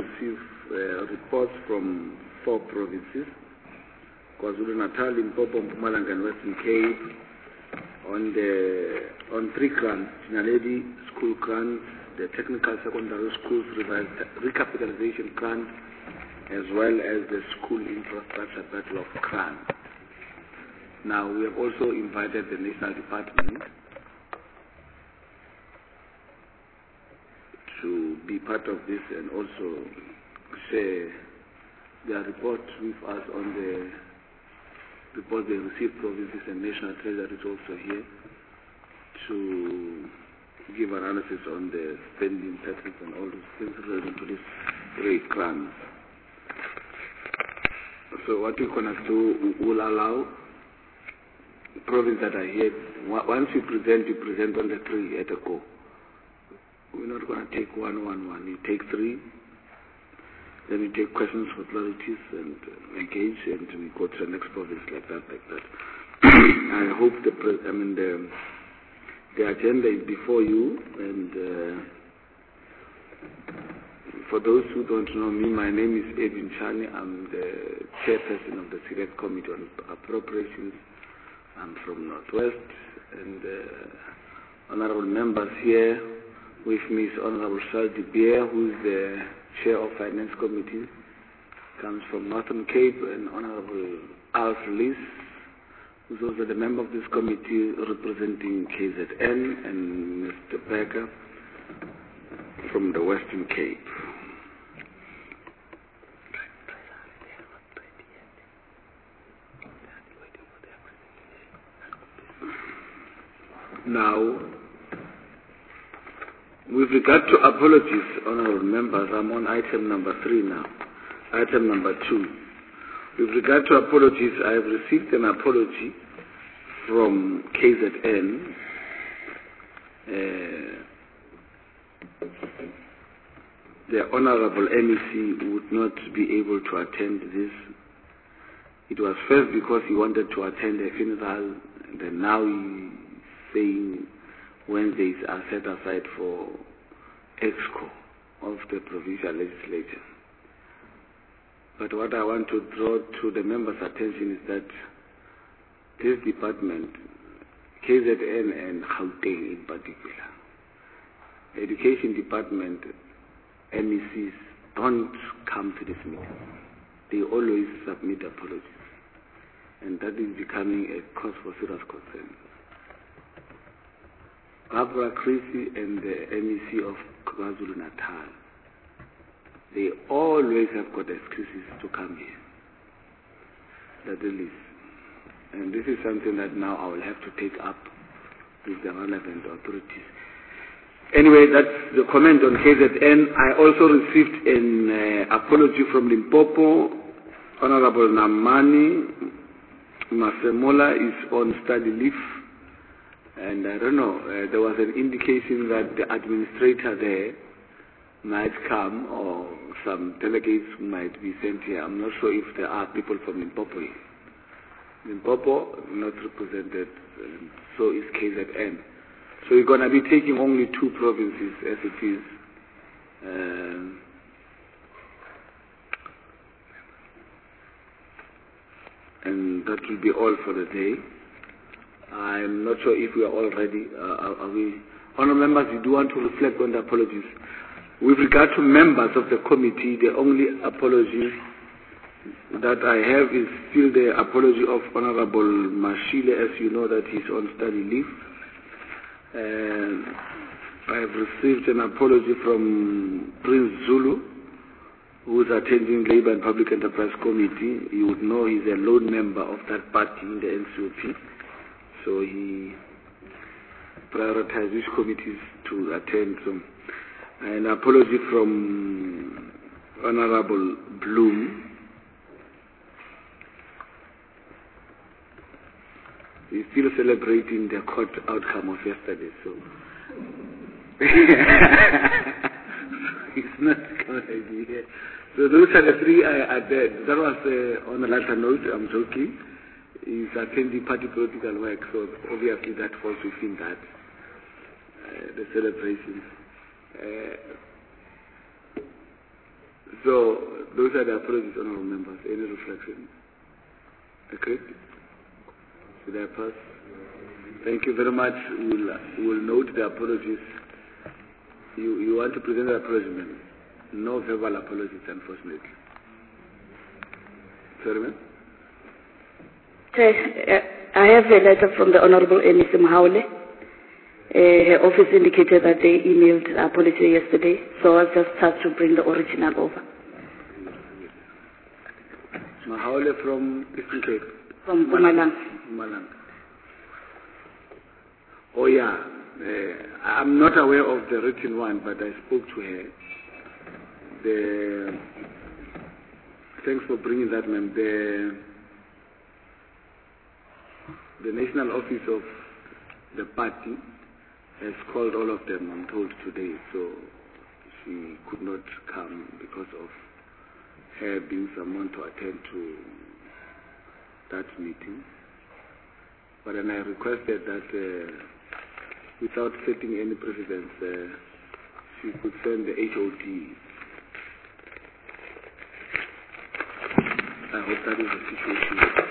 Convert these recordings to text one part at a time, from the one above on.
receive reports from 4 provinces: KwaZulu-Natal, Limpopo, Mpumalanga, and Western Cape, on 3 grants: Naledi School Grants, the Technical Secondary Schools Recapitalization Grant, as well as the School Infrastructure Backlog Grant. Now, we have also invited the National Department to be part of this and also share their report with us on the report they received. Provinces and National Treasury is also here to give analysis on the spending patterns and all those things related to these 3 grants. So what we're going to do, will allow provinces that are here, once you present on the 3 at a go. We're not going to take one. You take 3, then you take questions for clarities and engage, and we go to the next province like that. I hope the agenda is before you, and for those who don't know me, my name is Edwin Chani. I'm the chairperson of the Select Committee on Appropriations. I'm from Northwest, and honorable members here with me is Honorable Charles de Beer, who is the chair of Finance Committee, comes from Northern Cape, and Honorable Alf Lees, who's also the member of this committee representing KZN, and Mr. Becker from the Western Cape. Now, with regard to apologies, honorable members, I'm on item number 3 now. Item number 2. With regard to apologies, I have received an apology from KZN. The Honorable MEC would not be able to attend this. It was first because he wanted to attend a funeral, and then now he's saying Wednesdays are set aside for EXCO of the provincial legislature. But what I want to draw to the members' attention is that this department, KZN and Gauteng in particular, Education Department, MECs don't come to this meeting. They always submit apologies. And that is becoming a cause for serious concern. Barbara Creasy and the MEC of KwaZulu-Natal, they always have got excuses to come here. That is. And this is something that now I will have to take up with the relevant authorities. Anyway, that's the comment on KZN. I also received an apology from Limpopo. Honorable Namani Masemola is on study leave. And I don't know, there was an indication that the administrator there might come, or some delegates might be sent here. I'm not sure if there are people from Limpopo here. Limpopo not represented, so is KZN. So we're going to be taking only 2 provinces as it is. And that will be all for the day. I'm not sure if we are all ready. Are we? Honourable members, you do want to reflect on the apologies. With regard to members of the committee, the only apology that I have is still the apology of Honourable Mashile, as you know that he's on study leave. I have received an apology from Prince Zulu, who is attending Labour and Public Enterprise Committee. You would know he's a lone member of that party in the NCOP. So he prioritized which committees to attend. So, an apology from Honorable Bloom. He's still celebrating the court outcome of yesterday, so it's not going to be here. So those are the 3 I did. That was on a lighter note. I'm joking. He's attending party political work, so obviously that falls within that, the celebrations. So those are the apologies, honourable members. Any reflection? Agreed? Should I pass? Thank you very much. We'll note the apologies. You want to present the apology, ma'am? No verbal apologies, unfortunately. Sorry, ma'am? I have a letter from the Honorable Ms. Mahaule. Her office indicated that they emailed the apology yesterday, so I'll just have to bring the original over. Mahaule from Eastern Cape? From Mpumalanga. Mpumalanga. Oh yeah, I'm not aware of the written one, but I spoke to her. Thanks for bringing that, ma'am. The national office of the party has called all of them, I'm told, today, so she could not come because of her being someone to attend to that meeting. But then I requested that without setting any precedence, she could send the HOD. I hope that is the situation.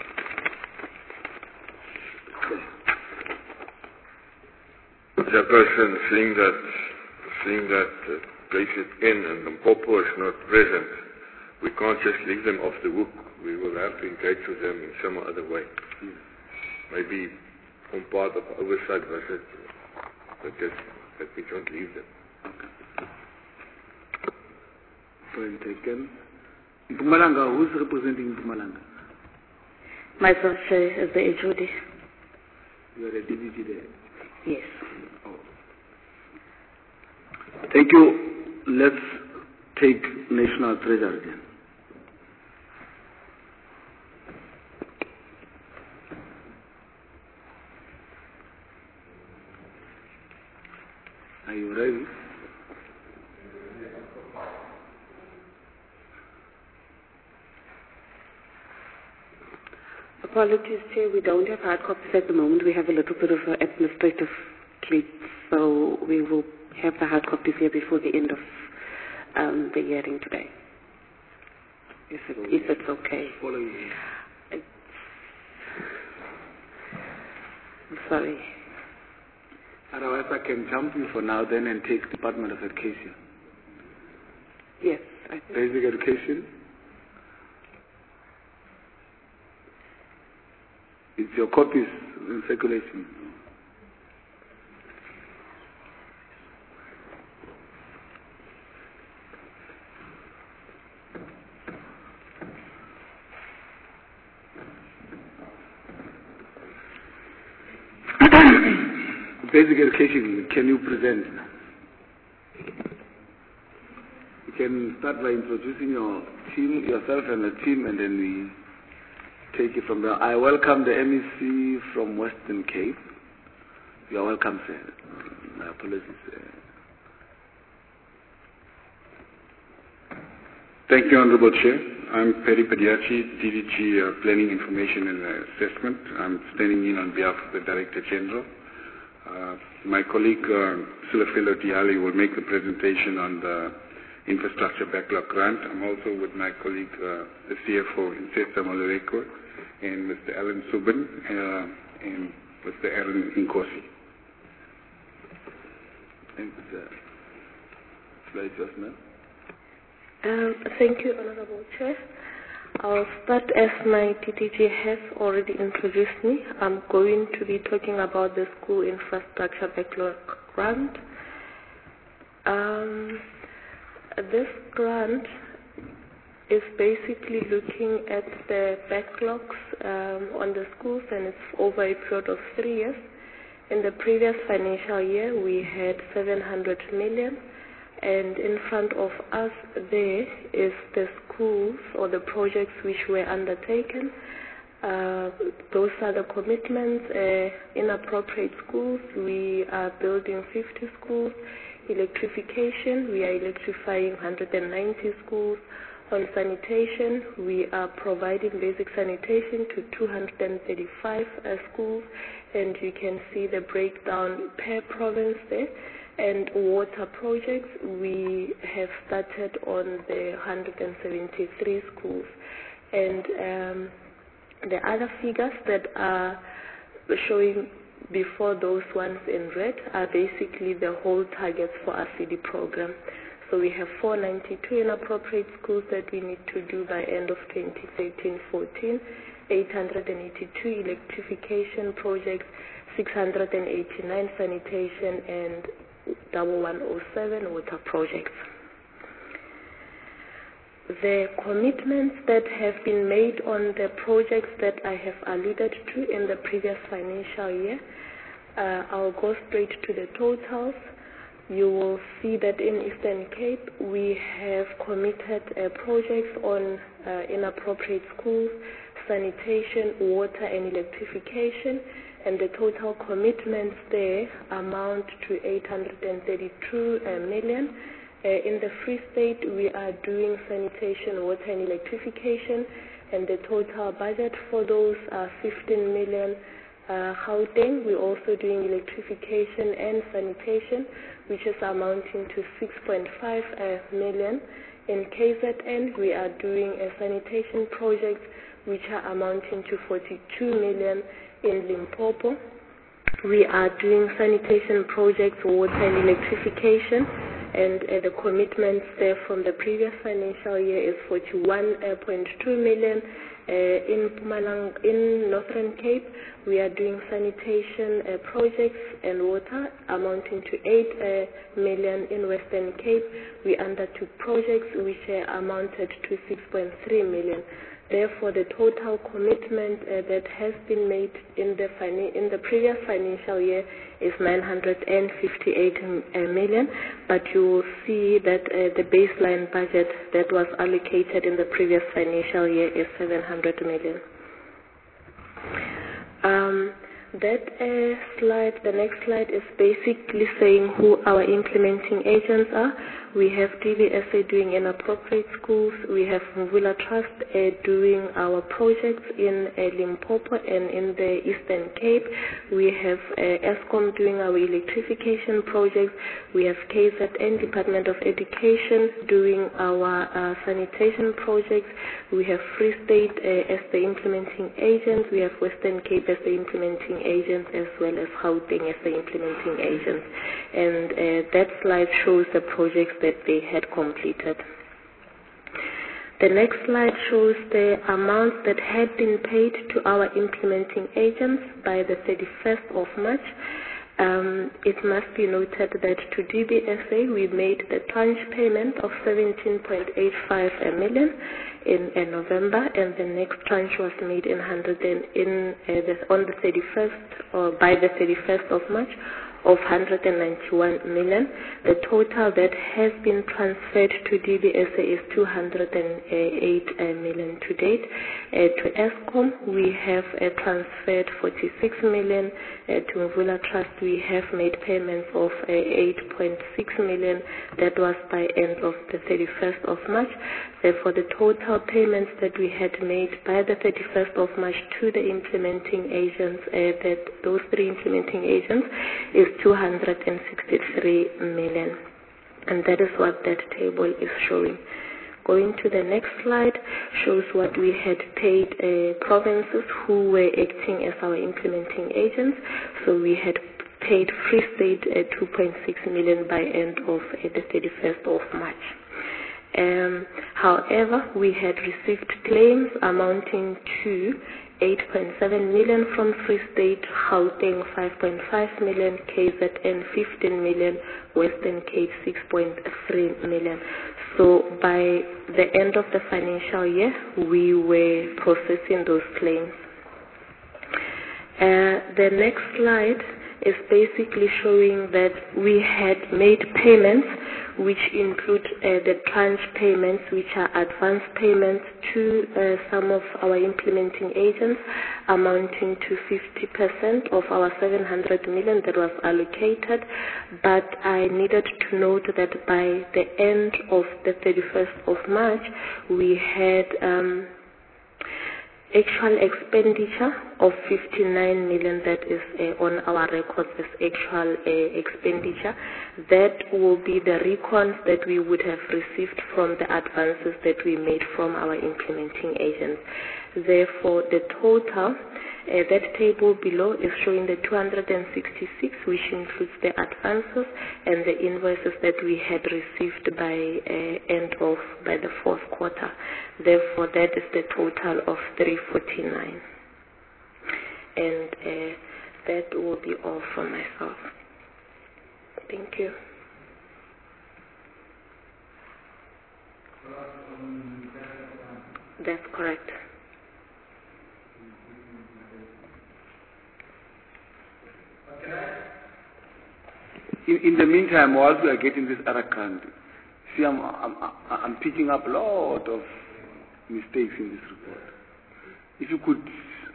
Chairperson, seeing that Bridget in and Limpopo is not present, we can't just leave them off the hook. We will have to engage with them in some other way. Maybe from part of oversight visit, but just that we don't leave them. Okay. Point taken. Mpumalanga, who's representing Mpumalanga? Myself as the HOD. You are a DDG there? Yes. Oh. Thank you. Let's take National Treasury again. Are you ready? Apologies, Chair, we don't have hard copies at the moment. We have a little bit of administrative glitch, so we will have the hard copies here before the end of the hearing today. If it's okay. I'm sorry. Otherwise, I can jump in for now then and take Department of Education. Yes. Basic Education. It's your copies in circulation. Basic Education, can you present? You can start by introducing yourself and the team, and then we take it from there. I welcome the MEC from Western Cape. You are welcome, sir. My apologies. Thank you, Honorable Chair. I'm Perry Padiachi, DDG Planning Information and Assessment. I'm standing in on behalf of the Director General. My colleague, Silafilo Diali, will make the presentation on the infrastructure backlog grant. I'm also with my colleague, the CFO, Nseta Malureko, and Mr. Alan Subin, and Mr. Aaron Inkosi. Thank you, sir. Floor is yours now. Thank you, Honorable Chair. I'll start as my DDG has already introduced me. I'm going to be talking about the school infrastructure backlog grant. This grant is basically looking at the backlogs on the schools, and it's over a period of 3 years. In the previous financial year, we had 700 million. And in front of us there is the schools or the projects which were undertaken. Those are the commitments. In appropriate schools, we are building 50 schools. Electrification, we are electrifying 190 schools. On sanitation, we are providing basic sanitation to 235 schools. And you can see the breakdown per province there. And water projects, we have started on the 173 schools. And the other figures that are showing before those ones in red are basically the whole targets for our CD program. So we have 492 inappropriate schools that we need to do by end of 2013-14, 882 electrification projects, 689 sanitation, and 1107 water projects. The commitments that have been made on the projects that I have alluded to in the previous financial year, I'll go straight to the totals. You will see that in Eastern Cape we have committed projects on inappropriate schools, sanitation, water and electrification, and the total commitments there amount to 832 million. In the Free State, we are doing sanitation, water and electrification, and the total budget for those are 15 million. Gauteng, we're also doing electrification and sanitation, which is amounting to 6.5 million. In KZN, we are doing a sanitation project, which are amounting to 42 million. In Limpopo, we are doing sanitation projects, water and electrification, and the commitments there from the previous financial year is 41.2 million. In Northern Cape, we are doing sanitation projects and water amounting to 8 million. In Western Cape, we undertook projects which amounted to 6.3 million. Therefore, the total commitment that has been made in the previous financial year is 958 million, but you will see that the baseline budget that was allocated in the previous financial year is 700 million. The next slide is basically saying who our implementing agents are. We have DVSA doing inappropriate schools. We have Mvula Trust doing our projects in Limpopo and in the Eastern Cape. We have ESCOM doing our electrification projects. We have KZN, Department of Education, doing our sanitation projects. We have Free State as the implementing agents. We have Western Cape as the implementing agents, as well as Gauteng as the implementing agents. And that slide shows the projects that they had completed. The next slide shows the amounts that had been paid to our implementing agents by the 31st of March. It must be noted that to DBSA we made the tranche payment of 17.85 million in November, and the next tranche was made on the 31st or by the 31st of March of 191 million. The total that has been transferred to DBSA is 208 million to date. To ESCOM, we have transferred 46 million. To Mvula Trust, we have made payments of 8.6 million. That was by end of the 31st of March. Therefore, the total payments that we had made by the 31st of March to the implementing agents, those three implementing agents, is 263 million. And that is what that table is showing. Going to the next slide shows what we had paid provinces who were acting as our implementing agents. So we had paid Free State 2.6 million by end of the 31st of March. However, we had received claims amounting to 8.7 million from Free State, Gauteng 5.5 million, KZN 15 million, Western Cape 6.3 million. So by the end of the financial year, we were processing those claims. The next slide is basically showing that we had made payments which include the tranche payments, which are advance payments to some of our implementing agents, amounting to 50% of our 700 million that was allocated. But I needed to note that by the end of the 31st of March, we had actual expenditure of 59 million that is on our records as actual expenditure. That will be the recons that we would have received from the advances that we made from our implementing agents. Therefore, the total, that table below is showing the 266, which includes the advances and the invoices that we had received by the fourth quarter. Therefore, that is the total of 349. And that will be all from myself. Thank you. That's correct. In the meantime, whilst we are getting this Arakan, see, I'm picking up a lot of mistakes in this report. If you could,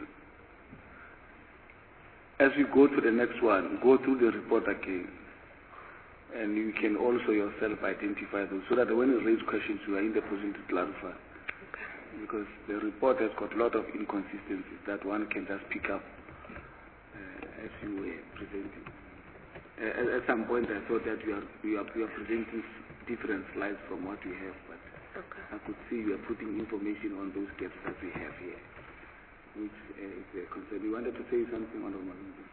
as we go to the next one, go through the report again, and you can also yourself identify those, so that when you raise questions, you are in the position to clarify. Because the report has got a lot of inconsistencies that one can just pick up as you were presenting. At some point, I thought that you are presenting different slides from what we have, but I could see you are putting information on those gaps that we have here, which is a concern. You wanted to say something, Honorable Member?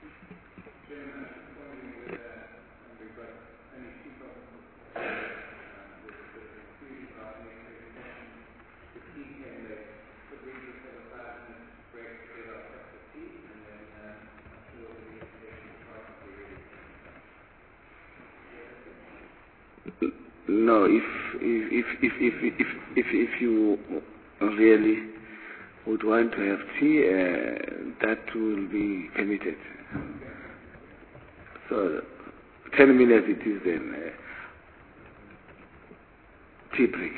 No, if you really would want to have tea, that will be permitted. So 10 minutes it is then. Tea break.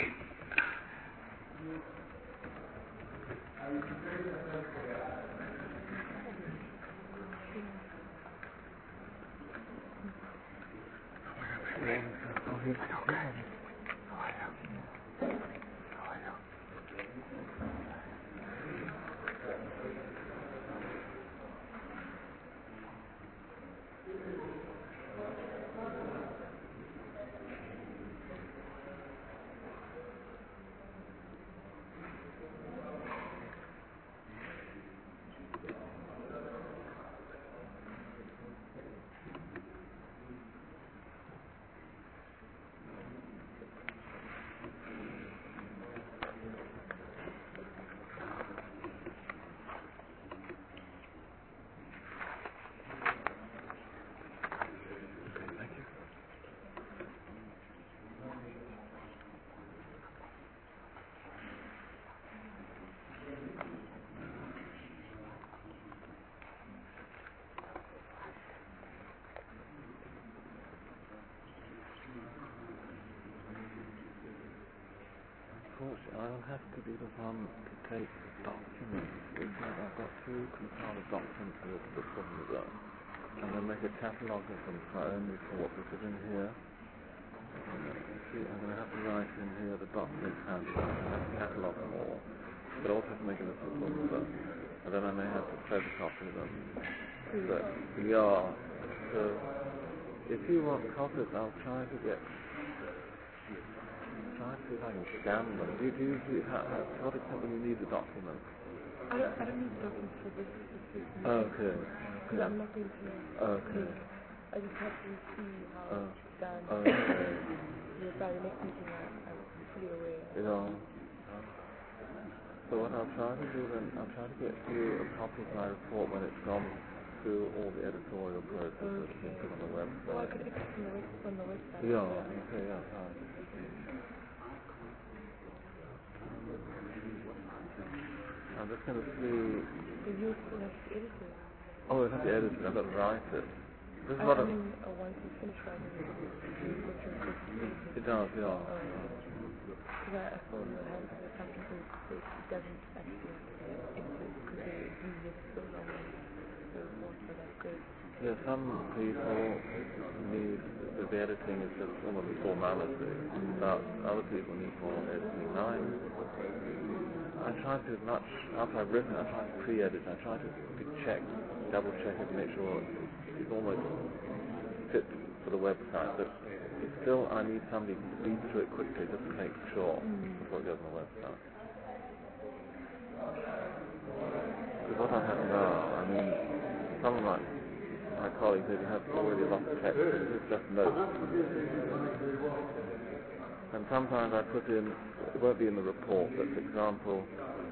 I'll have to be the one to take documents. I've got two compiled documents with the problems up. I'm going to make a catalogue of them for my own report because in here, I'm going to have to write in here the documents have to catalogue them all. But also have to make a list of problems up. And then I may have to photocopy them. But yeah, so if you want copies, I'll try to get. Try to see if I can scan them. Do you have, to what extent will you need the documents? I don't need documents for this specific. Okay. Because I'm not going to know. Okay. I just have to see how it's done. Okay. By the next meeting, I'm fully aware. Yeah. So what I'll try to do then, I'll try to get you a copy of my report when it's gone through all the editorial processes and put on the website. Well, I could access on the website. Yeah, okay, yeah, fine. I'm just going to see... But you still have to edit it. Oh, I have to edit it, I've got to write it. This is I what mean, once you finish writing it, it does, yeah. Because I thought you would have something so it doesn't actually have to be edited because they use it so long. So Yeah, some people need the editing is just almost a formality, but other people need more editing. I try to much after I've written, I try to pre-edit. I try to check, double check it, make sure it's almost fit for the website. But it's still, I need somebody to read through it quickly just to make sure before it goes on the website. Because what I have now, I mean, some of my colleagues, they have already a lot of text, and it's just notes. And sometimes I put in, it won't be in the report, but for example,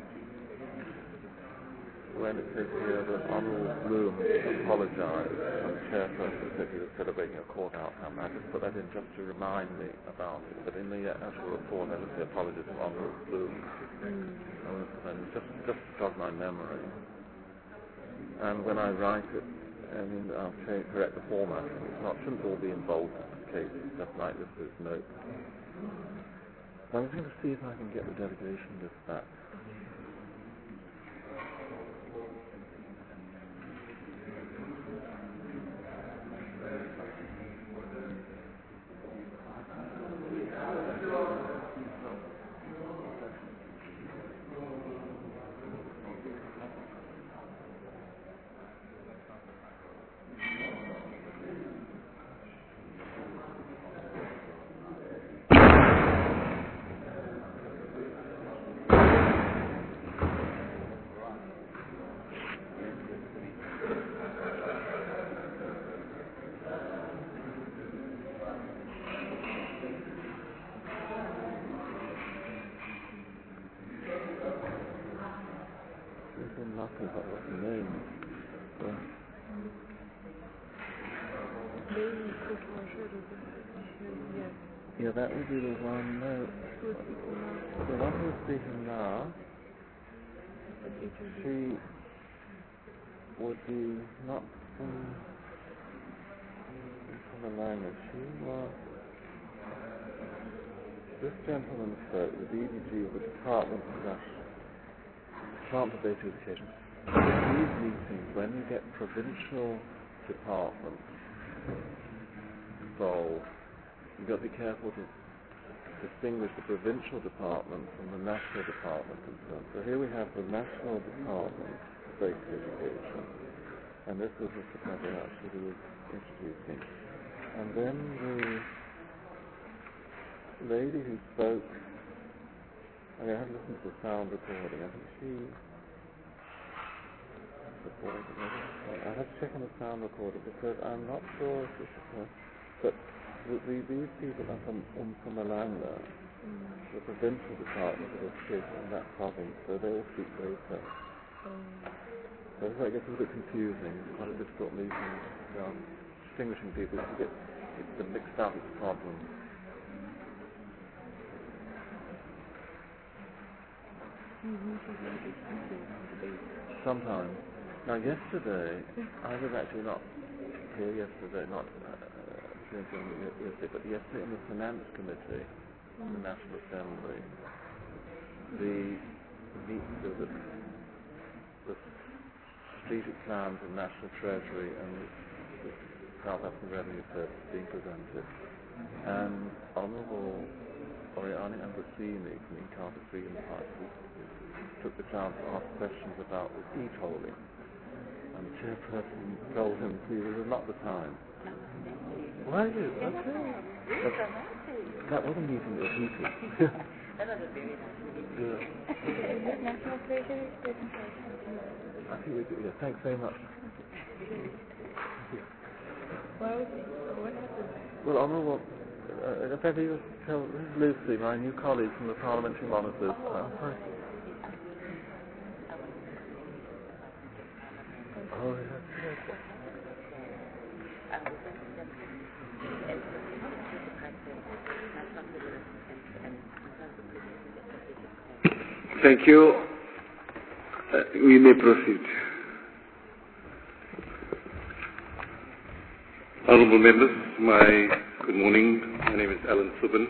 when it says here that Honourable Bloom apologised, and the chairperson said he was celebrating a court outcome, I just put that in just to remind me about it. But in the actual report, I just say apologies to Honourable Bloom, and just to jog my memory. And when I write it, I mean, I'll correct the format. It shouldn't all be in bold cases, just like this is notes. I'm just going to see if I can get the delegation list back. Yeah, that would be the one. No, the one who's speaking now, she would be not from the language. She was. This gentleman spoke, the DDG of the Department of Basic Education. In these meetings, when you get provincial departments involved, you've got to be careful to distinguish the provincial department from the national department concerned. So here we have the National Department of Basic Education, and this was Mr. Pagliacci who was introducing. And then the lady who spoke, I haven't listened to the sound recording, I think I have to check on the sound recorder because I'm not sure if this is her, but these people are from Mpumalanga, the provincial department of education in that province, so they all speak Xhosa. So it gets a little bit confusing. It's quite a difficult meeting. Distinguishing people, if you get them mixed up, it's a problem. Sometimes. Now yesterday, I was actually not here yesterday, not yesterday, but yesterday in the Finance Committee, the National Assembly, the strategic plans of National Treasury and the South African Revenue Service being presented, and Honourable Oriani Ambrosini from Inkatha Freedom Party took the chance to ask questions about the e-tolling, and the chairperson told him, see, this is not the time. Why are you? Okay. That was a meeting that was heated. That was a very nice meeting. Is it National Treasury presentation? I think we do, yeah. Thanks very much. Well, what happened? Well, Honourable, in fact, this is Lucy, my new colleague from the Parliamentary Monitors. Hi. Oh, yeah. Thank you. We may proceed. Honourable members, good morning. My name is Alan Subban.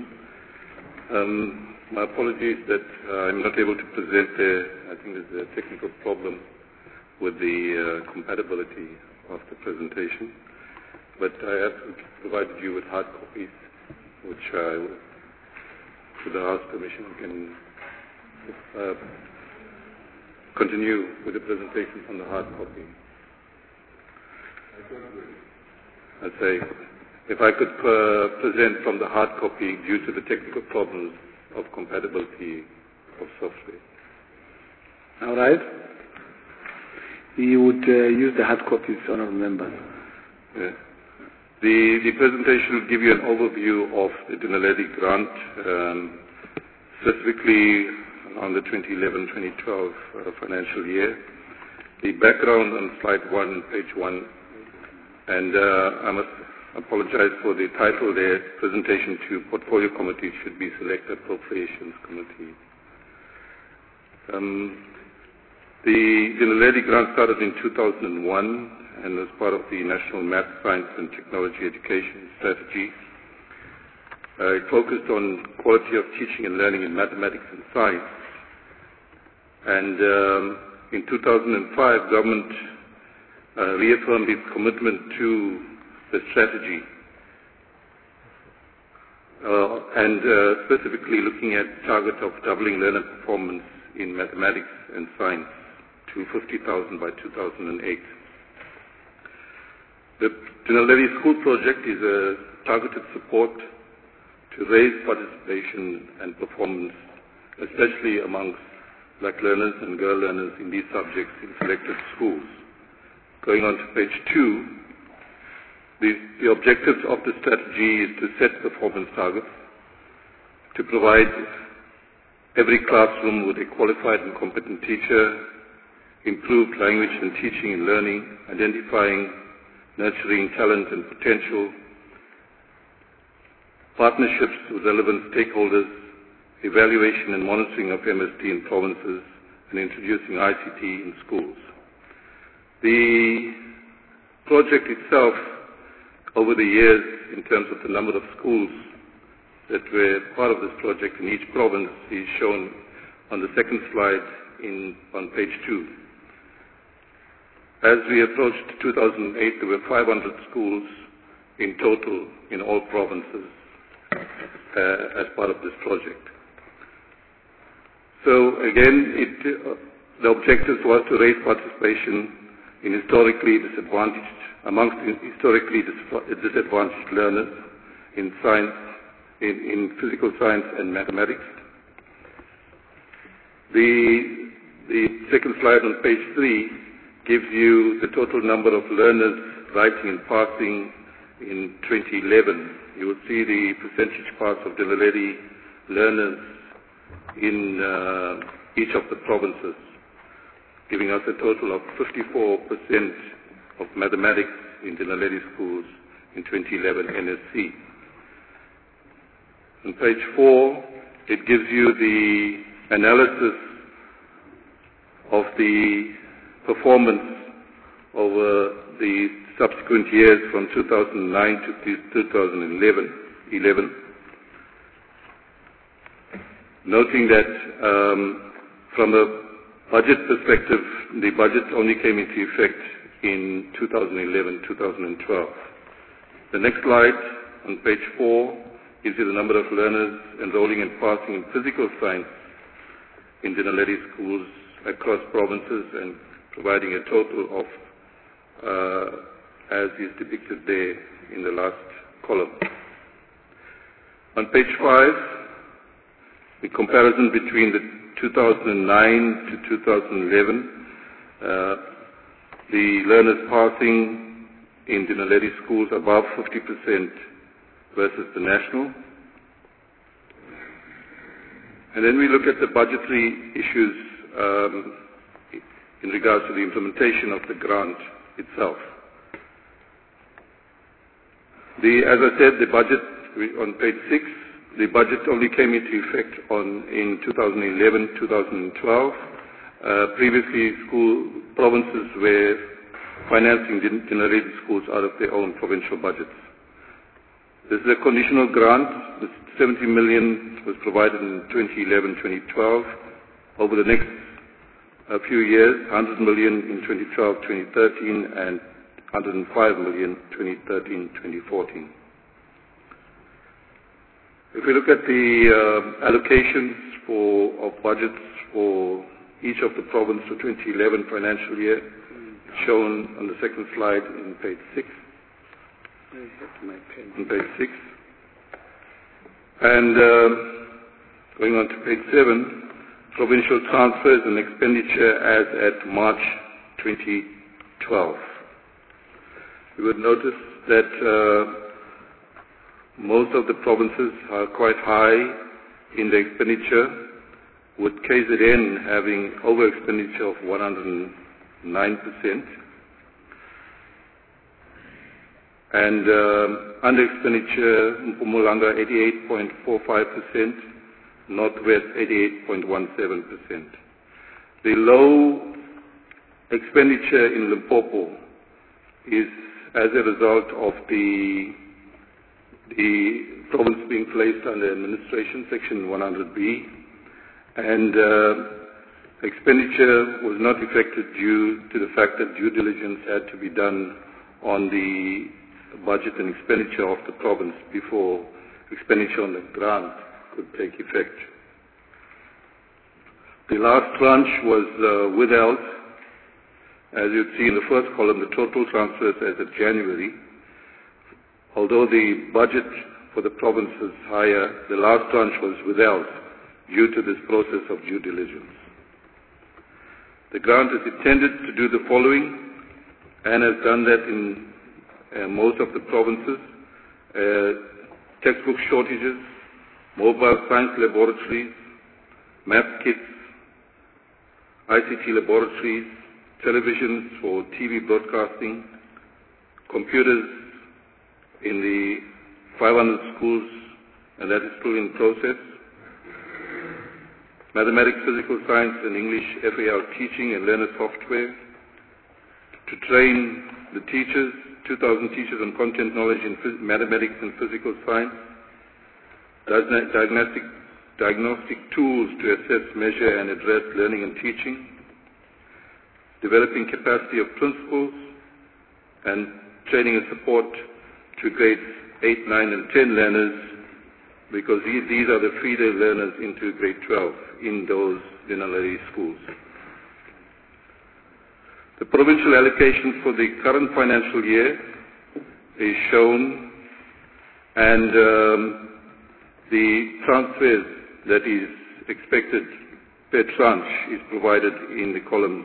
My apologies that I'm not able to present there. I think there's a technical problem with the compatibility of the presentation, but I have provided you with hard copies, which I, with the House permission, can continue with the presentation from the hard copy. I'd say, if I could present from the hard copy due to the technical problems of compatibility of software. All right. You would use the hard copies, honorable members. Yeah. The presentation will give you an overview of the Dinaledi grant, specifically on the 2011-2012 financial year. The background on slide 1, page 1, and I must apologize for the title there, Presentation to Portfolio Committee should be Select Appropriations Committee. The Dinaledi grant started in 2001 and was part of the National Math, Science and Technology Education Strategy. It focused on quality of teaching and learning in mathematics and science. And in 2005, government reaffirmed its commitment to the strategy and specifically looking at target of doubling learner performance in mathematics and science to 50,000 by 2008. The Dinaledi School Project is a targeted support to raise participation and performance, especially amongst black learners and girl learners in these subjects in selected schools. Going on to page 2, the objectives of the strategy is to set performance targets, to provide every classroom with a qualified and competent teacher, improved language and teaching and learning, identifying, nurturing talent and potential, partnerships with relevant stakeholders, evaluation and monitoring of MST in provinces, and introducing ICT in schools. The project itself, over the years, in terms of the number of schools that were part of this project in each province, is shown on the second slide on page 2. As we approached 2008, there were 500 schools in total in all provinces as part of this project. So again, the objective was to raise participation in amongst historically disadvantaged learners in science, in physical science and mathematics. The second slide on page 3 gives you the total number of learners writing and passing in 2011. You will see the percentage pass of Dinaledi learners in each of the provinces, giving us a total of 54% of mathematics in Dinaledi schools in 2011 NSC. On page 4, it gives you the analysis of the performance over the subsequent years from 2009 to 2011. Noting that from a budget perspective, the budget only came into effect in 2011-2012. The next slide on page 4 gives you the number of learners enrolling and passing in physical science in Dinaledi schools across provinces and providing a total of, as is depicted there in the last column. On page 5, the comparison between the 2009 to 2011, the learners passing in Dinaledi schools above 50% versus the national. And then we look at the budgetary issues in regards to the implementation of the grant itself. As I said, the budget on page 6, the budget only came into effect in 2011-2012. Previously, provinces were financing Dinaledi schools out of their own provincial budgets. This is a conditional grant. This 70 million was provided in 2011-2012. Over the next few years, 100 million in 2012-2013 and 105 million 2013-2014. If we look at the allocations of budgets for each of the province for 2011 financial year, shown on the second slide in page 6. On page 6. And going on to page 7, provincial transfers and expenditure as at March 2012. You would notice that most of the provinces are quite high in the expenditure, with KZN having over expenditure of 109%, and under expenditure Mpumalanga 88.45%, Northwest 88.17%. The low expenditure in Limpopo is as a result of the province being placed under administration, section 100B, and expenditure was not effected due to the fact that due diligence had to be done on the budget and expenditure of the province before expenditure on the grant could take effect. The last tranche was withheld. As you'd see in the first column, the total transfers as of January. Although the budget for the province is higher, the last tranche was withheld due to this process of due diligence. The grant is intended to do the following, and has done that in most of the provinces: textbook shortages, mobile science laboratories, math kits, ICT laboratories, televisions for TV broadcasting, computers in the 500 schools, and that is still in process, mathematics, physical science, and English FAL teaching and learner software, to train the teachers, 2,000 teachers on content knowledge in mathematics and physical science, diagnostic tools to assess, measure, and address learning and teaching, developing capacity of principals, and training and support to grades 8, 9, and 10 learners, because these are the feeder learners into grade 12 in those Denalari schools. The provincial allocation for the current financial year is shown, and the transfers that is expected per tranche is provided in the columns,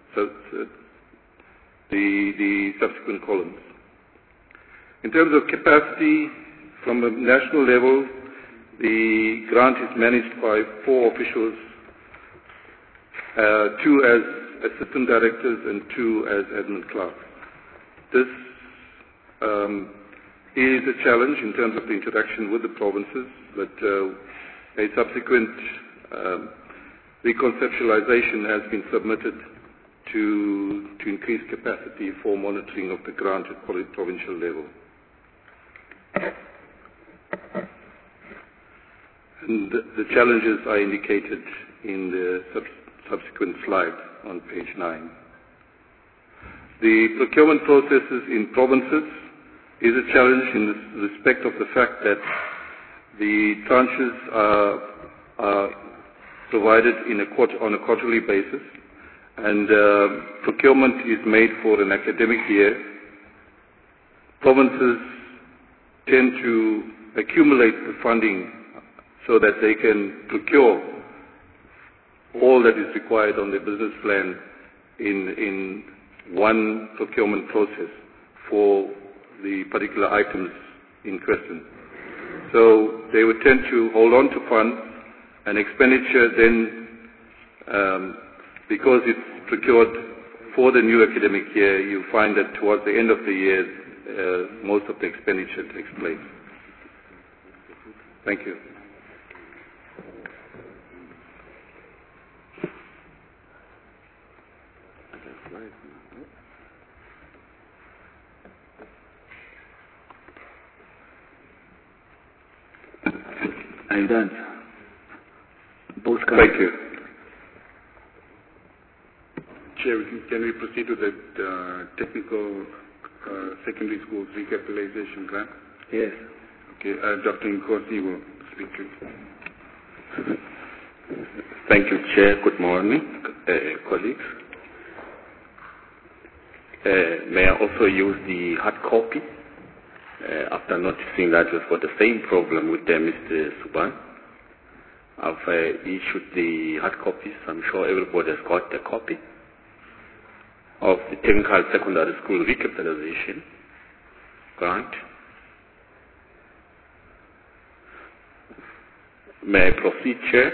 the subsequent columns. In terms of capacity, from a national level, the grant is managed by 4 officials, 2 as assistant directors and 2 as admin clerks. This is a challenge in terms of the interaction with the provinces, but a subsequent reconceptualization has been submitted to increase capacity for monitoring of the grant at provincial level. And the challenges are indicated in the subsequent slide on page 9. The procurement processes in provinces is a challenge in the respect of the fact that the tranches are provided on a quarterly basis, and procurement is made for an academic year. Provinces tend to accumulate the funding so that they can procure all that is required on the business plan in one procurement process for the particular items in question. So they would tend to hold on to funds, and expenditure then, because it's procured for the new academic year, you find that towards the end of the year, most of the expenditure takes place. Thank you. Are you done? Both Thank you. Chair, can we proceed to the technical Secondary Schools Recapitalization Grant. Yes. Okay, Dr. Nkosi will speak to you. Thank you, Chair. Good morning, colleagues. May I also use the hard copy after noticing that we've got the same problem with Mr. Suban. I've issued the hard copies. I'm sure everybody has got a copy of the Technical Secondary School Recapitalization Grant. May I proceed, Chair?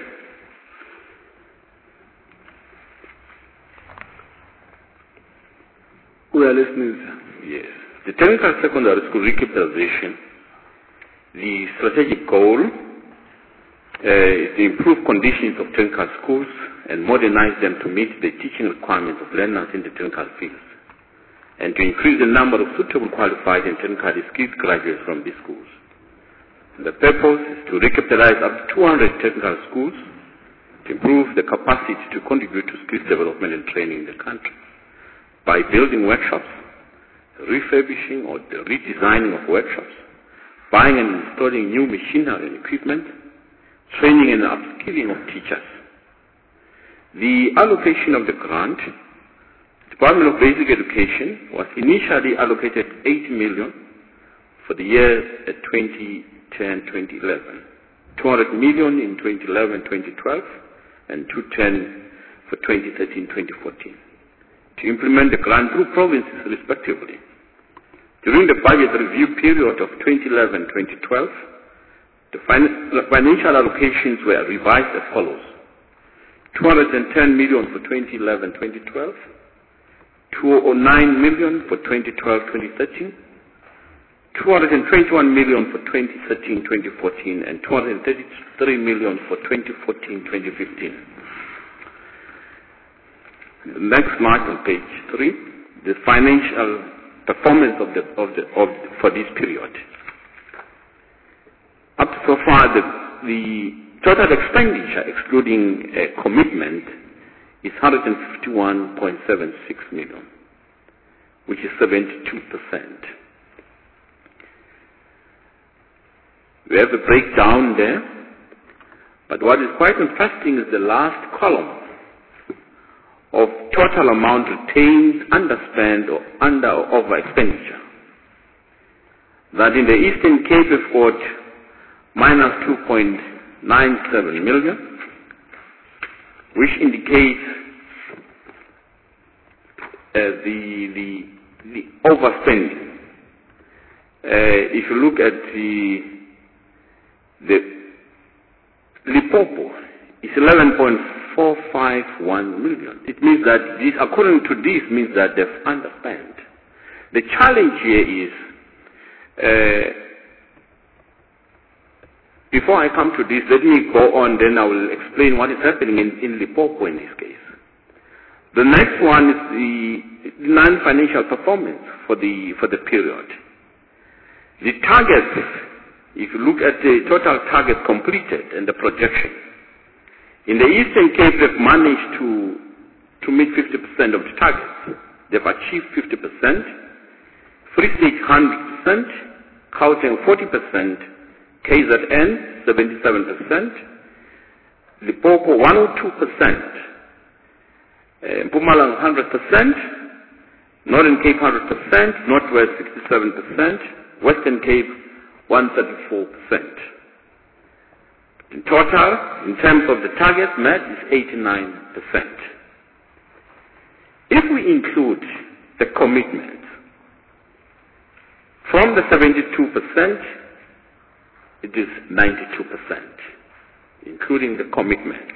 We are listening, sir. Yes. The Technical Secondary School Recapitalization, the strategic goal is to improve conditions of technical schools and modernize them to meet the teaching requirements of learners in the technical fields, and to increase the number of suitable, qualified and technically skilled graduates from these schools. The purpose is to recapitalize up to 200 technical schools to improve the capacity to contribute to skills development and training in the country by building workshops, refurbishing or the redesigning of workshops, buying and installing new machinery and equipment, training and upskilling of teachers. The allocation of the grant, the Department of Basic Education was initially allocated 80 million for the years 2010-2011, 200 million in 2011-2012, and 210 for 2013-2014, to implement the grant through provinces respectively. During the budget review period of 2011-2012, the financial allocations were revised as follows: 210 million for 2011-2012, 209 million for 2012-2013, 221 million for 2013-2014, and 233 million for 2014-2015. The next slide on page 3, the financial performance for this period. Up so far, the total expenditure, excluding commitment, is 151.76 million, which is 72%. We have a breakdown there, but what is quite interesting is the last column of total amount retained, underspent, or under or over expenditure. That in the Eastern Cape we've got minus 2.97 million, which indicates the overspending. If you look at the Limpopo, it's 11.451 million. It means that this, according to this, means that they've underspent. The challenge here is, before I come to this, let me go on, then I will explain what is happening in Limpopo in this case. The next one is the non-financial performance for the period. The targets, if you look at the total targets completed and the projection, in the Eastern Cape they've managed to meet 50% of the targets. They've achieved 50%, Free State 100%, Gauteng 40%, KZN 77%, Limpopo 102%, Mpumalanga 100%, Northern Cape 100%, Northwest 67%, Western Cape 134%. In total, in terms of the target met, is 89%. If we include the commitment, from the 72%, it is 92%, including the commitment.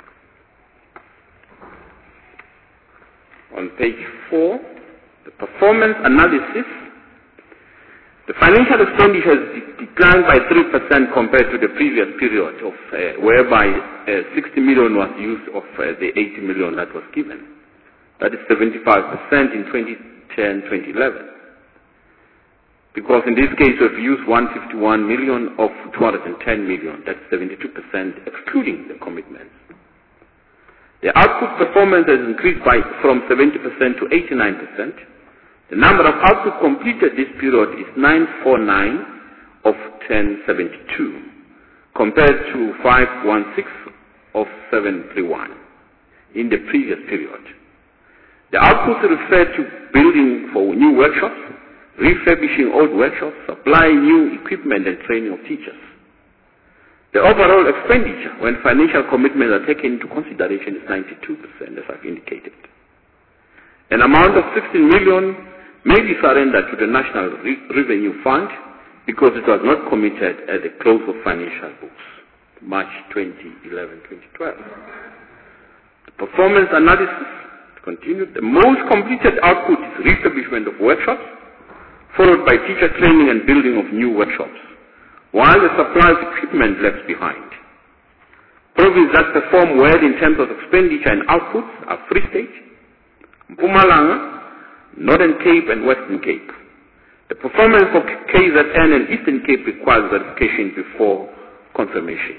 On page 4, the performance analysis. The financial expenditure has declined by 3% compared to the previous period, of whereby 60 million was used of the 80 million that was given. That is 75% in 2010-2011. Because in this case we've used 151 million of 210 million, that's 72%, excluding the commitments. The output performance has increased from 70% to 89%, The number of output completed this period is 949 of 1072, compared to 516 of 731 in the previous period. The outputs refer to building for new workshops, refurbishing old workshops, supplying new equipment and training of teachers. The overall expenditure, when financial commitments are taken into consideration, is 92%, as I've indicated. An amount of 16 million may be surrendered to the National Revenue Fund because it was not committed at the close of financial books, March 2011-2012. The performance analysis continued. The most completed output is refurbishment of workshops, followed by teacher training and building of new workshops, while the supply of equipment left behind. Provinces that perform well in terms of expenditure and outputs are Free State, Mpumalanga, Northern Cape and Western Cape. The performance of KZN and Eastern Cape requires verification before confirmation.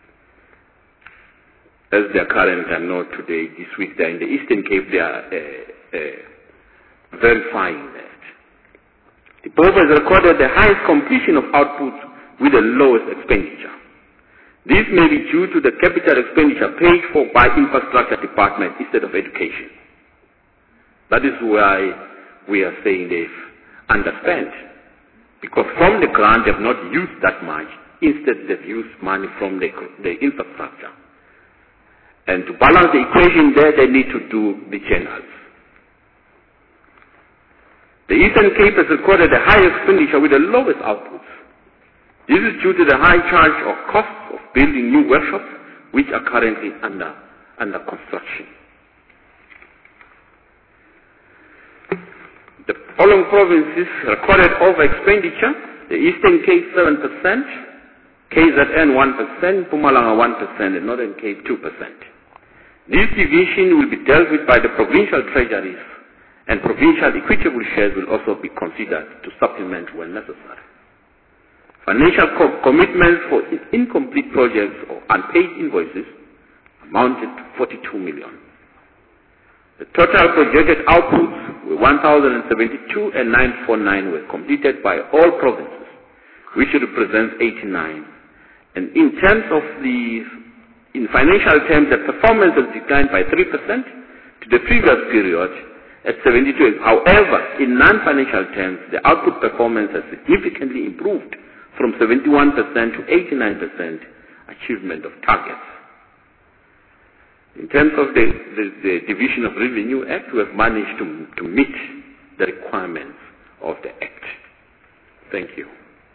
As they are current and not today, this week they are in the Eastern Cape, they are verifying that. The province recorded the highest completion of output with the lowest expenditure. This may be due to the capital expenditure paid for by infrastructure department instead of education. That is why we are saying they've underspent. Because from the grant they've not used that much. Instead they've used money from the infrastructure. And to balance the equation there, they need to do the channels. The Eastern Cape has recorded the highest expenditure with the lowest outputs. This is due to the high charge of costs of building new workshops, which are currently under construction. The following provinces recorded over expenditure: the Eastern Cape 7%, KZN 1%, Mpumalanga 1%, and Northern Cape 2%. This deviation will be dealt with by the provincial treasuries, and provincial equitable shares will also be considered to supplement when necessary. Financial commitments for incomplete projects or unpaid invoices amounted to 42 million. The total projected outputs were 1,072 and 949 were completed by all provinces, which represents 89. And in terms of in financial terms, the performance has declined by 3% to the previous period at 72. However, in non-financial terms, the output performance has significantly improved from 71% to 89% achievement of targets. In terms of the Division of Revenue Act, we have managed to meet the requirements of the Act. Thank you.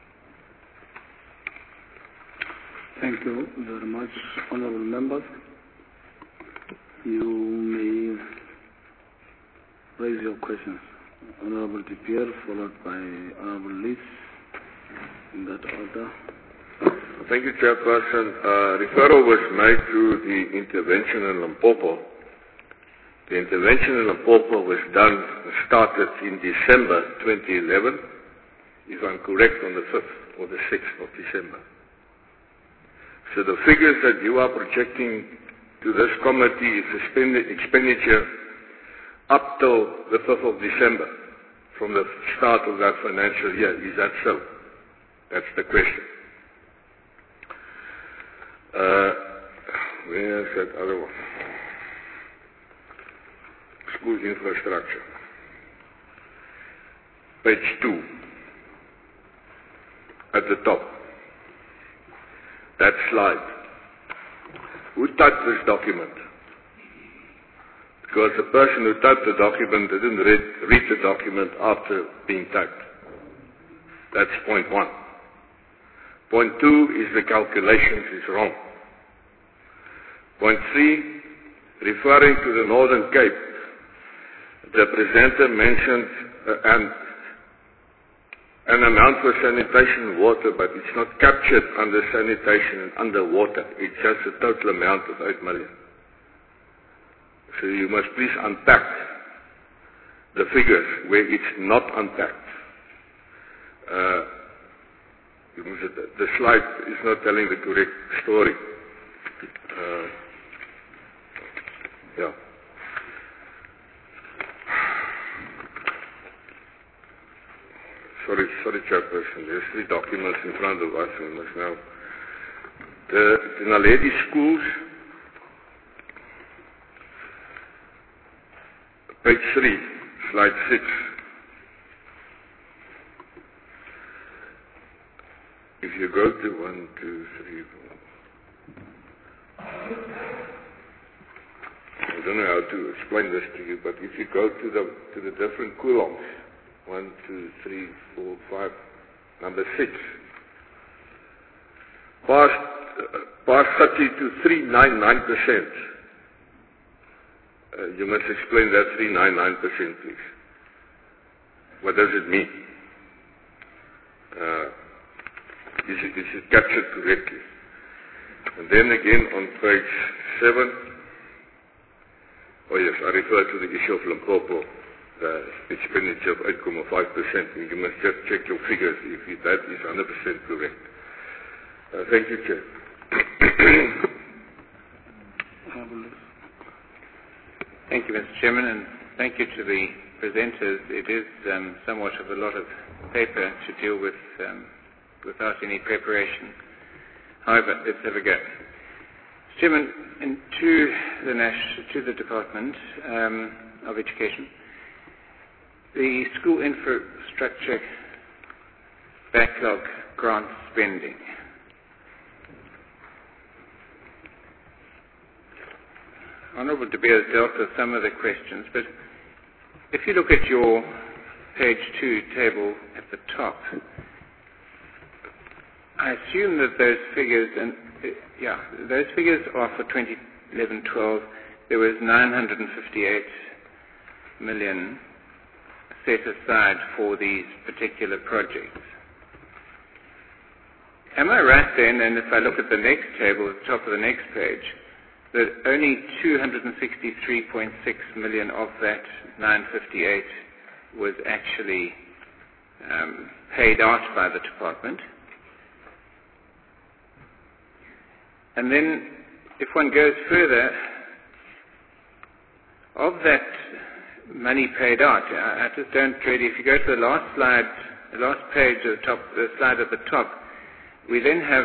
Thank you very much, honorable members. You may raise your questions. Honorable De Pierre, followed by Honorable Lees, in that order. Thank you, Chairperson. Referral was made to the intervention in Limpopo. The intervention in Limpopo was started in December 2011, if I'm correct, on the 5th or the 6th of December. So the figures that you are projecting to this committee is expenditure up till the 5th of December, from the start of that financial year. Is that so? That's the question. Where is that other one? School infrastructure. Page 2. At the top. That slide. Who typed this document? Because the person who typed the document didn't read the document after being typed. That's point 1. Point 2 is the calculations is wrong. Point 3, referring to the Northern Cape, the presenter mentioned an amount for sanitation and water, but it's not captured under sanitation and under water. It's just a total amount of 8 million. So you must please unpack the figures where it's not unpacked. The slide is not telling the correct story. Sorry, Chairperson. There's 3 documents in front of us. We must now. The Naledi schools, page 3, slide 6. If you go to 1, 2, 3, 4. I don't know how to explain this to you, but if you go to the different columns, 1, 2, 3, 4, 5, number 6, past 30 to 399%. You must explain that 399%, please. What does it mean? Is it captured correctly? And then again on page 7, oh yes, I refer to the issue of Limpopo, the expenditure of 8.5%. You must just check your figures if that is 100% correct. Thank you, Chair. Thank you, Mr. Chairman, and thank you to the presenters. It is somewhat of a lot of paper to deal with without any preparation. However, let's have a go. Mr. Chairman, to the Department of Education, the school infrastructure backlog grant spending. Honourable De Beers dealt with some of the questions, but if you look at your page 2 table at the top, I assume that those figures, those figures are for 2011-12. There was 958 million set aside for these particular projects. Am I right then, and if I look at the next table at the top of the next page, that only 263.6 million of that 958 was actually paid out by the department? And then, if one goes further, of that money paid out, I just don't really, if you go to the last slide, the last page at the top, the slide at the top, we then have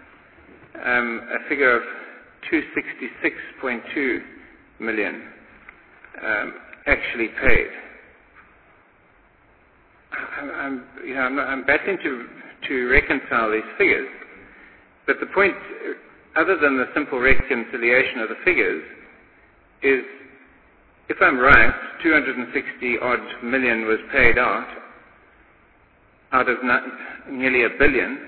a figure of 266.2 million actually paid. I'm battling to reconcile these figures, but the point, other than the simple reconciliation of the figures, is if I'm right, 260 odd million was paid out of nearly $1 billion.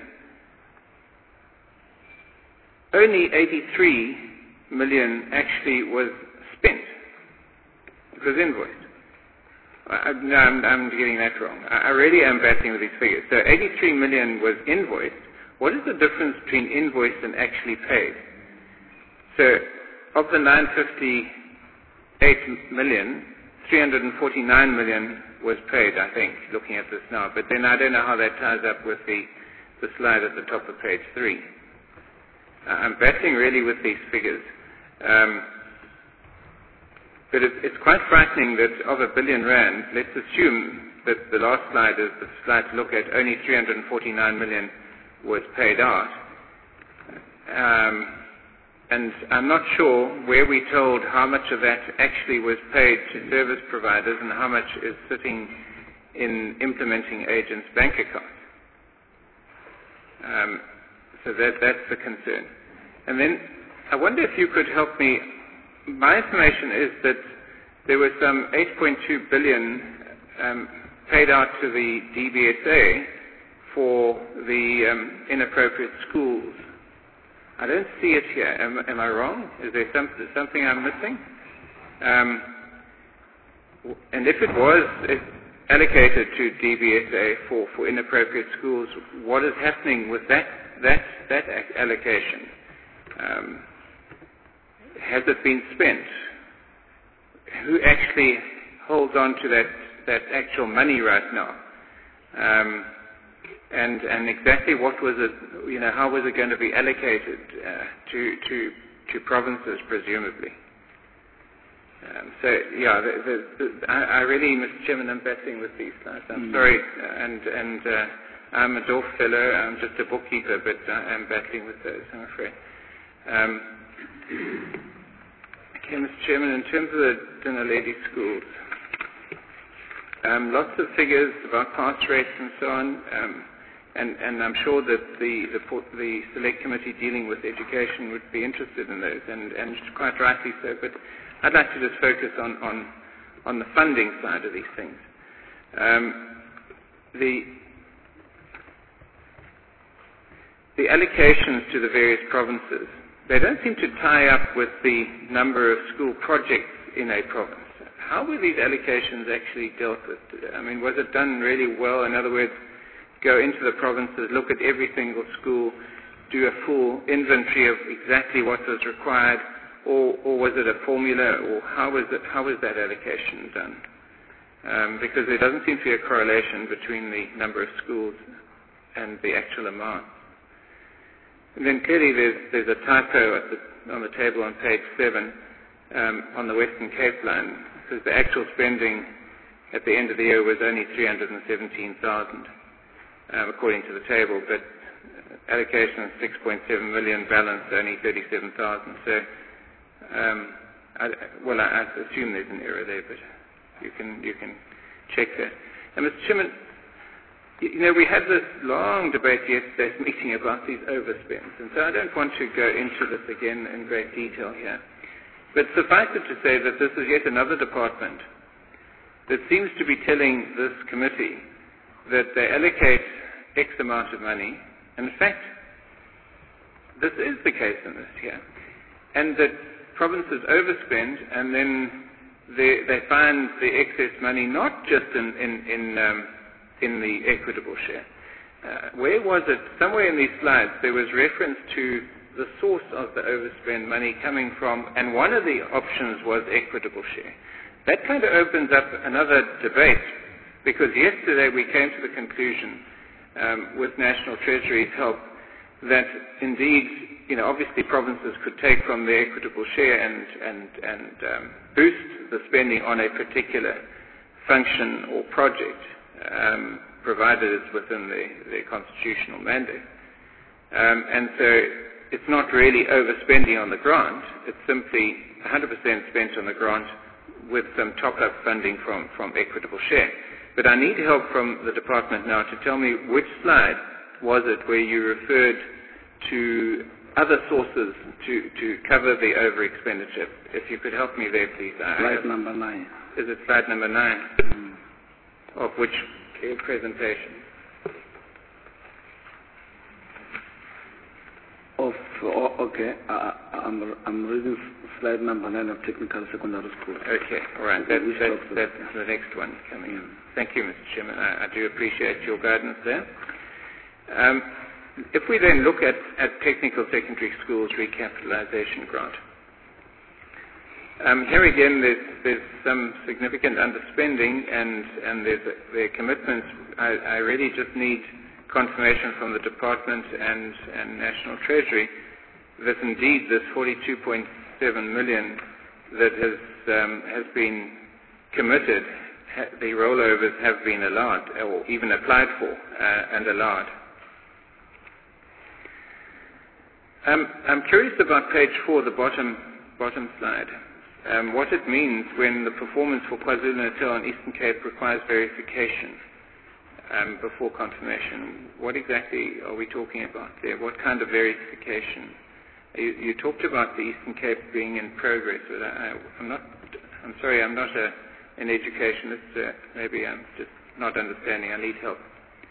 Only 83 million actually was spent. It was invoiced. I'm getting that wrong. I really am battling with these figures. So 83 million was invoiced. What is the difference between invoiced and actually paid? So of the 958 million, 349 million was paid, I think, looking at this now. But then I don't know how that ties up with the slide at the top of page 3. I'm battling really with these figures. But it's quite frightening that of R1 billion, let's assume that the last slide is the slide to look at, only 349 million was paid out. And I'm not sure where we told how much of that actually was paid to service providers and how much is sitting in implementing agents' bank accounts. So that's the concern. And then I wonder if you could help me. My information is that there was some 8.2 billion paid out to the DBSA for the inappropriate schools. I don't see it here. Am I wrong? Is there something I'm missing? And if it was allocated to DBSA for inappropriate schools, what is happening with that allocation? Has it been spent? Who actually holds on to that actual money right now? And exactly what was it? How was it going to be allocated to provinces, presumably? I really, Mr. Chairman, am battling with these slides. I'm sorry, and I'm a Dorf fellow. I'm just a bookkeeper, but I'm battling with those, I'm afraid. Okay, Mr. Chairman, in terms of the Dinaledi schools, lots of figures about pass rates and so on, and I'm sure that the Select Committee dealing with education would be interested in those, and quite rightly so, but I'd like to just focus on the funding side of these things. The allocations to the various provinces, they don't seem to tie up with the number of school projects in a province. How were these allocations actually dealt with? I mean, was it done really well? In other words, go into the provinces, look at every single school, do a full inventory of exactly what was required, or was it a formula, or how was that allocation done? Because there doesn't seem to be a correlation between the number of schools and the actual amount. And then clearly there's a typo on the table on page 7 on the Western Cape line, because the actual spending at the end of the year was only 317,000, according to the table, but allocation of 6.7 million, balance only 37,000. So, I assume there's an error there, but you can check that. And Mr. Chairman, we had this long debate yesterday's meeting about these overspends, and so I don't want to go into this again in great detail here. But suffice it to say that this is yet another department that seems to be telling this committee that they allocate X amount of money, and in fact, this is the case in this here, and that provinces overspend, and then they find the excess money not just in the equitable share. Where was it? Somewhere in these slides there was reference to the source of the overspend money coming from, and one of the options was equitable share. That kind of opens up another debate, because yesterday we came to the conclusion, with National Treasury's help, that indeed, obviously provinces could take from the equitable share and boost the spending on a particular function or project, provided it's within their constitutional mandate. And so it's not really overspending on the grant, it's simply 100% spent on the grant with some top-up funding from equitable share. But I need help from the department now to tell me which slide was it where you referred to other sources to cover the over-expenditure. If you could help me there, please. Slide number 9. Is it slide number 9? Of which presentation? Okay. I'm reading slide number 9 of technical secondary school. Okay, all right. That's the next one coming in. Thank you, Mr. Chairman. I do appreciate your guidance there. If we then look at technical secondary schools recapitalization grant, here again there's some significant underspending, and there are commitments. I really just need confirmation from the department and National Treasury that indeed this 42.7 million that has been committed, the rollovers have been allowed, or even applied for and allowed. I'm curious about page 4, the bottom slide, what it means when the performance for KwaZulu-Natal and Eastern Cape requires verification before confirmation. What exactly are we talking about there? What kind of verification? You talked about the Eastern Cape being in progress, but I'm sorry, I'm not an educationist. Maybe I'm just not understanding. I need help.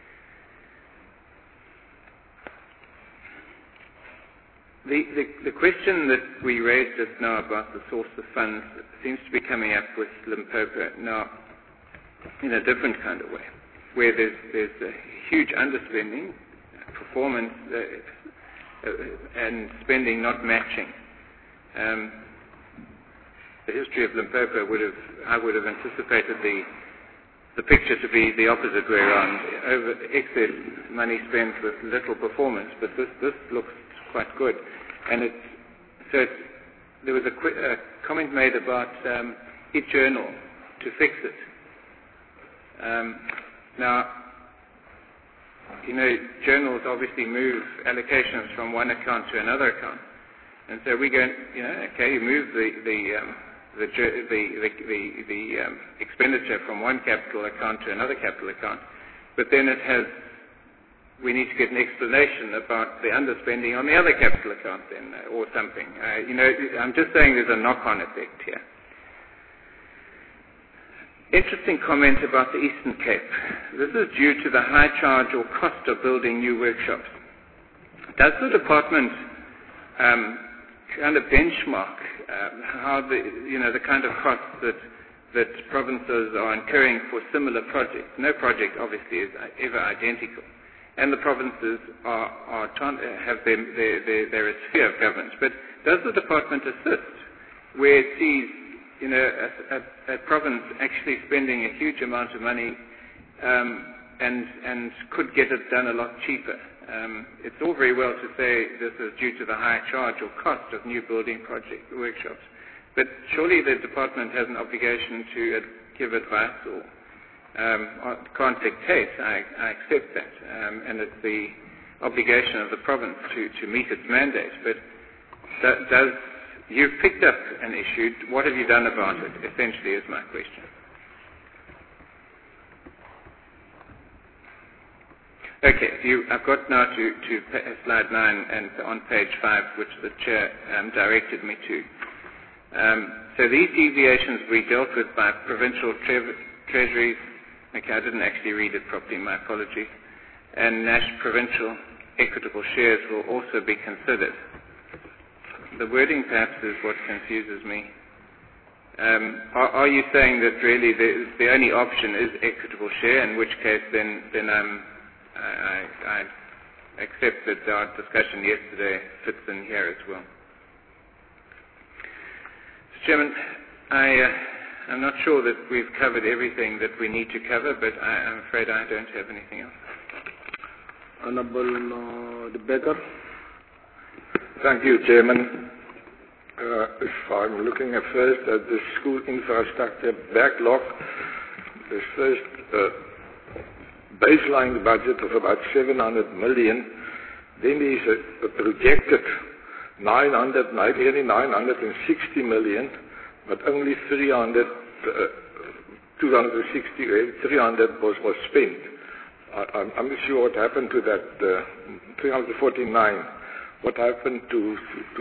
The question that we raised just now about the source of funds seems to be coming up with Limpopo now in a different kind of way, where there's a huge underspending, performance and spending not matching. The history of Limpopo I would have anticipated the picture to be the opposite way around, over excess money spent with little performance, but this looks quite good. And there was a comment made about eJournal to fix it. Now, journals obviously move allocations from one account to another account, and so we go, you move the expenditure from one capital account to another capital account, but then we need to get an explanation about the underspending on the other capital account then, or something. I'm just saying there's a knock-on effect here. Interesting comment about the Eastern Cape. This is due to the high charge or cost of building new workshops. Does the department kind of benchmark how the kind of costs that provinces are incurring for similar projects? No project obviously is ever identical, and the provinces have their sphere of government. But does the department assist where it sees a province actually spending a huge amount of money and could get it done a lot cheaper? It's all very well to say this is due to the high charge or cost of new building workshops, but surely the department has an obligation to give advice or can't dictate. I accept that, and it's the obligation of the province to meet its mandate. But you've picked up an issue. What have you done about it? Essentially, is my question. Okay, I've got now to slide 9 and on page 5, which the chair directed me to. So these deviations we dealt with by provincial treasuries. Okay, I didn't actually read it properly, my apologies. And provincial equitable shares will also be considered. The wording perhaps is what confuses me. Are you saying that really the only option is equitable share, in which case then I accept that our discussion yesterday fits in here as well. Mr. Chairman, I'm not sure that we've covered everything that we need to cover, but I'm afraid I don't have anything else. Honourable De Becker. Thank you, Chairman. If I'm looking at first at the school infrastructure backlog, the first baseline budget of about 700 million, then there is a projected 960 million, but only 300 was spent. I'm not sure what happened to that 349. What happened to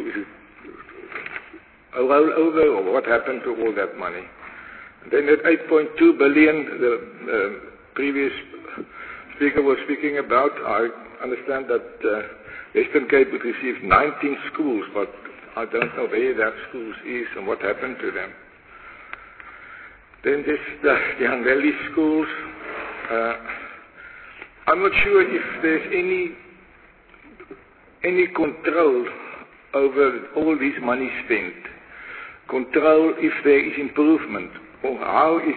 a rollover, or what happened to all that money? Then at 8.2 billion, the previous speaker was speaking about, I understand that Western Cape would receive 19 schools, but I don't know where that schools is and what happened to them. Then there's the Young Valley schools. I'm not sure if there's any control over all this money spent. Control if there is improvement, or how do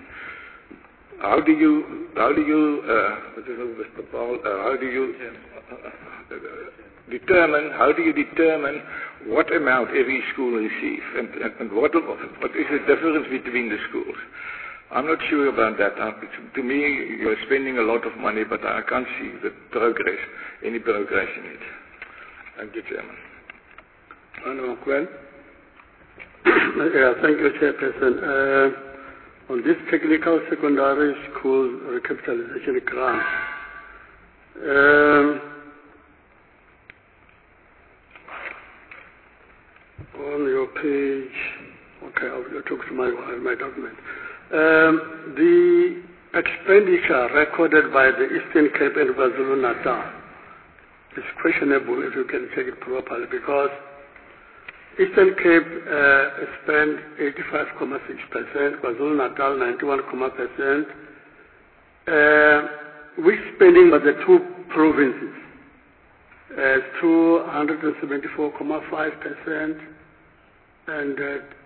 you determine what amount every school receives, and what is the difference between the schools? I'm not sure about that. To me, you're spending a lot of money, but I can't see any progress in it. Thank you, Chairman. Honourable Quinn. Thank you, Chairperson. On this technical secondary school recapitalization grant, on your page, okay, I'll talk to my document. The expenditure recorded by the Eastern Cape and KwaZulu-Natal is questionable if you can check it properly, because Eastern Cape spent 85.6%, KwaZulu-Natal 91%. We're spending by the two provinces 274.5% and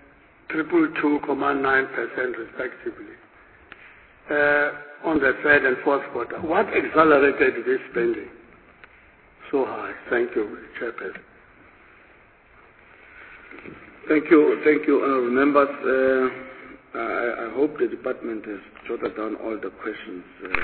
222.9% respectively on the third and fourth quarter. What accelerated this spending so high? Thank you, Chairperson. Thank you, honourable members. I hope the department has jotted down all the questions.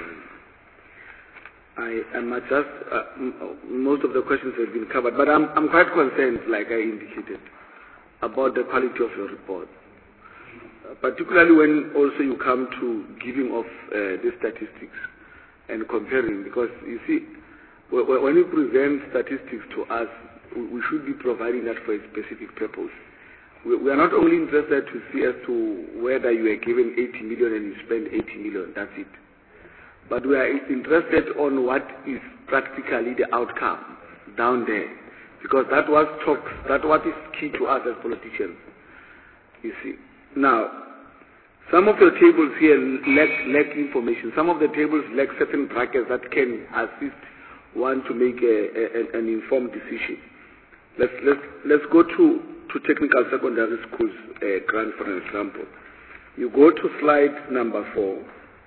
I must just, most of the questions have been covered, but I'm quite concerned, like I indicated, about the quality of your report. Particularly when also you come to giving of the statistics and comparing, because you see, when you present statistics to us, we should be providing that for a specific purpose. We are not only interested to see as to whether you are given 80 million and you spend 80 million, that's it. But we are interested on what is practically the outcome down there. Because that what is key to us as politicians. You see. Now, some of your tables here lack information. Some of the tables lack certain brackets that can assist one to make an informed decision. Let's go to technical secondary schools grant, for an example. You go to slide number 4.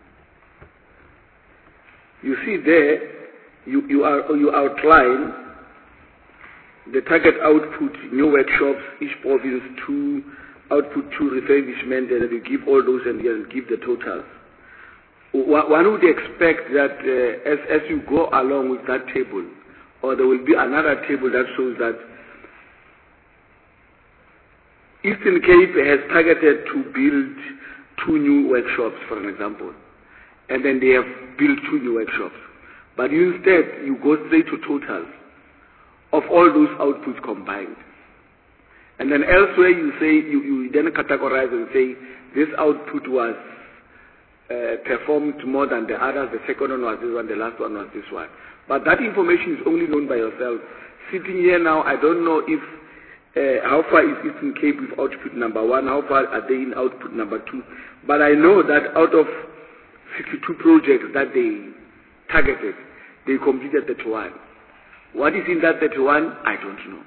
You see there, you outline the target output, new workshops, each province 2, output 2 refurbishment, and you give all those and you give the totals. One would expect that as you go along with that table, or there will be another table that shows that Eastern Cape has targeted to build 2 new workshops, for an example, and then they have built 2 new workshops. But instead, you go straight to totals of all those outputs combined. And then elsewhere you say, you then categorize and say, this output was performed more than the others, the second one was this one, the last one was this one. But that information is only known by yourself. Sitting here now, I don't know if how far is Eastern Cape with output number 1, how far are they in output number 2. But I know that out of 62 projects that they targeted, they completed 31. What is in that 31? I don't know.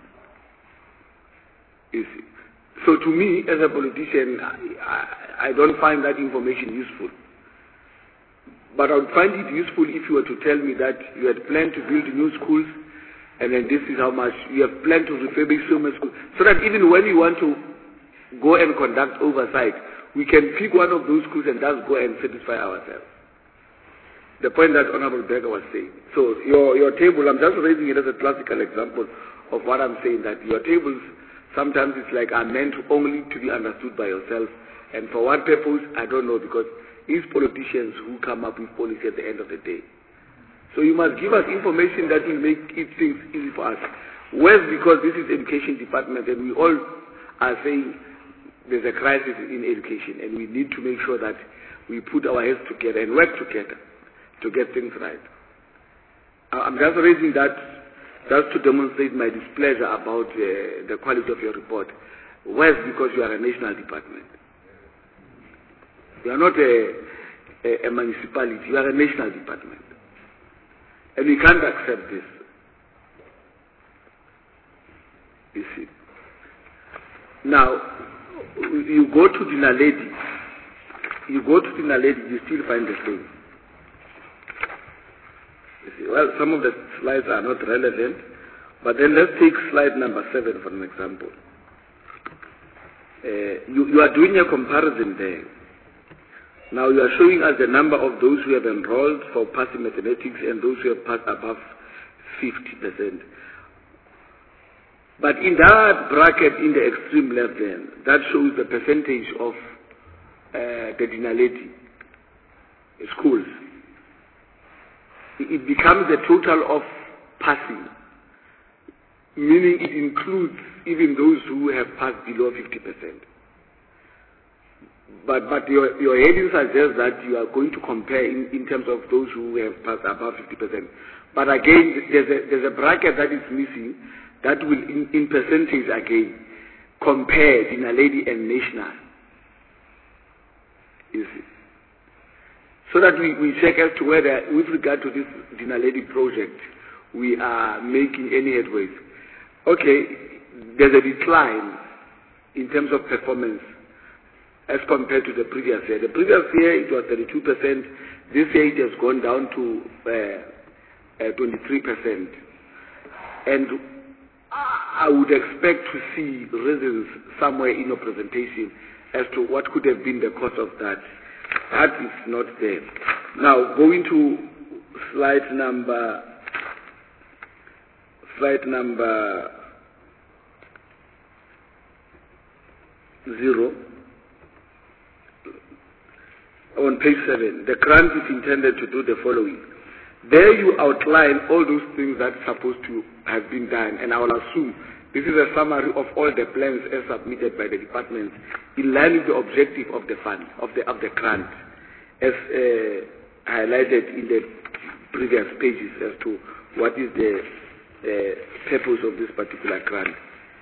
You see. So to me, as a politician, I don't find that information useful. But I would find it useful if you were to tell me that you had planned to build new schools, and then this is how much you have planned to refurbish so many schools, so that even when we want to go and conduct oversight, we can pick one of those schools and just go and satisfy ourselves. The point that Honorable Berger was saying. So your table, I'm just raising it as a classical example of what I'm saying, that your tables sometimes it's like are meant only to be understood by yourself, and for what purpose, I don't know, because it's politicians who come up with policy at the end of the day. So you must give us information that will make it things easy for us. Well, because this is education department and we all are saying there's a crisis in education and we need to make sure that we put our heads together and work together to get things right. I'm just raising that just to demonstrate my displeasure about the quality of your report. Well, because you are a national department. You are not a municipality, you are a national department. And we can't accept this. You see. Now, you go to Dinaledi. You go to Dinaledi, you still find the same. You see, well, some of the slides are not relevant, but then let's take slide number 7 for an example. You are doing a comparison there. Now you are showing us the number of those who have enrolled for passing mathematics and those who have passed above 50%. But in that bracket, in the extreme left then, that shows the percentage of the Dinaledi schools. It becomes the total of passing, meaning it includes even those who have passed below 50%. But your heading suggests that you are going to compare in terms of those who have passed above 50%. But again, there's a bracket that is missing that will, in percentage again, compare Dinaledi and national. You see. So that we check as to whether, with regard to this Dinaledi project, we are making any headways. Okay, there's a decline in terms of performance as compared to the previous year. The previous year it was 32%. This year it has gone down to 23%. And I would expect to see reasons somewhere in your presentation as to what could have been the cause of that. That is not there. Now, going to slide number 0. On page 7, the grant is intended to do the following. There you outline all those things that are supposed to have been done, and I will assume this is a summary of all the plans as submitted by the department in line with the objective of the fund, of the grant, as highlighted in the previous pages as to what is the purpose of this particular grant.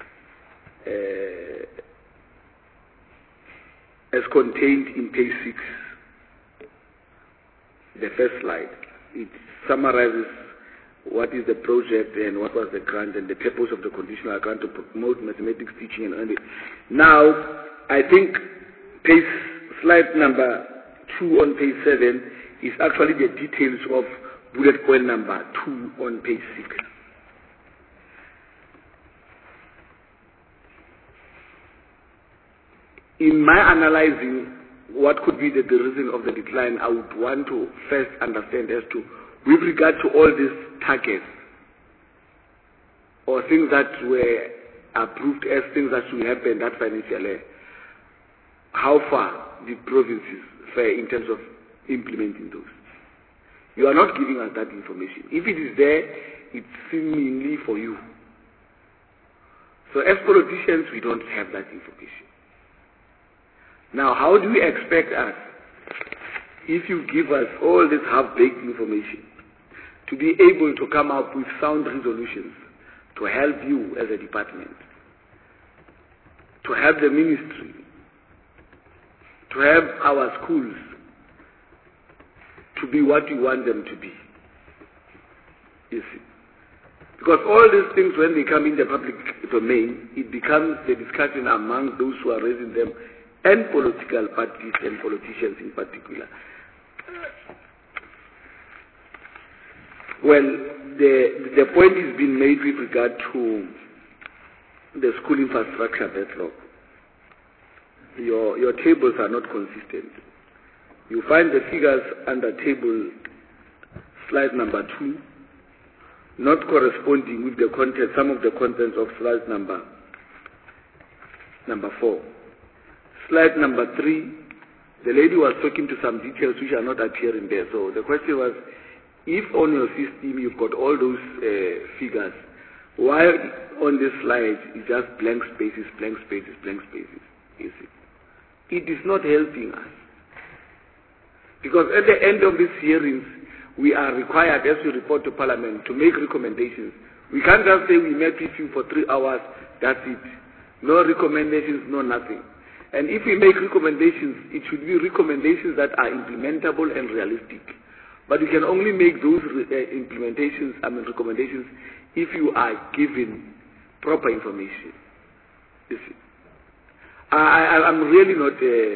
As contained in page 6, the first slide, it summarizes what is the project and what was the grant and the purpose of the conditional grant to promote mathematics teaching and earning. Now, I think slide number 2 on page 7 is actually the details of bullet point number 2 on page 6. In my analyzing what could be the reason of the decline, I would want to first understand as to, with regard to all these targets or things that were approved as things that should happen that financial year, how far did provinces fare in terms of implementing those? You are not giving us that information. If it is there, it's seemingly for you. So as politicians, we don't have that information. Now, how do you expect us, if you give us all this half-baked information, to be able to come up with sound resolutions to help you as a department, to help the ministry, to help our schools to be what you want them to be? You see? Because all these things, when they come in the public domain, it becomes the discussion among those who are raising them and political parties and politicians in particular. Well, the point is being made with regard to the school infrastructure backlog. Your tables are not consistent. You find the figures under table slide number 2 not corresponding with the content, some of the contents of slide number 4. Slide number 3, the lady was talking to some details which are not appearing there. So the question was, if on your system you've got all those figures, why on this slide it's just blank spaces, blank spaces, blank spaces? You see? It is not helping us. Because at the end of these hearings, we are required, as we report to Parliament, to make recommendations. We can't just say we met with you for 3 hours, that's it. No recommendations, no nothing. And if we make recommendations, it should be recommendations that are implementable and realistic. But you can only make those recommendations if you are given proper information. You see. I'm really not...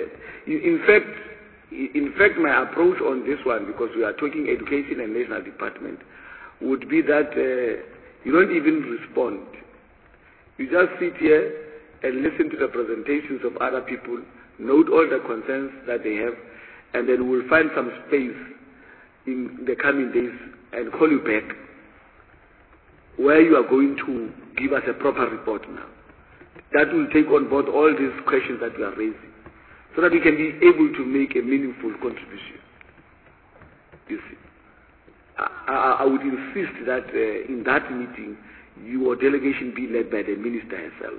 In fact, my approach on this one, because we are talking education and national department, would be that you don't even respond. You just sit here and listen to the presentations of other people, note all the concerns that they have, and then we'll find some space in the coming days and call you back where you are going to give us a proper report now. That will take on board all these questions that we are raising, so that we can be able to make a meaningful contribution. You see, I would insist that in that meeting, your delegation be led by the minister herself.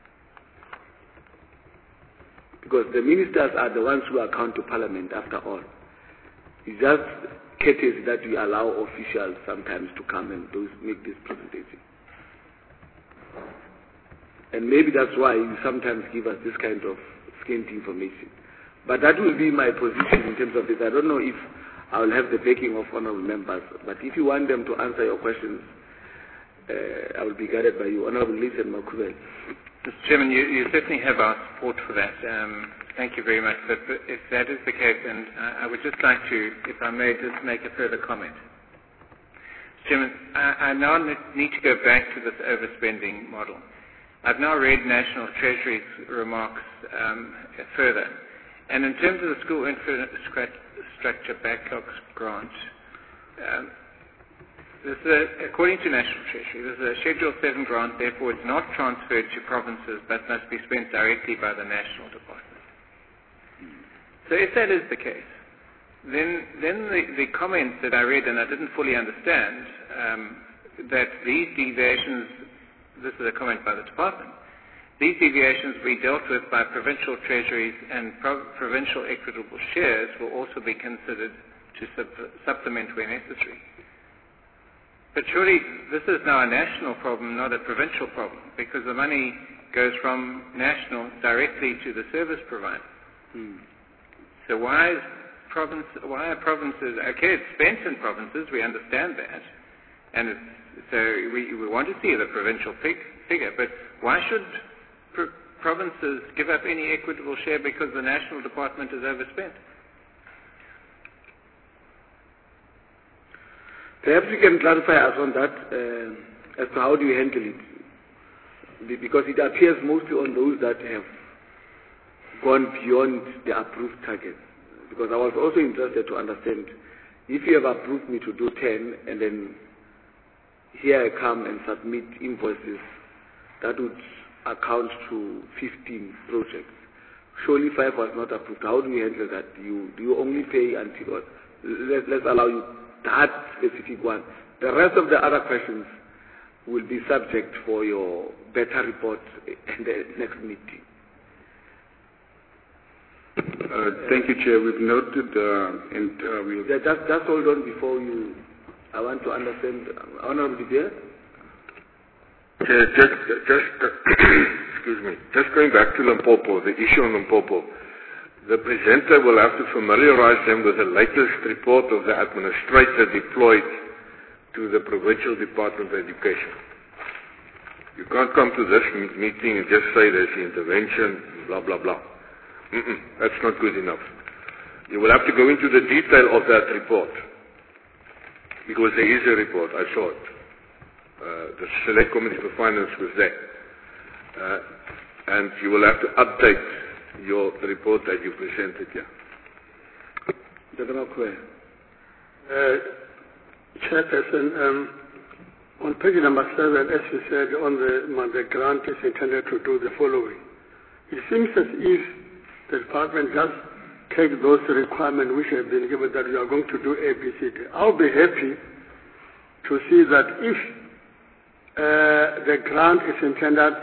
Because the ministers are the ones who account to Parliament after all. It's just courtesy that we allow officials sometimes to come and make this presentation. And maybe that's why you sometimes give us this kind of scanty information. But that will be my position in terms of this. I don't know if I will have the backing of honorable members, but if you want them to answer your questions, I will be guided by you. Honorable Lisa Makubel. Mr. Chairman, you certainly have our support for that. Thank you very much. But if that is the case, and I would just like to, if I may, just make a further comment. Chairman, I now need to go back to this overspending model. I've now read National Treasury's remarks further. And in terms of the school infrastructure backlogs grant, according to National Treasury, this is a Schedule 7 grant, therefore it's not transferred to provinces but must be spent directly by the National Department. So if that is the case, then the comments that I read, and I didn't fully understand, that these deviations, this is a comment by the department, these deviations will be dealt with by provincial treasuries and provincial equitable shares will also be considered to supplement where necessary. But surely this is now a national problem, not a provincial problem, because the money goes from national directly to the service provider. So why are provinces, okay, it's spent in provinces, we understand that, and so we want to see the provincial figure, but why should provinces give up any equitable share because the national department is overspent? Perhaps you can clarify us on that as to how do you handle it, because it appears mostly on those that have gone beyond the approved target. Because I was also interested to understand, if you have approved me to do 10 and then here I come and submit invoices that would account to 15 projects. Surely 5 was not approved. How do you handle that? Do you only pay until, let's allow you that specific one. The rest of the other questions will be subject for your better report in the next meeting. Thank you, Chair. We've noted and we'll... Just hold on before you... I want to understand. Honorable Dear? Chair, excuse me. Just going back to Limpopo, the issue on Limpopo. The presenter will have to familiarize them with the latest report of the administrator deployed to the Provincial Department of Education. You can't come to this meeting and just say there's intervention, blah, blah, blah. That's not good enough. You will have to go into the detail of that report. Because there is a report, I saw it. The Select Committee for Finance was there. And you will have to update the report that you presented here. Chairperson, on page number 7, as you said, on the grant is intended to do the following. It seems as if the department just take those requirements which have been given that you are going to do A, B, C, D. I'll be happy to see that if the grant is intended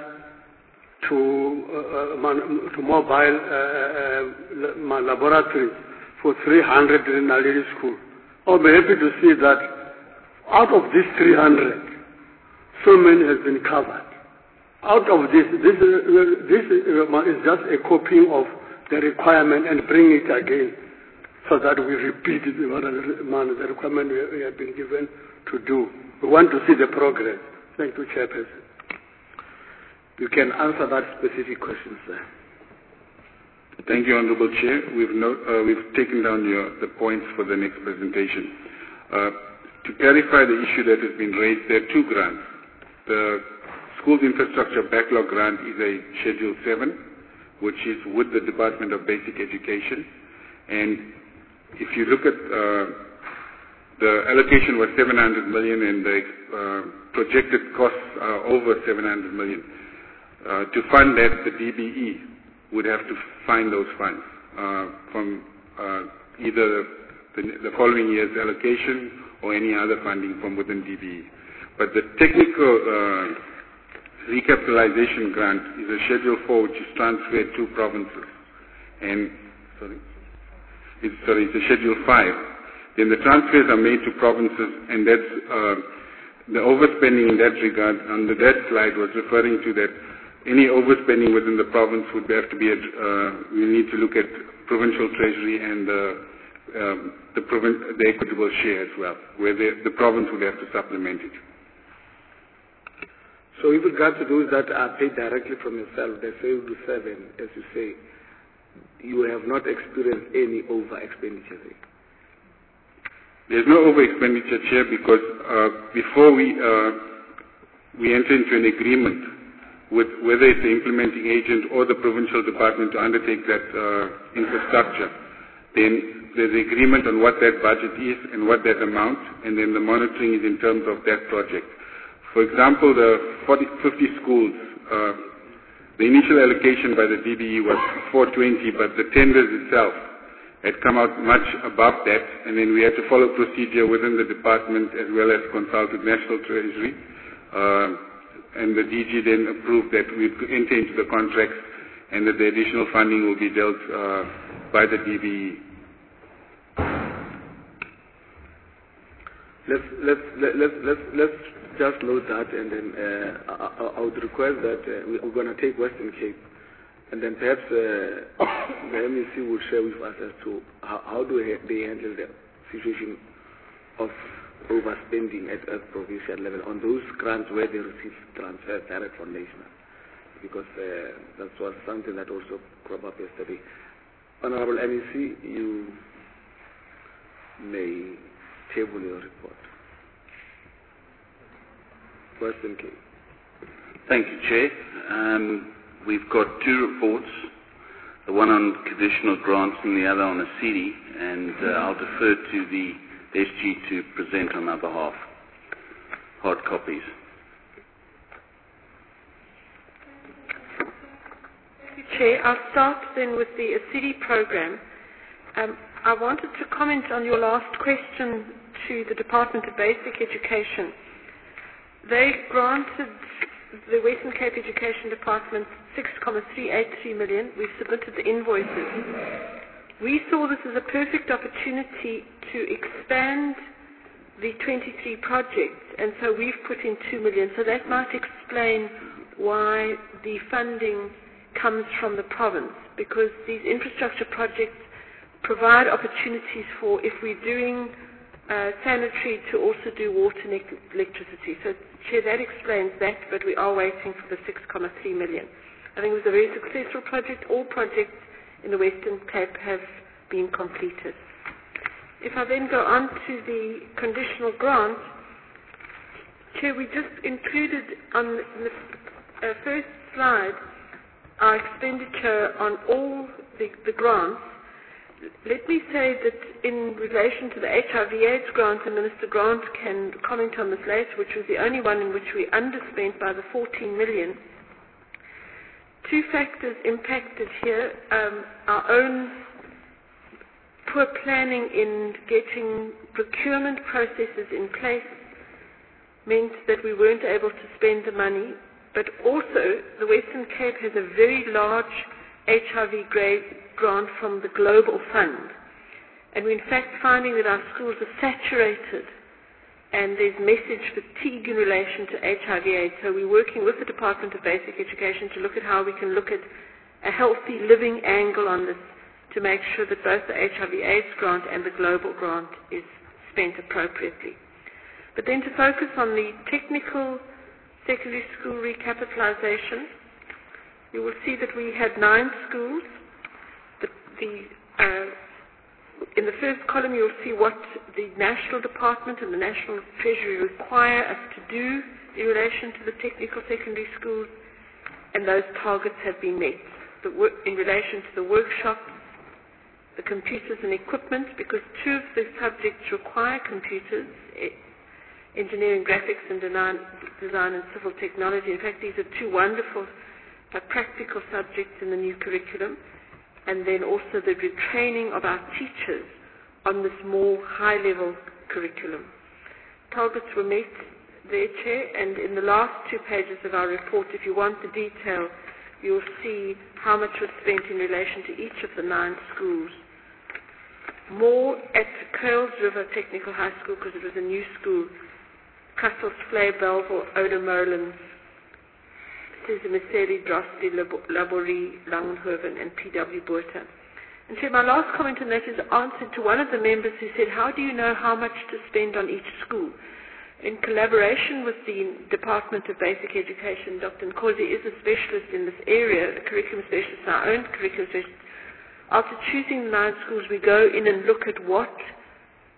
to mobile laboratories for 300 in Naledi School, I'll be happy to see that out of these 300, so many has been covered. Out of this is just a copying of the requirement and bring it again so that we repeat the requirement we have been given to do. We want to see the progress. Thank you, Chairperson. You can answer that specific question, sir. Thank you, Honourable Chair. We've taken down the points for the next presentation. To clarify the issue that has been raised, there are 2 grants. The Schools Infrastructure Backlog Grant is a Schedule 7, which is with the Department of Basic Education. And if you look at the allocation was 700 million and the projected costs are over 700 million. To fund that, the DBE would have to find those funds from either the following year's allocation or any other funding from within DBE. But the technical recapitalization grant is a Schedule 4 which is transferred to provinces. And, it's a Schedule 5. Then the transfers are made to provinces, and that's the overspending in that regard. Under that slide was referring to that any overspending within the province would have to be, we need to look at provincial treasury and the equitable share as well, where the province would have to supplement it. So with regard to those that are paid directly from yourself, the 7, as you say, you have not experienced any over expenditure there? There's no over-expenditure, Chair, because before we enter into an agreement with whether it's the implementing agent or the provincial department to undertake that infrastructure, then there's agreement on what that budget is and what that amount, and then the monitoring is in terms of that project. For example, the 50 schools, the initial allocation by the DBE was 420, but the tenders itself had come out much above that, and then we had to follow procedure within the department as well as consult with National Treasury. And the DG then approved that we enter into the contracts and that the additional funding will be dealt by the DBE. Let's just note that, and then I would request that we're going to take Western Cape, and then perhaps the MEC will share with us as to how do they handle the situation of overspending at provincial level on those grants where they receive transfers direct from national, because that was something that also cropped up yesterday. Honorable MEC, you may table your report. Western Cape. Thank you, Chair. We've got two reports, the one on conditional grants and the other on a CD, and I'll defer to the SG to present on our behalf. Hard copies. Thank you, Chair. I'll start then with the ACIDI program. I wanted to comment on your last question to the Department of Basic Education. They granted the Western Cape Education Department 6.383 million. We've submitted the invoices. We saw this as a perfect opportunity to expand the 23 projects, and so we've put in 2 million. So that might explain why the funding comes from the province, because these infrastructure projects provide opportunities for, if we're doing sanitary, to also do water and electricity. So, Chair, that explains that, but we are waiting for the 6.3 million. I think it was a very successful project. All projects in the Western Cape have been completed. If I then go on to the conditional grant, Chair, we just included on the first slide our expenditure on all the grants. Let me say that in relation to the HIV/AIDS grant, and Minister Grant can comment on this later, which was the only one in which we underspent by the 14 million, two factors impacted here. Our own poor planning in getting procurement processes in place meant that we weren't able to spend the money, but also the Western Cape has a very large HIV grant from the Global Fund. And we're in fact finding that our schools are saturated and there's message fatigue in relation to HIV/AIDS. So we're working with the Department of Basic Education to look at how we can look at a healthy living angle on this to make sure that both the HIV/AIDS grant and the Global grant is spent appropriately. But then to focus on the technical secondary school recapitalization, you will see that we had 9 schools. In the first column, you'll see what the National Department and the National Treasury require us to do in relation to the technical secondary schools, and those targets have been met. In relation to the workshops, the computers and equipment, because 2 of the subjects require computers, engineering, graphics, and design and civil technology. In fact, these are 2 wonderful practical subjects in the new curriculum. And then also the retraining of our teachers on this more high-level curriculum. Targets were met there, Chair, and in the last 2 pages of our report, if you want the detail, you'll see how much was spent in relation to each of the 9 schools. More at Curls River Technical High School, because it was a new school, Castles Flay, Belleville, Oda Merlin, Meseri, Drosti, Labori, Langenhoven, and P.W. Botha. And so my last comment on that is answer to one of the members who said, how do you know how much to spend on each school? In collaboration with the Department of Basic Education, Dr. Nkosi is a specialist in this area, a curriculum specialist, our own curriculum specialist. After choosing the 9 schools, we go in and look at what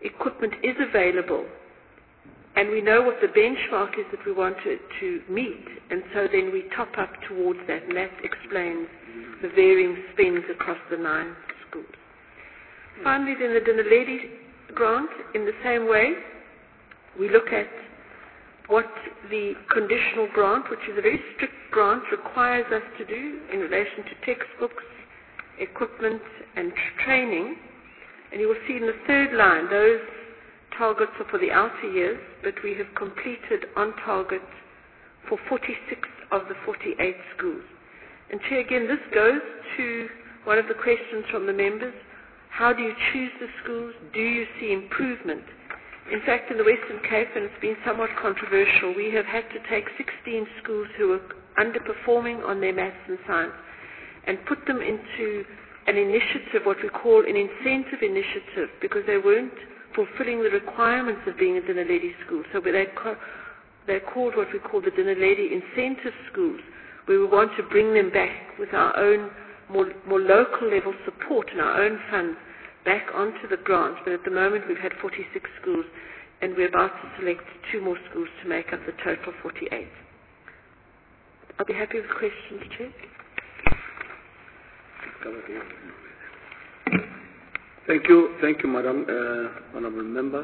equipment is available, and we know what the benchmark is that we want to meet, and so then we top up towards that, and that explains the varying spends across the 9 schools. Finally, then the Dinaledi grant, in the same way, we look at what the conditional grant, which is a very strict grant, requires us to do in relation to textbooks, equipment, and training. And you will see in the 3rd line, those targets are for the outer years, but we have completed on target for 46 of the 48 schools. And Chair, again, this goes to one of the questions from the members. How do you choose the schools? Do you see improvement? In fact, in the Western Cape, and it's been somewhat controversial, we have had to take 16 schools who were underperforming on their maths and science and put them into an initiative, what we call an incentive initiative, because they weren't fulfilling the requirements of being a Dinaledi school. So they're called what we call the Dinaledi incentive schools, where we want to bring them back with our own more local level support and our own funds back onto the grant. But at the moment we've had 46 schools, and we're about to select 2 more schools to make up the total 48. I'll be happy with questions, Chair. Thank you, Madam Honourable Member.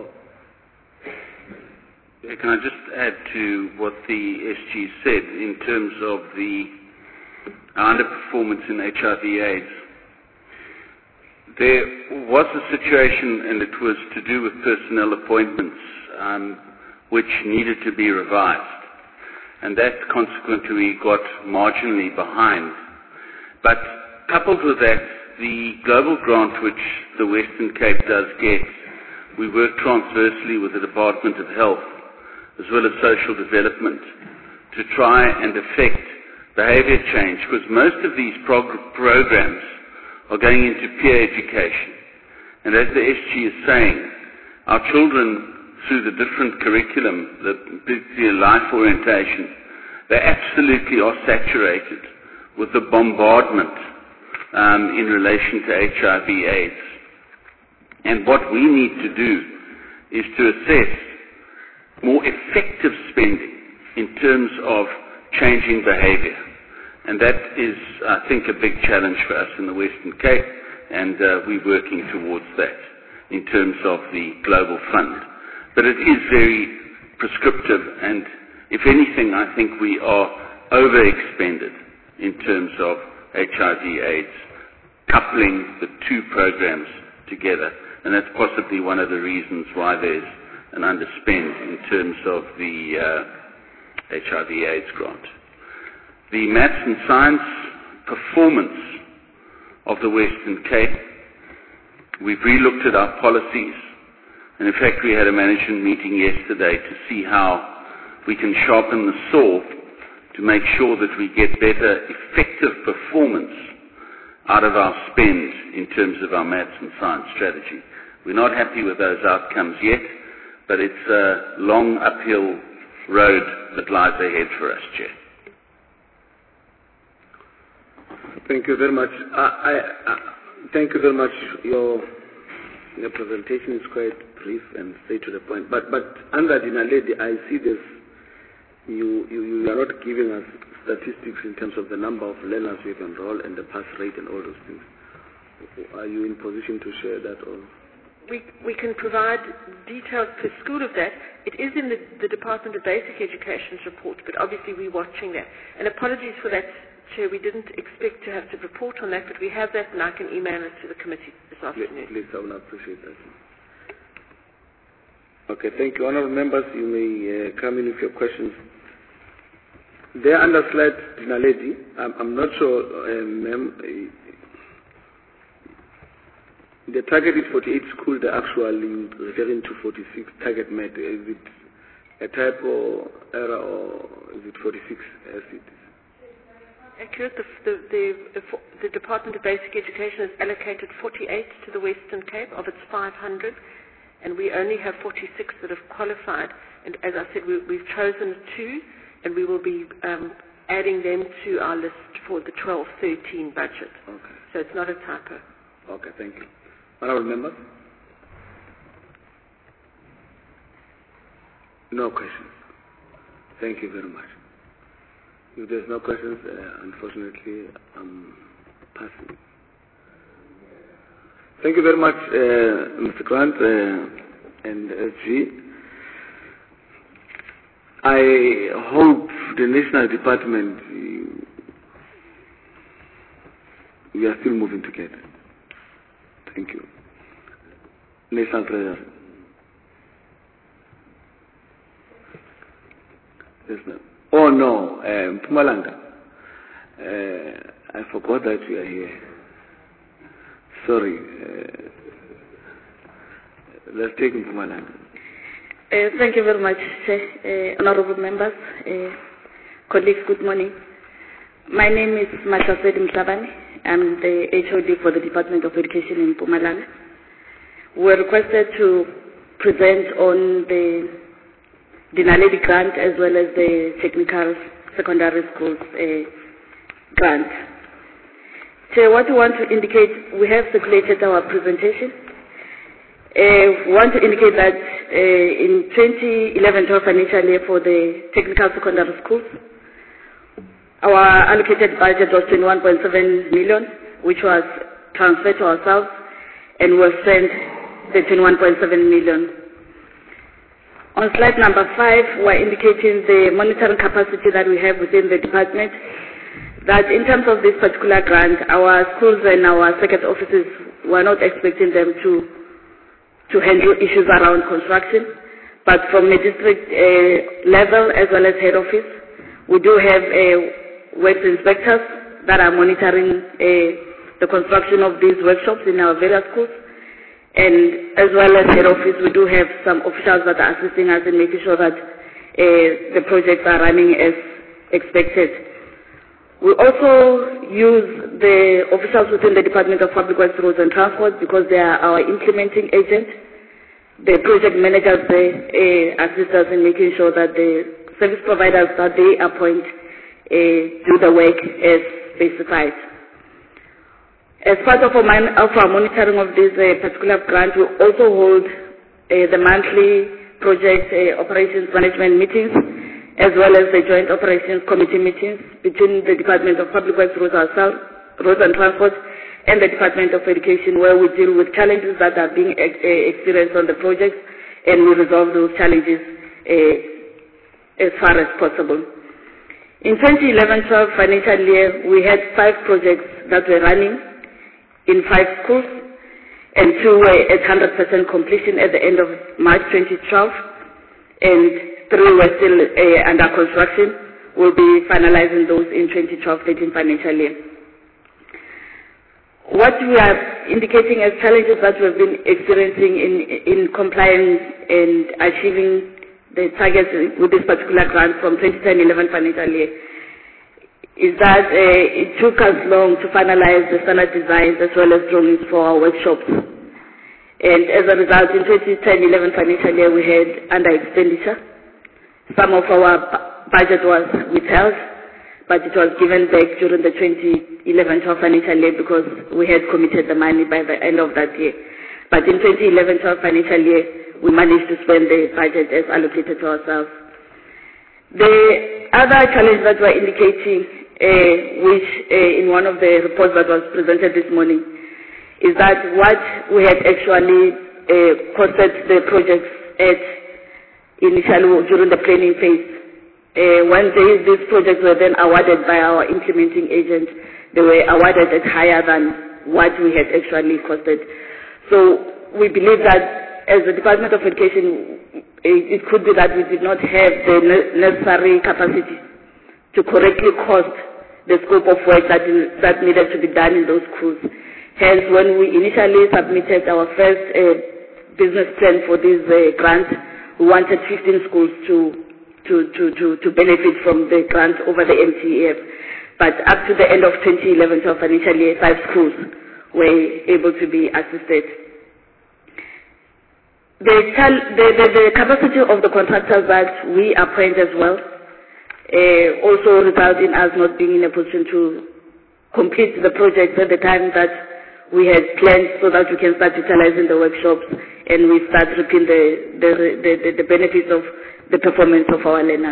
Yeah, can I just add to what the SG said in terms of the underperformance in HIV/AIDS? There was a situation, and it was to do with personnel appointments, which needed to be revised, and that consequently we got marginally behind. But coupled with that, the global grant which the Western Cape does get, we work transversely with the Department of Health as well as Social Development to try and affect behaviour change, because most of these programs are going into peer education. And as the SG is saying, our children, through the different curriculum, the life orientation, they absolutely are saturated with the bombardment in relation to HIV/AIDS. And what we need to do is to assess more effective spending in terms of changing behaviour. And that is, I think, a big challenge for us in the Western Cape, and we're working towards that in terms of the Global Fund. But it is very prescriptive, and if anything, I think we are overexpended in terms of HIV/AIDS, coupling the 2 programs together. And that's possibly one of the reasons why there's an underspend in terms of the HIV/AIDS grant. The maths and science performance of the Western Cape, we've re-looked at our policies, and in fact we had a management meeting yesterday to see how we can sharpen the saw to make sure that we get better effective performance out of our spend in terms of our maths and science strategy. We're not happy with those outcomes yet, but it's a long uphill road that lies ahead for us, Chair. Thank you very much. Thank you very much. Your presentation is quite brief and straight to the point. But under Dinaledi, I see this. You are not giving us statistics in terms of the number of learners we've enrolled and the pass rate and all those things. Are you in position to share that? Or? We can provide details per school of that. It is in the Department of Basic Education's report, but obviously we're watching that. And apologies for that, Chair. We didn't expect to have to report on that, but we have that, and I can email it to the committee this afternoon. Please, I will appreciate that. Okay, thank you. Honourable members, you may come in with your questions. There under slide Dinaledi, I'm not sure, ma'am, the target is 48 schools, the actual referring to 46 target met. Is it a typo error or is it 46 as it is? Accurate. The Department of Basic Education has allocated 48 to the Western Cape of its 500, and we only have 46 that have qualified. And as I said, we've chosen 2, and we will be adding them to our list for the 12-13 budget. Okay. So it's not a typo. Okay, thank you. Honourable member. No questions. Thank you very much. If there's no questions, unfortunately, I'm passing. Thank you very much, Mr. Grant and SG. I hope the National Department, we are still moving together. Thank you. National Treasury. Yes, ma'am. Oh no, Mpumalanga. I forgot that you are here. Sorry. Let's take Mpumalanga. Thank you very much, honorable members, colleagues, good morning. My name is Mashasedi Mhlabane. I'm the HOD for the Department of Education in Mpumalanga. We were requested to present on the Naledi grant as well as the technical secondary schools grant. So what we want to indicate, we have circulated our presentation. We want to indicate that in 2011-12 financial year for the technical secondary schools, our allocated budget was 21.7 million, which was transferred to ourselves, and we spent the 21.7 million. On slide number 5, we're indicating the monitoring capacity that we have within the department, that in terms of this particular grant, our schools and our circuit offices, we're not expecting them to handle issues around construction, but from the district level as well as head office, we do have works inspectors that are monitoring the construction of these workshops in our various schools. And as well as head office, we do have some officials that are assisting us in making sure that the projects are running as expected. We also use the officials within the Department of Public Works, Roads and Transport because they are our implementing agent. The project managers, they assist us in making sure that the service providers that they appoint do the work as specified. As part of our monitoring of this particular grant, we also hold the monthly project operations management meetings, as well as the joint operations committee meetings between the Department of Public Works, Roads and Transport, and the Department of Education, where we deal with challenges that are being experienced on the projects, and we resolve those challenges as far as possible. In 2011-12 financial year, we had 5 projects that were running in 5 schools, and 2 were at 100% completion at the end of March 2012, and 3 were still under construction. We'll be finalizing those in 2012-13 financial year. What we are indicating as challenges that we've been experiencing in compliance and achieving the targets with this particular grant from 2010-11 financial year is that it took us long to finalize the standard designs as well as drawings for our workshops. And as a result, in 2010-11 financial year, we had under expenditure. Some of our budget was withheld, but it was given back during the 2011-12 financial year because we had committed the money by the end of that year. But in 2011-12 financial year, we managed to spend the budget as allocated to ourselves. The other challenge that we're indicating, which in one of the reports that was presented this morning, is that what we had actually costed the projects at initially during the planning phase. When these projects were then awarded by our implementing agent, they were awarded at higher than what we had actually costed. So we believe that as the Department of Education, it could be that we did not have the necessary capacity to correctly cost the scope of work that needed to be done in those schools. Hence, when we initially submitted our first business plan for this grant, we wanted 15 schools to benefit from the grant over the MTEF. But up to the end of 2011 financial year, 5 schools were able to be assisted. The capacity of the contractors that we appoint as well also result in us not being in a position to complete the project at the time that we had planned so that we can start utilizing the workshops and we start reaping the benefits of the performance of our learners.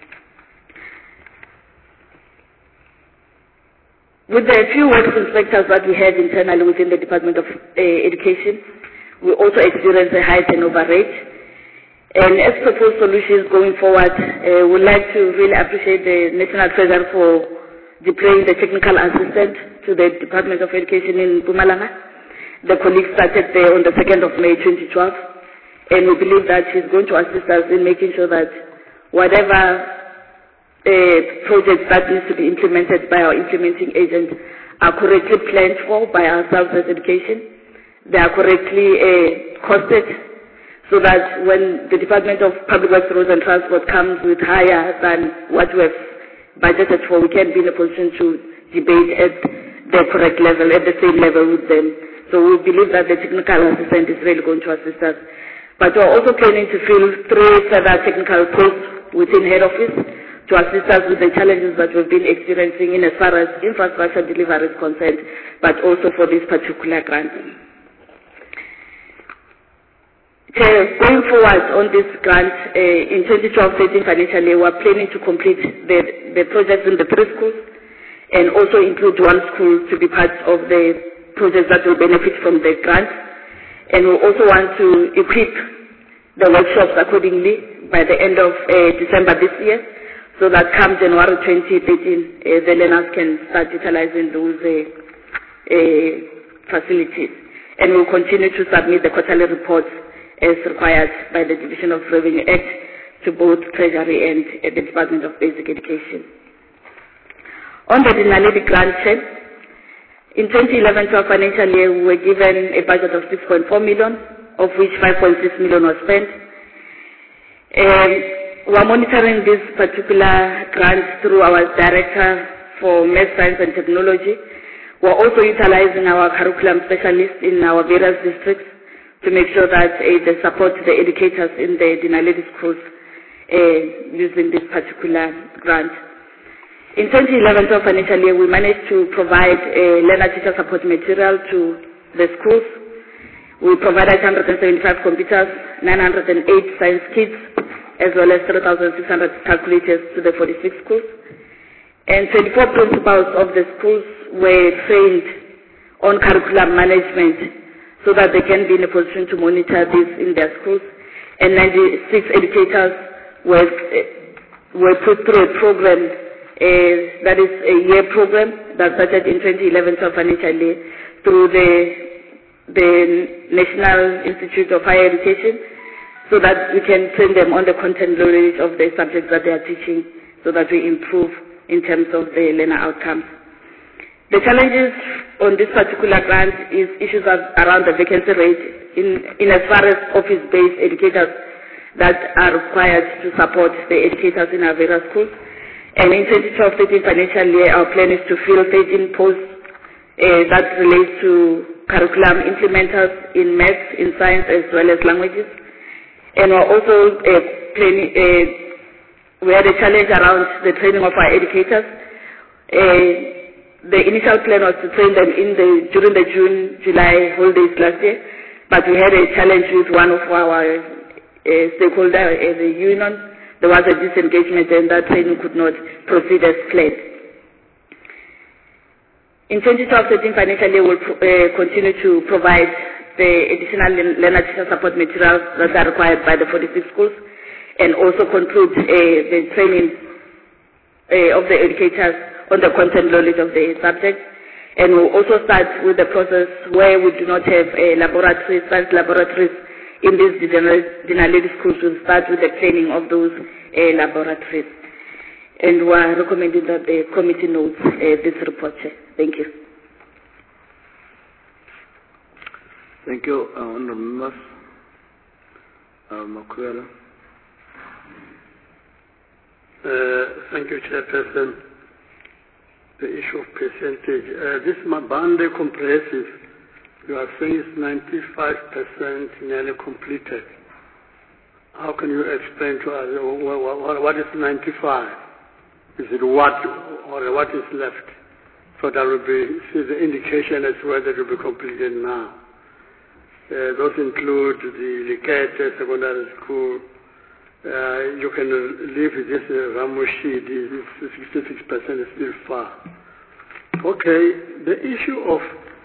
With the few works inspectors that we have internally within the Department of Education, we also experience a high turnover rate. And as proposed solutions going forward, we'd like to really appreciate the National Treasury for deploying the technical assistant to the Department of Education in Mpumalanga. The colleague started there on the 2nd of May 2012, and we believe that she's going to assist us in making sure that whatever projects that needs to be implemented by our implementing agent are correctly planned for by ourselves as education. They are correctly costed so that when the Department of Public Works, Roads and Transport comes with higher than what we have budgeted for, we can be in a position to debate at the correct level, at the same level with them. So we believe that the technical assistant is really going to assist us. But we're also planning to fill 3 further technical posts within head office to assist us with the challenges that we've been experiencing in as far as infrastructure delivery is concerned, but also for this particular grant. Going forward on this grant, in 2012-13 financial year, we're planning to complete the projects in the 3 schools and also include 1 school to be part of the projects that will benefit from the grant. And we also want to equip the workshops accordingly by the end of December this year, so that come January 2013, the learners can start utilizing those facilities. And we'll continue to submit the quarterly reports as required by the Division of Revenue Act to both Treasury and the Department of Basic Education. On the Dinaledi grant check, in 2011-12 financial year, we were given a budget of 6.4 million, of which 5.6 million was spent. We are monitoring this particular grant through our Director for Math, Science and Technology. We are also utilizing our curriculum specialists in our various districts to make sure that they support the educators in the Dinaledi schools using this particular grant. In 2011-12 financial year, we managed to provide learner-teacher support material to the schools. We provided 175 computers, 908 science kits, as well as 3,600 calculators to the 46 schools. And 24 principals of the schools were trained on curriculum management so that they can be in a position to monitor this in their schools. And 96 educators were put through a program, that is a year program that started in 2011-12 financial year through the National Institute of Higher Education, so that we can train them on the content knowledge of the subjects that they are teaching, so that we improve in terms of the learner outcomes. The challenges on this particular grant is issues around the vacancy rate in as far as office-based educators that are required to support the educators in our various schools. And in 2012-13 financial year, our plan is to fill 13 posts that relate to curriculum implementers in maths, in science, as well as languages. And we're also planning, we had a challenge around the training of our educators. The initial plan was to train them during the June-July holidays last year, but we had a challenge with one of our stakeholders, the union. There was a disengagement and that training could not proceed as planned. In 2012-13 financial year, we'll continue to provide the additional learner-teacher support materials that are required by the 46 schools, and also conclude the training of the educators on the content knowledge of the subject. And we'll also start with the process where we do not have science laboratories in these Dinaledi schools. We'll start with the training of those laboratories. And we are recommending that the committee notes this report. Thank you. Thank you, Honourable Members. Makuela. Thank you, Chairperson. The issue of percentage. This Mabande comprehensive, you are saying it's 95% nearly completed. How can you explain to us what is 95? Is it what, or what is left? So that will be the indication as to whether it will be completed now. Those include the Lekete Secondary School. You can leave this Ramushi, the 66% is still far. Okay, the issue of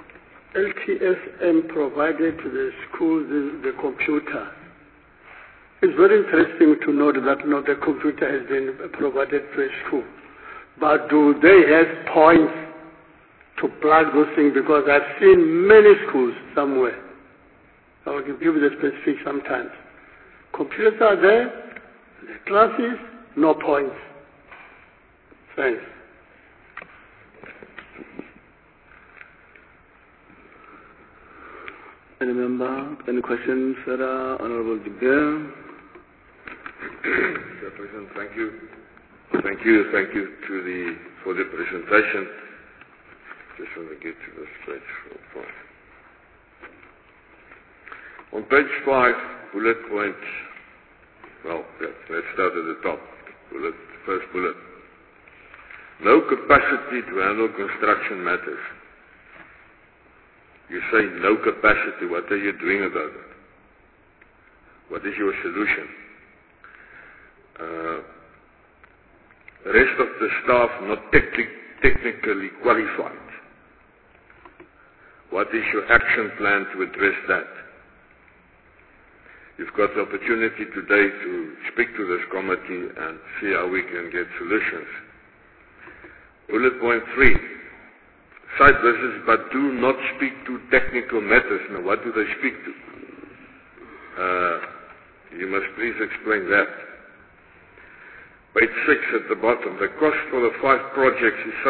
LTSM provided to the schools, the computer. It's very interesting to note that the computer has been provided to a school. But do they have points to plug those things? Because I've seen many schools somewhere. I will give you the specifics sometimes. Computers are there, the classes, no points. Thanks. Any member? Any questions, Honorable De Beer? Mr. President, thank you. Thank you for the presentation. Just want to get to this page 5. On page 5, bullet point, let's start at the top. First bullet. No capacity to handle construction matters. You say no capacity. What are you doing about it? What is your solution? The rest of the staff not technically qualified. What is your action plan to address that? You've got the opportunity today to speak to this committee and see how we can get solutions. Bullet point 3. Site visits, but do not speak to technical matters. Now, what do they speak to? You must please explain that. Page 6 at the bottom. The cost for the 5 projects is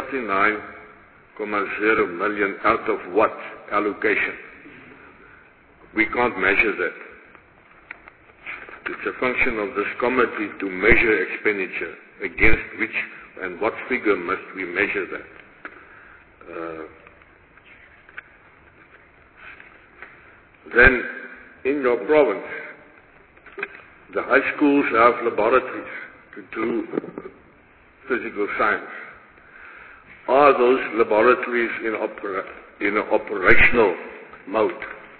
39.0 million out of what allocation? We can't measure that. It's a function of this committee to measure expenditure, against which and what figure must we measure that. Then, in your province, the high schools have laboratories to do physical science. Are those laboratories in an operational mode?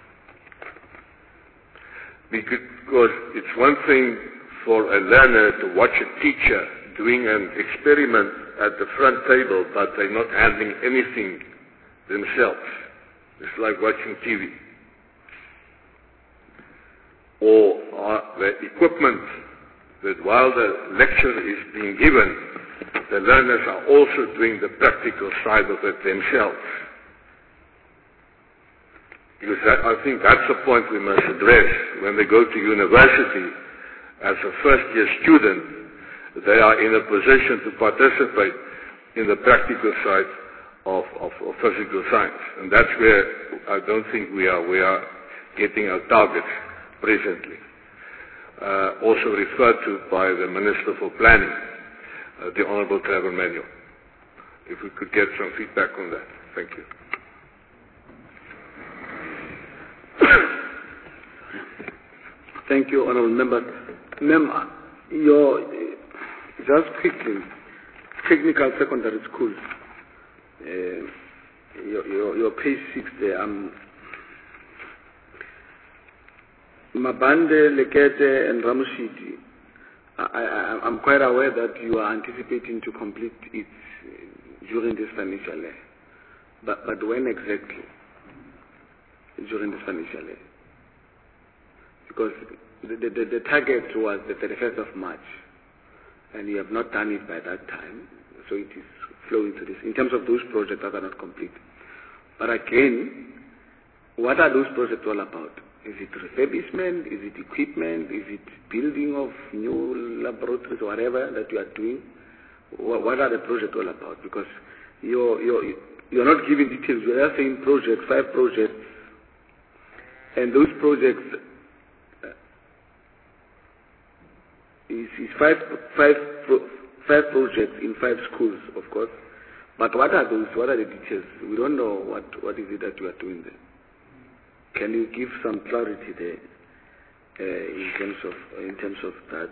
Because it's one thing for a learner to watch a teacher doing an experiment at the front table, but they're not handling anything themselves. It's like watching TV. Or the equipment that while the lecture is being given, the learners are also doing the practical side of it themselves. Because I think that's the point we must address. When they go to university, as a first-year student, they are in a position to participate in the practical side of physical science. And that's where I don't think we are getting our targets presently. Also referred to by the Minister for Planning, the Honorable Trevor Manuel. If we could get some feedback on that. Thank you. Thank you, Honorable Member. Just quickly, technical secondary schools, your page 6 there, Mabande, Lekete, and Ramushidi, I'm quite aware that you are anticipating to complete it during this financial year. But when exactly during this financial year? Because the target was the 31st of March, and you have not done it by that time, so it is flowing to this, in terms of those projects that are not complete. But again, what are those projects all about? Is it refurbishment? Is it equipment? Is it building of new laboratories or whatever that you are doing? What are the projects all about? Because you're not giving details. You are saying projects, 5 projects, and those projects is 5 projects in 5 schools, of course. But what are those? What are the details? We don't know what is it that you are doing there. Can you give some clarity there in terms of that,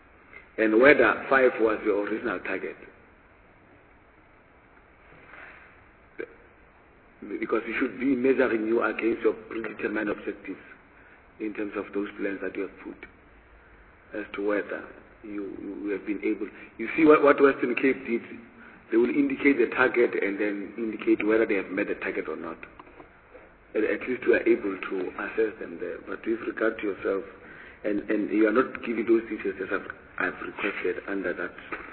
and whether 5 was your original target? because we should be measuring you against your predetermined objectives in terms of those plans that you have put, as to whether you have been able. You see what Western Cape did. They will indicate the target and then indicate whether they have met the target or not. At least we are able to assess them there. But with regard to yourself, and you are not giving those details as I've requested under that.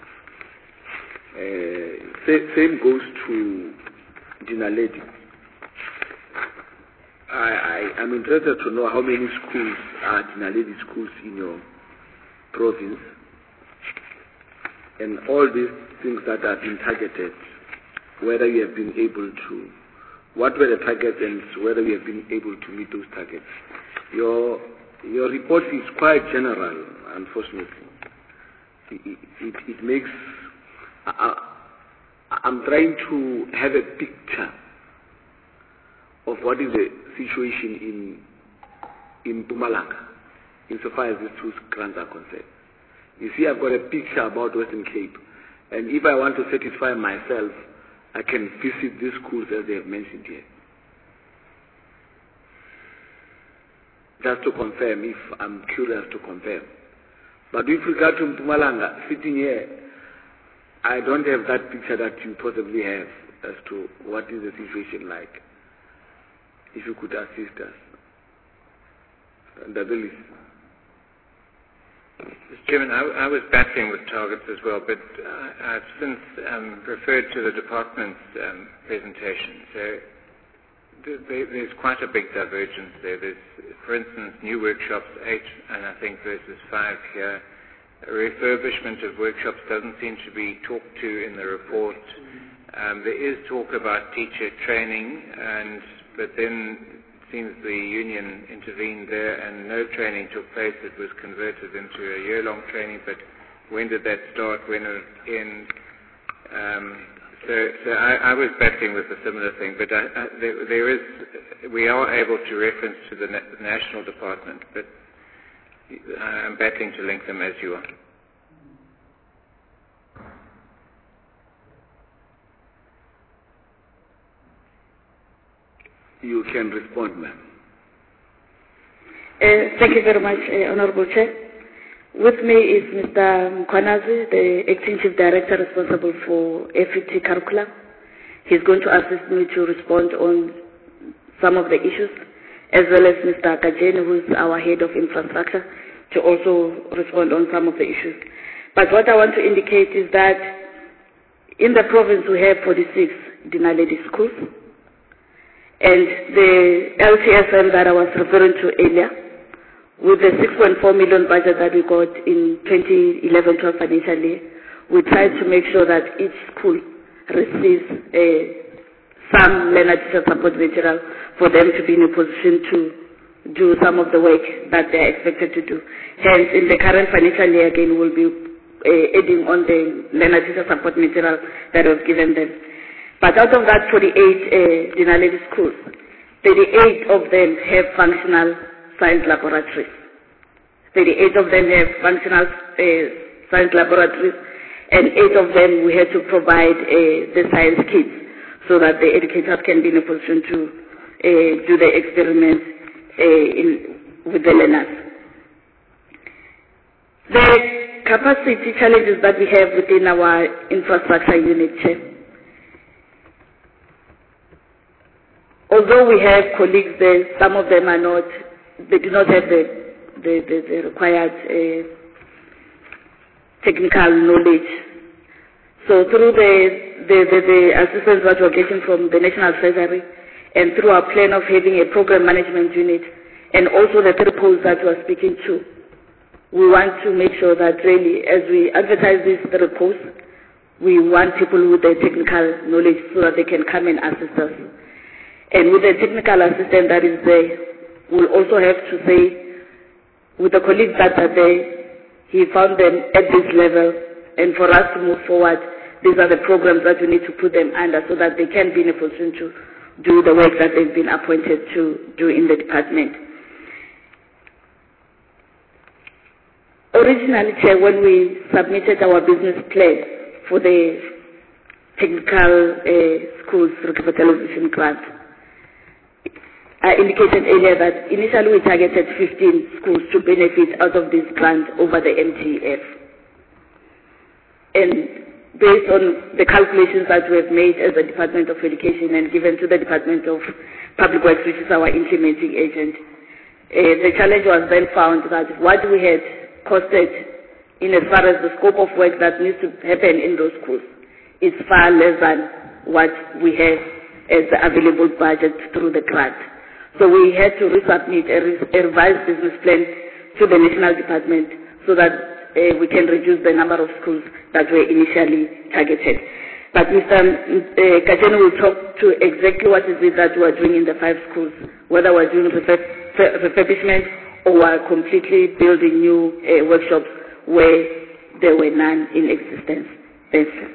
Same goes to Dinaledi. I'm interested to know how many schools are Dinaledi schools in your province, and all these things that have been targeted, whether you have been able to, what were the targets and whether we have been able to meet those targets. Your report is quite general, unfortunately. It makes, I'm trying to have a picture of what is the situation in Mpumalanga, insofar as these two grants are concerned. You see, I've got a picture about Western Cape, and if I want to satisfy myself, I can visit these schools as they have mentioned here. Just to confirm, if I'm curious to confirm. But with regard to Mpumalanga, sitting here, I don't have that picture that you possibly have as to what is the situation like. If you could assist us. Ndabeli. Mr. Chairman, I was battling with targets as well, but I've since referred to the department's presentation. So there's quite a big divergence there. There's, for instance, new workshops, 8, and I think versus 5 here. A refurbishment of workshops doesn't seem to be talked to in the report. There is talk about teacher training, but then it seems the union intervened there and no training took place. It was converted into a year-long training, but when did that start? When did it end? So I was battling with a similar thing, but we are able to reference to the national department, but I'm battling to link them as you are. You can respond, ma'am. Thank you very much, Honorable Chair. With me is Mr. Mkwanazi, the Acting Chief Director responsible for FET curriculum. He's going to assist me to respond on some of the issues, as well as Mr. Kajeni, who is our Head of Infrastructure, to also respond on some of the issues. But what I want to indicate is that in the province we have 46 Dinaledi schools, and the LTSM that I was referring to earlier, with the 6.4 million budget that we got in 2011-12 financial year, we tried to make sure that each school receives some learner teacher support material for them to be in a position to do some of the work that they are expected to do. Hence, in the current financial year again, we'll be adding on the learner teacher support material that was given them. But out of that 48 Dinaledi schools, 38 of them have functional science laboratories. 38 of them have functional science laboratories, and 8 of them we had to provide the science kits so that the educators can be in a position to do the experiments with the learners. The capacity challenges that we have within our infrastructure unit, Chair. Although we have colleagues there, some of them are not, they do not have the required technical knowledge. So through the assistance that we're getting from the National Treasury, and through our plan of having a program management unit, and also the 3 posts that we're speaking to, we want to make sure that really, as we advertise these 3 posts, we want people with the technical knowledge so that they can come and assist us. And with the technical assistant that is there, we'll also have to say, with the colleagues that are there, he found them at this level, and for us to move forward, these are the programs that we need to put them under so that they can be in a position to do the work that they've been appointed to do in the department. Originally, Chair, when we submitted our business plan for the technical schools revitalization grant, I indicated earlier that initially we targeted 15 schools to benefit out of this grant over the MTF. And based on the calculations that we have made as the Department of Education and given to the Department of Public Works, which is our implementing agent, the challenge was then found that what we had costed in as far as the scope of work that needs to happen in those schools is far less than what we have as the available budget through the grant. So we had to resubmit a revised business plan to the National Department so that we can reduce the number of schools that were initially targeted. But Mr. Kajeno will talk to exactly what is it that we are doing in the 5 schools, whether we are doing refurbishment or we are completely building new workshops where there were none in existence. Thank you.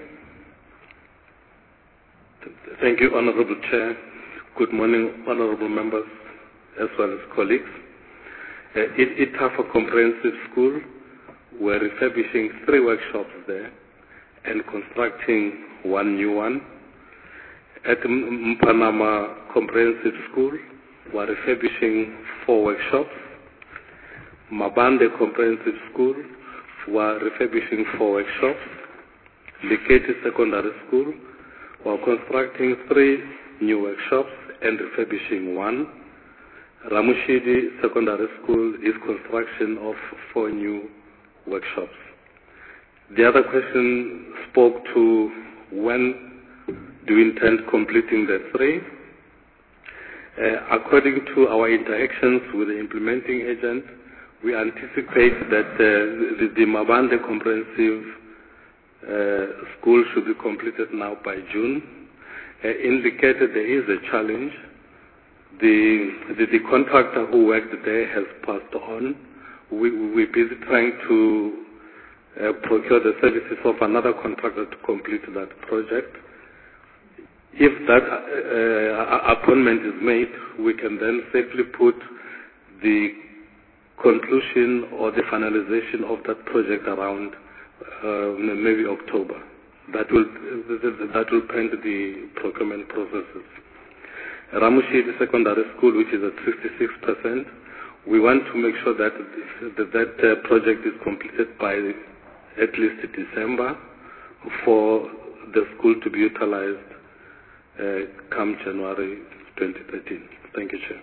Thank you, Honorable Chair. Good morning, Honorable Members, as well as colleagues. Itafa Comprehensive School, we're refurbishing 3 workshops there and constructing 1 new one. At Mpanama Comprehensive School, we're refurbishing 4 workshops. Mabande Comprehensive School, we're refurbishing 4 workshops. Leketi Secondary School, we're constructing 3 new workshops and refurbishing 1. Ramushidi Secondary School is construction of 4 new workshops. The other question spoke to when do we intend completing the 3. According to our interactions with the implementing agent, we anticipate that the Mabande Comprehensive School should be completed now by June. Indicated there is a challenge. The contractor who worked there has passed on. We're busy trying to procure the services of another contractor to complete that project. If that appointment is made, we can then safely put the conclusion or the finalization of that project around maybe October. That will end the procurement processes. Ramushidi Secondary School, which is at 66%, we want to make sure that that project is completed by at least December for the school to be utilized come January 2013. Thank you, Chair.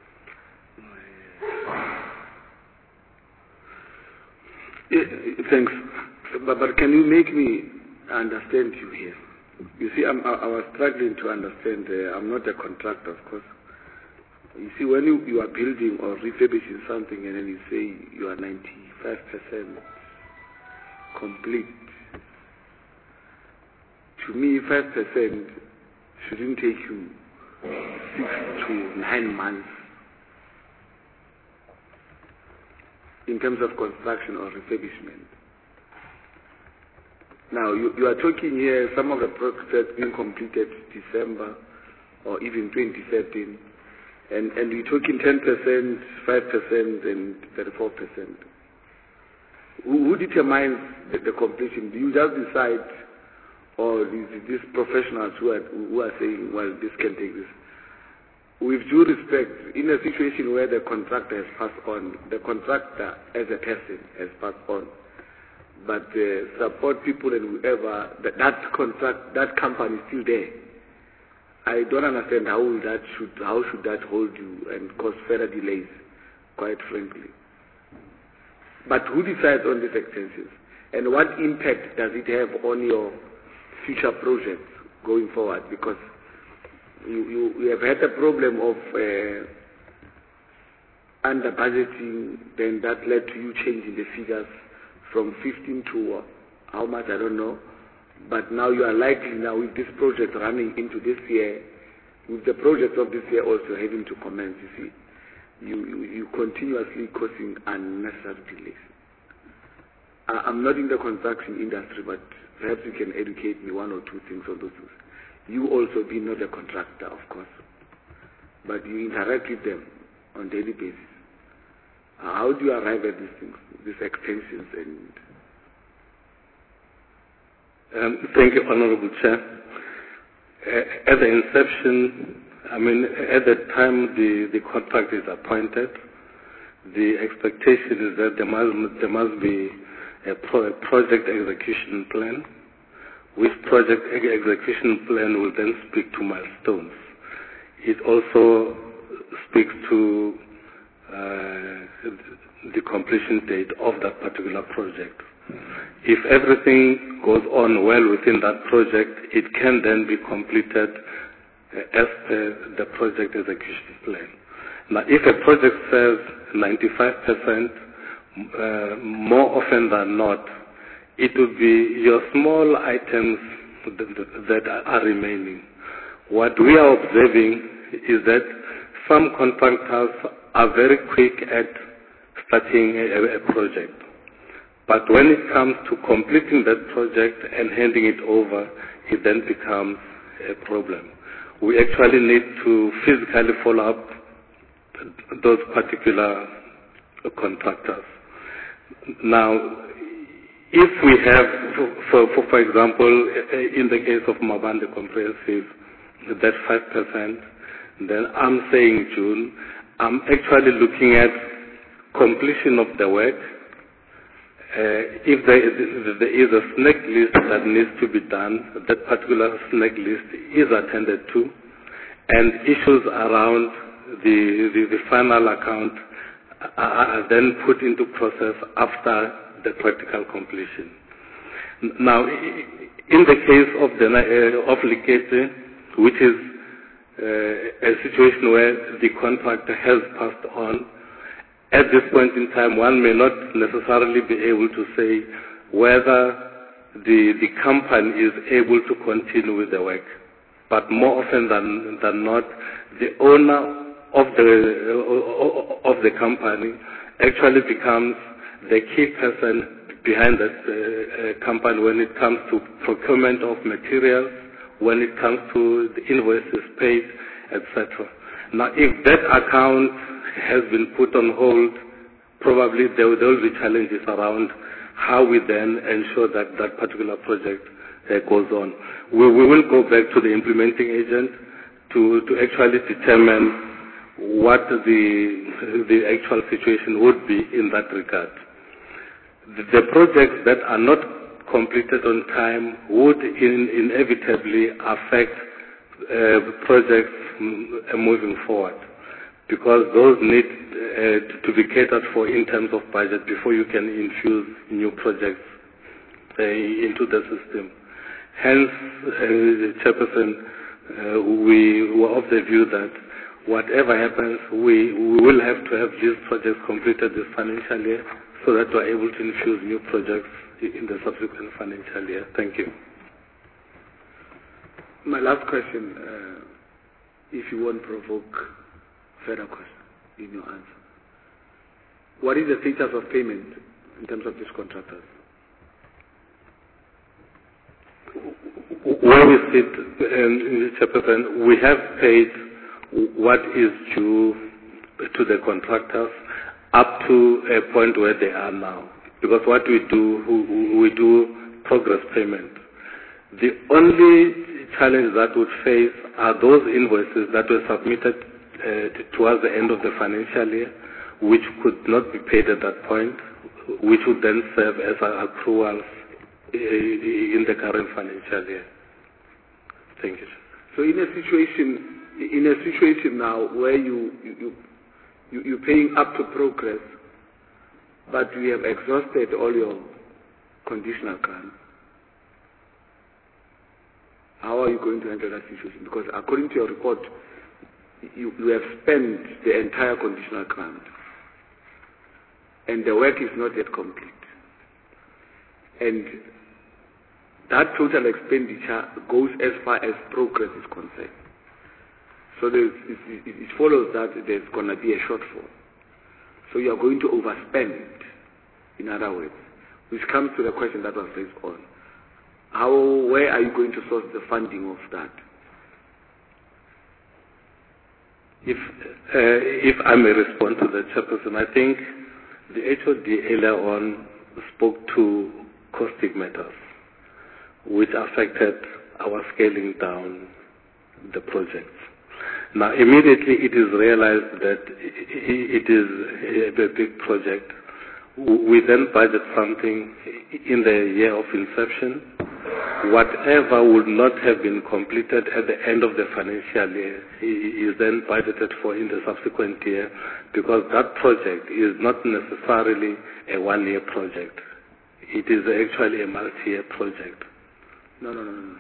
Thanks. But can you make me understand you here? You see, I was struggling to understand. I'm not a contractor, of course. You see, when you are building or refurbishing something and then you say you are 95% complete, to me, 5% shouldn't take you 6 to 9 months in terms of construction or refurbishment. Now, you are talking here, some of the projects being completed December or even 2013, and we're talking 10%, 5%, and 34%. Who determines the completion? Do you just decide, or is it these professionals who are saying, well, this can take this? With due respect, in a situation where the contractor has passed on, the contractor as a person has passed on, but support people and whoever, that company is still there. I don't understand how should that hold you and cause further delays, quite frankly. But who decides on these extensions? And what impact does it have on your future projects going forward? Because you have had a problem of under budgeting, then that led to you changing the figures from 15 to how much, I don't know. But now you are likely now with this project running into this year, with the projects of this year also having to commence, you see. You continuously causing unnecessary delays. I'm not in the construction industry, but perhaps you can educate me 1 or 2 things on those things. You also be not a contractor, of course, but you interact with them on a daily basis. How do you arrive at these things, these extensions? Thank you, Honorable Chair. At the inception, I mean, at the time the contract is appointed, the expectation is that there must be a project execution plan, which project execution plan will then speak to milestones. It also speaks to the completion date of that particular project. If everything goes on well within that project, it can then be completed as per the project execution plan. Now, if a project says 95%, more often than not, it will be your small items that are remaining. What we are observing is that some contractors are very quick at starting a project. But when it comes to completing that project and handing it over, it then becomes a problem. We actually need to physically follow up those particular contractors. Now, if we have, for example, in the case of Mabande Comprehensive, that 5%, then I'm saying June, I'm actually looking at completion of the work. If there is a snag list that needs to be done, that particular snag list is attended to, and issues around the final account are then put into process after the practical completion. Now, in the case of Lekete, which is a situation where the contractor has passed on, at this point in time, one may not necessarily be able to say whether the company is able to continue with the work. But more often than not, the owner of the company actually becomes the key person behind that company when it comes to procurement of materials, when it comes to the invoices paid, etc. Now, if that account has been put on hold, probably there will be challenges around how we then ensure that that particular project goes on. We will go back to the implementing agent to actually determine what the actual situation would be in that regard. The projects that are not completed on time would inevitably affect projects moving forward, because those need to be catered for in terms of budget before you can infuse new projects into the system. Hence, Chairperson, we were of the view that whatever happens, we will have to have these projects completed this financial year so that we're able to infuse new projects in the subsequent financial year. Thank you. My last question, if you won't provoke further question in your answer. What is the status of payment in terms of these contractors? Where we sit, Chairperson, we have paid what is due to the contractors up to a point where they are now. Because what we do progress payment. The only challenge that would face are those invoices that were submitted towards the end of the financial year, which could not be paid at that point, which would then serve as accruals in the current financial year. Thank you. So in a situation now where you're paying up to progress, but you have exhausted all your conditional grants, how are you going to handle that situation? Because according to your report, you have spent the entire conditional grant, and the work is not yet complete. And that total expenditure goes as far as progress is concerned. So it follows that there's going to be a shortfall. So you are going to overspend, in other words, which comes to the question that was raised on. Where are you going to source the funding of that? If I may respond to the Chairperson, I think the HOD earlier on spoke to caustic matters, which affected our scaling down the projects. Now, immediately it is realized that it is a big project. We then budget something in the year of inception. Whatever would not have been completed at the end of the financial year is then budgeted for in the subsequent year, because that project is not necessarily a one-year project. It is actually a multi-year project. No.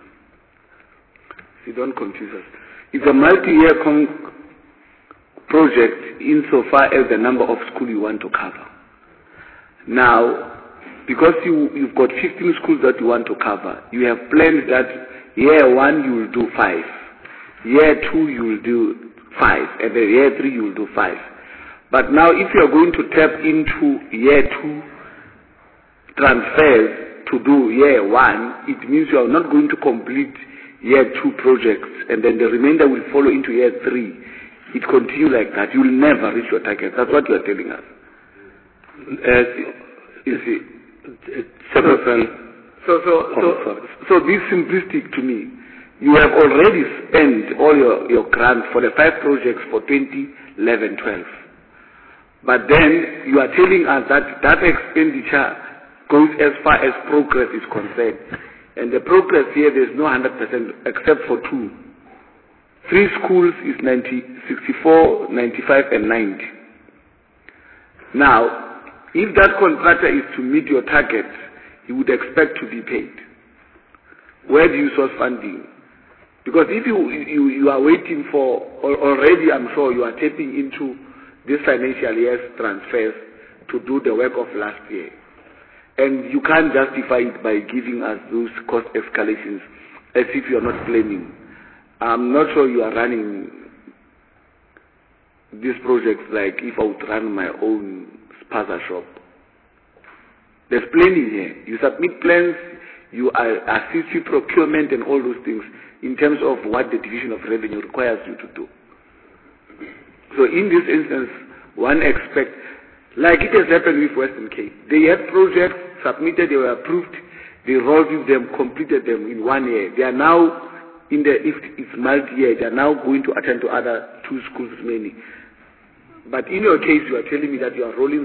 You don't confuse us. It's a multi-year project insofar as the number of schools you want to cover. Now, because you've got 15 schools that you want to cover, you have planned that year 1 you will do 5, year 2 you will do 5, and then year 3 you will do 5. But now if you are going to tap into year 2 transfers to do year 1, it means you are not going to complete year 2 projects, and then the remainder will follow into year 3. It continues like that. You will never reach your target. That's what you are telling us. You see, so this simplistic to me. You have already spent all your grants for the 5 projects for 2011-12. But then you are telling us that expenditure goes as far as progress is concerned. And the progress here, there's no 100% except for 2. 3 schools is 64, 95, and 90. Now, if that contractor is to meet your target, he would expect to be paid. Where do you source funding? Because if you are waiting for, already I'm sure you are tapping into this financial year's transfers to do the work of last year. And you can't justify it by giving us those cost escalations as if you are not claiming. I'm not sure you are running these projects like if I would run my own spaza shop. There's planning here. You submit plans, you assist with procurement and all those things in terms of what the Division of Revenue requires you to do. So in this instance, one expects, like it has happened with Western Cape. They had projects submitted, they were approved, they rolled with them, completed them in 1 year. They are now, if it's multi-year, they are now going to attend to other 2 schools mainly. But in your case, you are telling me that you are rolling.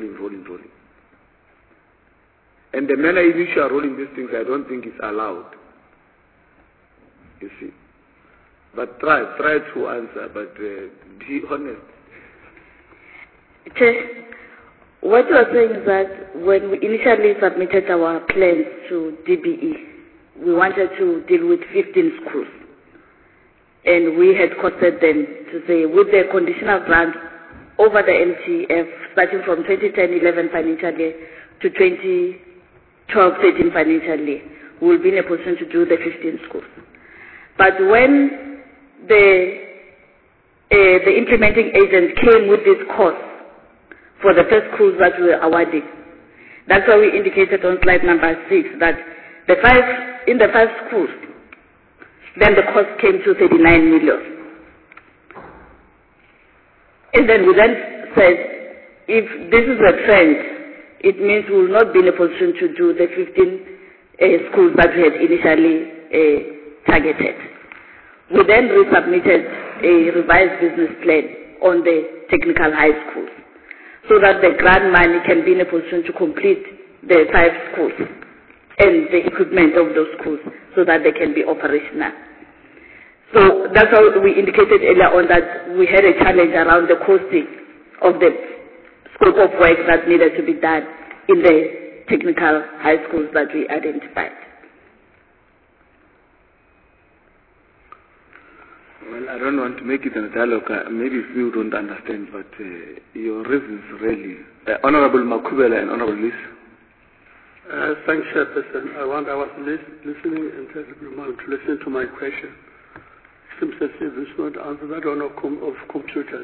And the manner in which you are rolling these things, I don't think is allowed. You see. But try to answer, but be honest. Chair, what you are saying is that when we initially submitted our plans to DBE, we wanted to deal with 15 schools. And we had costed them to say, with the conditional grant over the MTF, starting from 2010-11 financial year to 2012-13 financial year, we will be in a position to do the 15 schools. But when the implementing agent came with this cost for the first schools that we were awarding, that's why we indicated on slide number 6 that in the 5 schools, then the cost came to 39 million. And then we then said, if this is a trend, it means we will not be in a position to do the 15 schools that we had initially targeted. We then resubmitted a revised business plan on the technical high schools so that the grant money can be in a position to complete the 5 schools and the equipment of those schools so that they can be operational. So that's how we indicated earlier on that we had a challenge around the costing of the scope of work that needed to be done in the technical high schools that we identified. Well, I don't want to make it a dialogue. Maybe you don't understand, but your reasons really. Honorable Makubela and Honorable Liz. Thanks, Chairperson. I was listening and to listen to my question. Seems as if it's not answer that one of computers.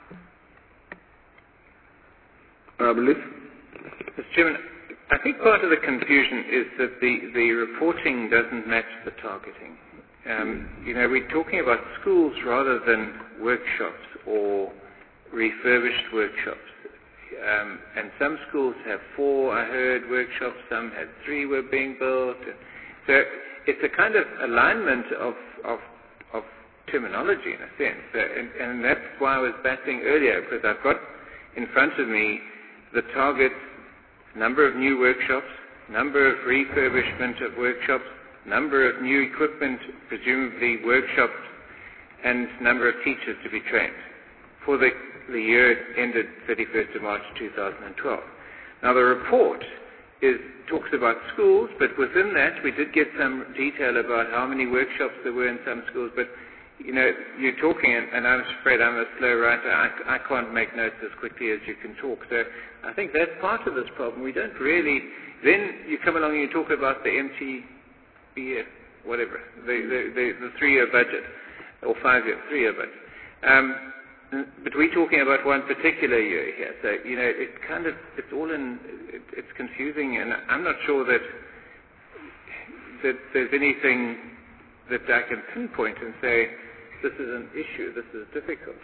Honorable Liz. Mr. Chairman, I think part of the confusion is that the reporting doesn't match the targeting. We're talking about schools rather than workshops or refurbished workshops. And some schools have 4, I heard, workshops, some had 3 were being built. So it's a kind of alignment of terminology in a sense. And that's why I was battling earlier, because I've got in front of me the targets, number of new workshops, number of refurbishment of workshops, number of new equipment, presumably workshops, and number of teachers to be trained for the year ended 31st of March 2012. Now the report talks about schools, but within that we did get some detail about how many workshops there were in some schools, but you're talking, and I'm afraid I'm a slow writer, I can't make notes as quickly as you can talk, so I think that's part of this problem. We don't really, then you come along and you talk about the MTBF, whatever, the 3-year budget, or 5-year, 3-year budget. But we're talking about one particular year here, so it's all it's confusing, and I'm not sure that there's anything that I can pinpoint and say this is an issue, this is difficult.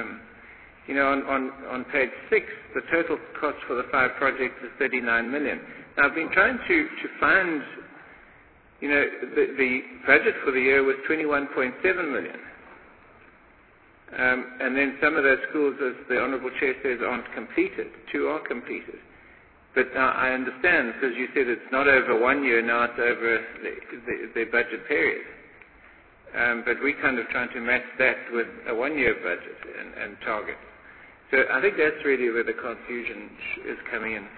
On page 6, the total cost for the 5 projects is 39 million. Now I've been trying to find, the budget for the year was 21.7 million. And then some of those schools, as the Honourable Chair says, aren't completed. 2 are completed. But now I understand, because you said it's not over 1 year, now it's over the budget period. But we're kind of trying to match that with a 1-year budget and target. So I think that's really where the confusion is coming in.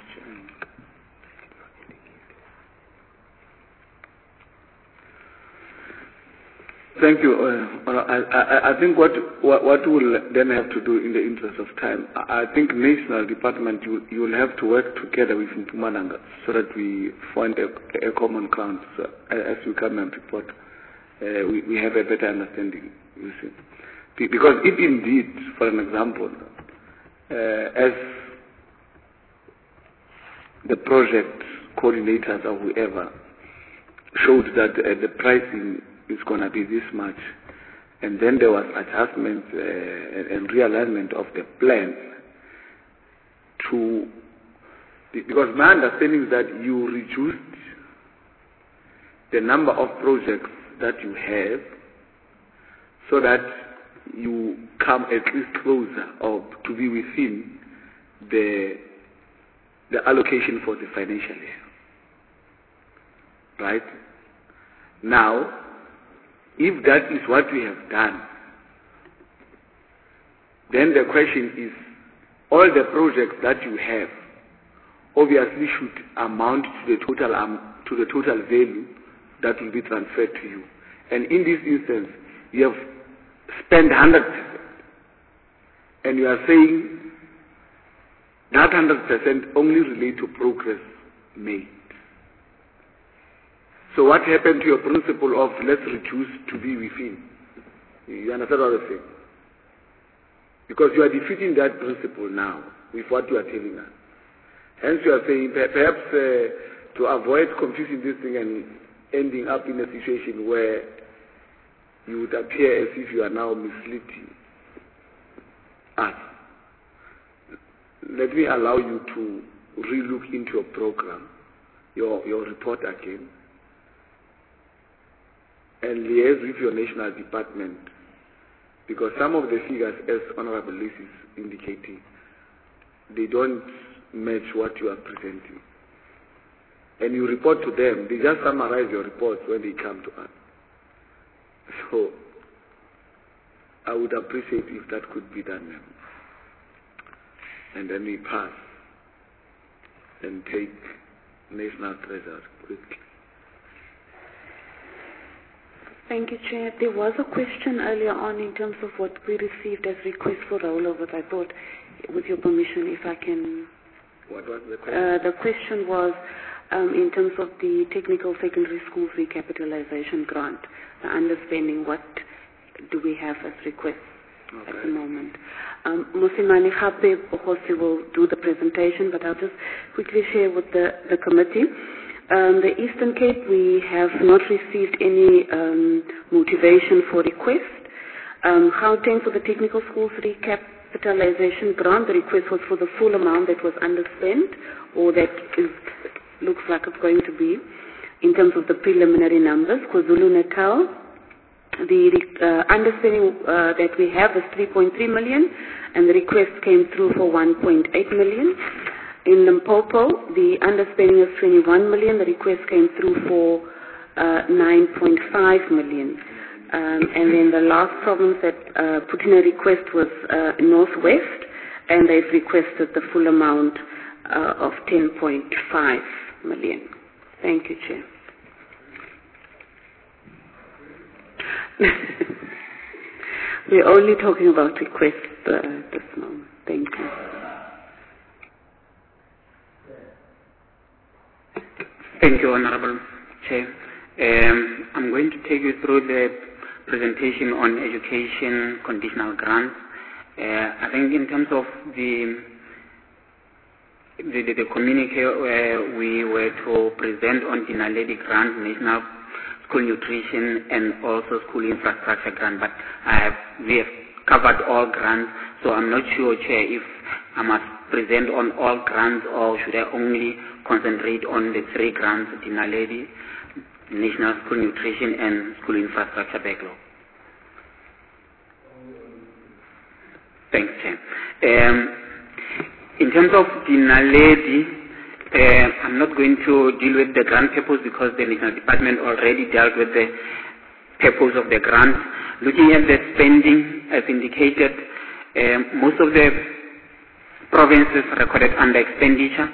Thank you. I think what we'll then have to do in the interest of time, I think national department, you will have to work together with Mpumalanga so that we find a common ground. So as we come and report, we have a better understanding, you see. Because if indeed, for an example, as the project coordinators or whoever showed that the pricing is going to be this much, and then there was adjustment and realignment of the plan because my understanding is that you reduced the number of projects that you have so that you come at least closer or to be within the allocation for the financial year. Right? Now, if that is what we have done, then the question is, all the projects that you have obviously should amount to the total value that will be transferred to you. And in this instance, you have spent 100%, and you are saying that 100% only relate to progress made. So what happened to your principle of let's reduce to be within? You understand what I'm saying? Because you are defeating that principle now with what you are telling us. Hence you are saying perhaps to avoid confusing this thing and ending up in a situation where you would appear as if you are now misleading us. Let me allow you to re-look into your program, your report again, and liaise with your national department, because some of the figures, as Honorable Liz is indicating, they don't match what you are presenting. And you report to them, they just summarize your reports when they come to us. So, I would appreciate if that could be done now. And then we pass and take national treasure quickly. Thank you, Chair. There was a question earlier on in terms of what we received as requests for rollovers. I thought, with your permission, if I can... What was the question? The question was in terms of the technical secondary schools recapitalization grant, the understanding what do we have as requests at the moment. Mosimane Khape Bohosi will do the presentation, but I'll just quickly share with the committee. The Eastern Cape, we have not received any motivation for request. Gauteng, for the technical schools recapitalization grant, the request was for the full amount that was underspent, or that looks like it's going to be, in terms of the preliminary numbers. KwaZulu-Natal, The underspending that we have is 3.3 million, and the request came through for 1.8 million. In Limpopo, the underspending is 21 million. The request came through for 9.5 million. And then the last province that put in a request was Northwest, and they've requested the full amount of 10.5 million. Thank you, Chair. We're only talking about requests at this moment. Thank you. Thank you, Honorable Chair. I'm going to take you through the presentation on education conditional grants. I think in terms of the communique we were to present on Dinaledi grant, National School Nutrition and also School Infrastructure grant, but we have covered all grants, so I'm not sure, Chair, if I must present on all grants or should I only concentrate on the 3 grants, Dinaledi, National School Nutrition and School Infrastructure backlog. Thanks, Chair. In terms of Dinaledi, I'm not going to deal with the grant purpose because the National Department already dealt with the purpose of the grant. Looking at the spending, as indicated, most of the provinces recorded under expenditure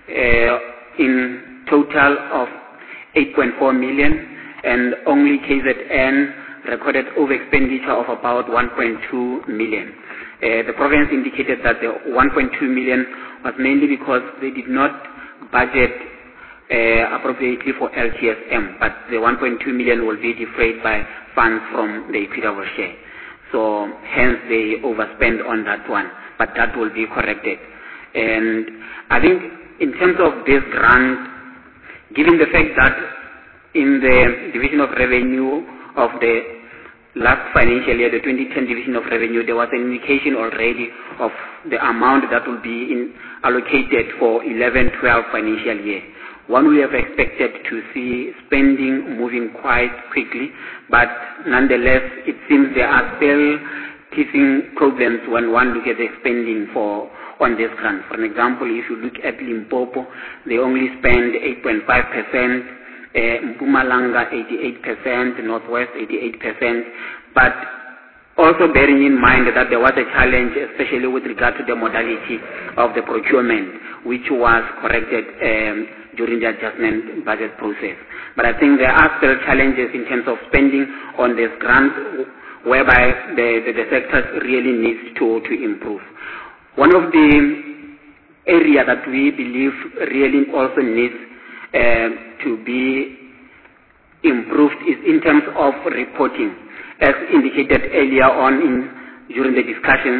in total of 8.4 million, and only KZN recorded over expenditure of about 1.2 million. The province indicated that the 1.2 million was mainly because they did not budget appropriately for LTSM, but the 1.2 million will be defrayed by funds from the equitable share. So hence they overspend on that one, but that will be corrected. And I think in terms of this grant, given the fact that in the Division of Revenue of the last financial year, the 2010 Division of Revenue, there was an indication already of the amount that will be allocated for 11-12 financial year. One we have expected to see spending moving quite quickly, but nonetheless, it seems there are still teething problems when one looks at the spending on this grant. For example, if you look at Limpopo, they only spend 8.5%, Mpumalanga 88%, Northwest 88%, but also bearing in mind that there was a challenge, especially with regard to the modality of the procurement, which was corrected during the adjustment budget process. But I think there are still challenges in terms of spending on this grant, whereby the sector really needs to improve. One of the areas that we believe really also needs to be improved is in terms of reporting. As indicated earlier on during the discussions,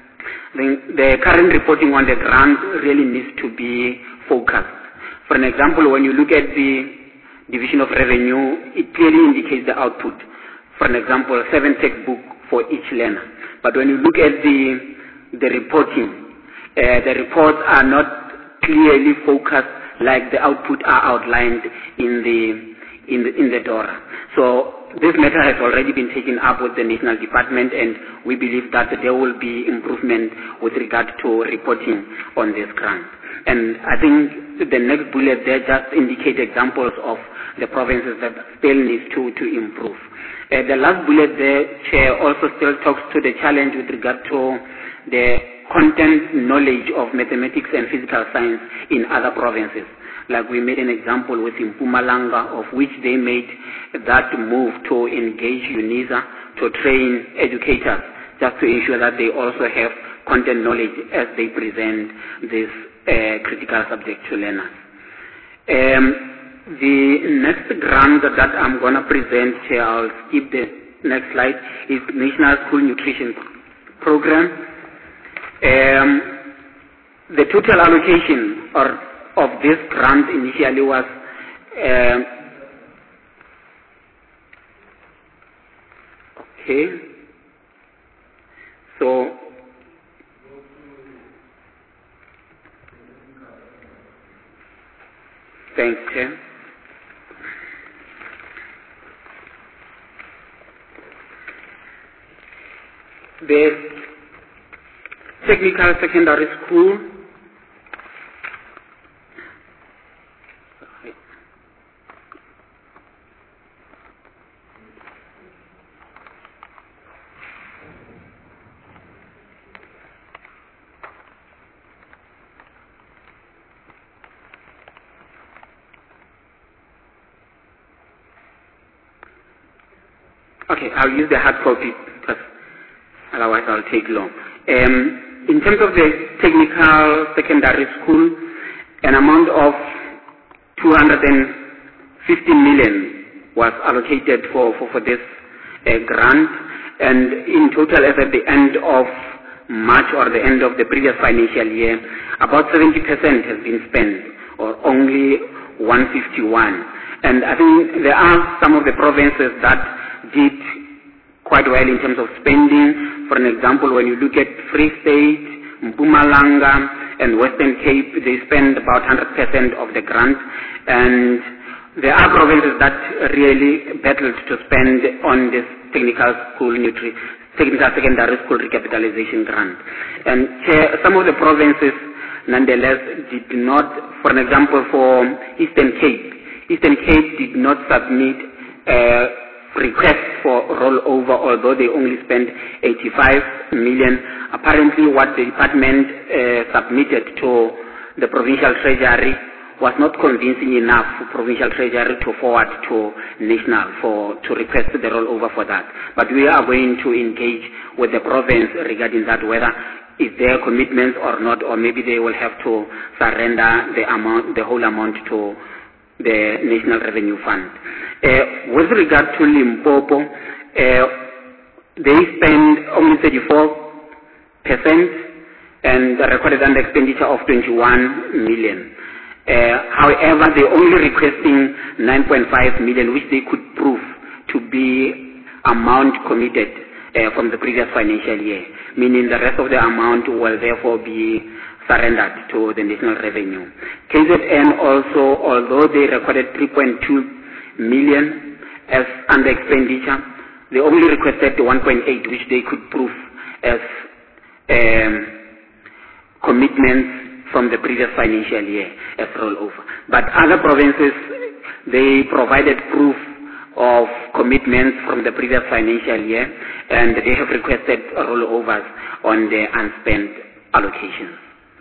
the current reporting on the grant really needs to be focused. For an example, when you look at the Division of Revenue, it clearly indicates the output. For an example, 7 textbooks for each learner. But when you look at the reporting, the reports are not clearly focused like the output are outlined in the DORA. So this matter has already been taken up with the National Department, and we believe that there will be improvement with regard to reporting on this grant. And I think the next bullet there just indicate examples of the provinces that still need to improve. The last bullet there, Chair, also still talks to the challenge with regard to the content knowledge of mathematics and physical science in other provinces. Like we made an example with Mpumalanga, of which they made that move to engage UNISA to train educators, just to ensure that they also have content knowledge as they present this critical subject to learners. The next grant that I'm going to present here, I'll skip the next slide, is National School Nutrition Program. The total allocation of this grant initially was okay. So thanks, Chair. The technical secondary school Okay, I'll use the hard copy because otherwise I'll take long. In terms of the technical secondary school, an amount of 250 million was allocated for this grant, and in total as at the end of March or the end of the previous financial year, about 70% has been spent, or only 151. And I think there are some of the provinces that did quite well in terms of spending. For an example, when you look at Free State, Mpumalanga, and Western Cape, they spend about 100% of the grant. And there are provinces that really battled to spend on this technical secondary school recapitalization grant. And some of the provinces, nonetheless, did not. For an example, for Eastern Cape did not submit request for rollover, although they only spent 85 million. Apparently what the department submitted to the provincial treasury was not convincing enough for provincial treasury to forward to national to request the rollover for that. But we are going to engage with the province regarding that, whether is their commitments or not, or maybe they will have to surrender the whole amount to the National Revenue Fund. With regard to Limpopo, they spend only 34% and recorded under expenditure of 21 million. However, they're only requesting 9.5 million, which they could prove to be amount committed from the previous financial year, meaning the rest of the amount will therefore be surrendered to the national revenue. KZN also, although they recorded 3.2 million as under expenditure, they only requested 1.8, which they could prove as commitments from the previous financial year as rollover. But other provinces, they provided proof of commitments from the previous financial year, and they have requested rollovers on the unspent allocations.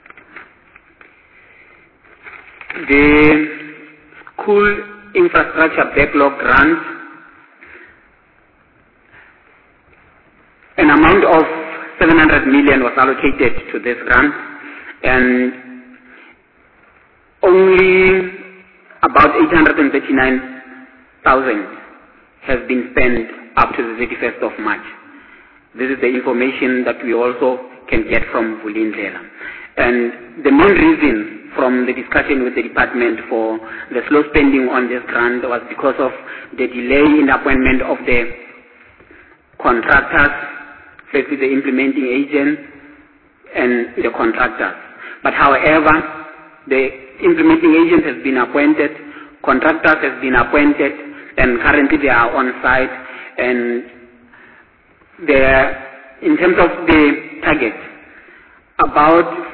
The school infrastructure backlog grant, an amount of 700 million was allocated to this grant, and only about 839,000 has been spent up to the 31st of March. This is the information that we also can get from Vulindlela. And the main reason from the discussion with the department for the slow spending on this grant was because of the delay in the appointment of the contractors, especially the implementing agent and the contractors. But however, the implementing agent has been appointed, contractors has been appointed, and currently they are on site. And in terms of the target, about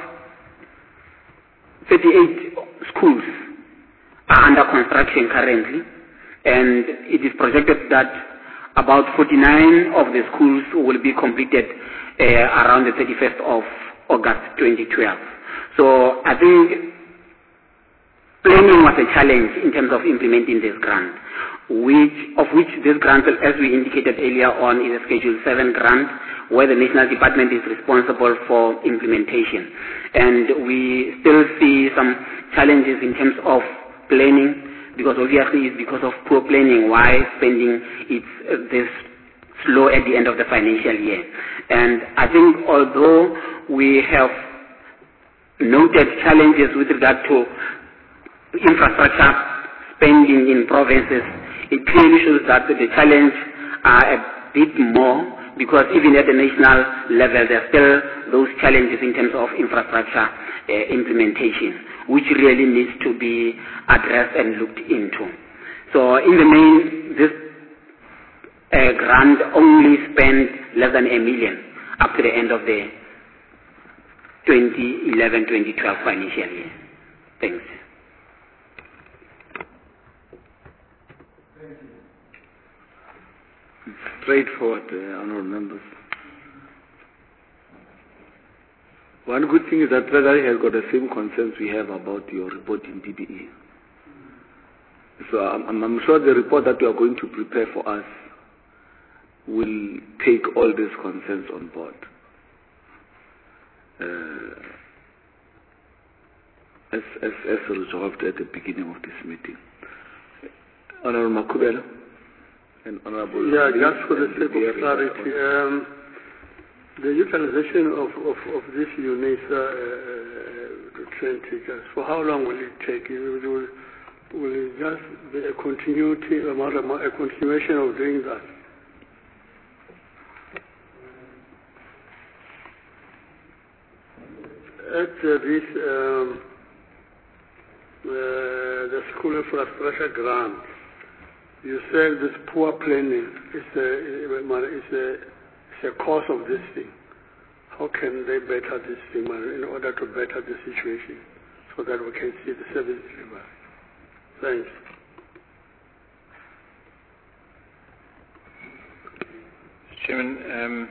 38 schools are under construction currently, and it is projected that about 49 of the schools will be completed around the 31st of August 2012. So I think planning was a challenge in terms of implementing this grant, which this grant, as we indicated earlier on, is a Schedule 7 grant, where the National Department is responsible for implementation. And we still see some challenges in terms of planning, because obviously it's because of poor planning why spending is this slow at the end of the financial year. And I think although we have noted challenges with regard to infrastructure spending in provinces, it clearly shows that the challenges are a bit more, because even at the national level there are still those challenges in terms of infrastructure implementation, which really needs to be addressed and looked into. So in the main, this grant only spent less than $1 million up to the end of the 2011-2012 financial year. Thanks. Straightforward, honourable members. One good thing is that Treasury has got the same concerns we have about your report in PPE. So I'm sure the report that you are going to prepare for us will take all these concerns on board. As resolved at the beginning of this meeting. Honourable Makubela and Honourable... Yeah, just for the sake of clarity, the utilization of this UNISA train tickets, for how long will it take? Will it just be a continuity, a continuation of doing that? At the school infrastructure grant, you said this poor planning is a cause of this thing. How can they better this thing in order to better the situation so that we can see the service delivered? Thanks. Chairman,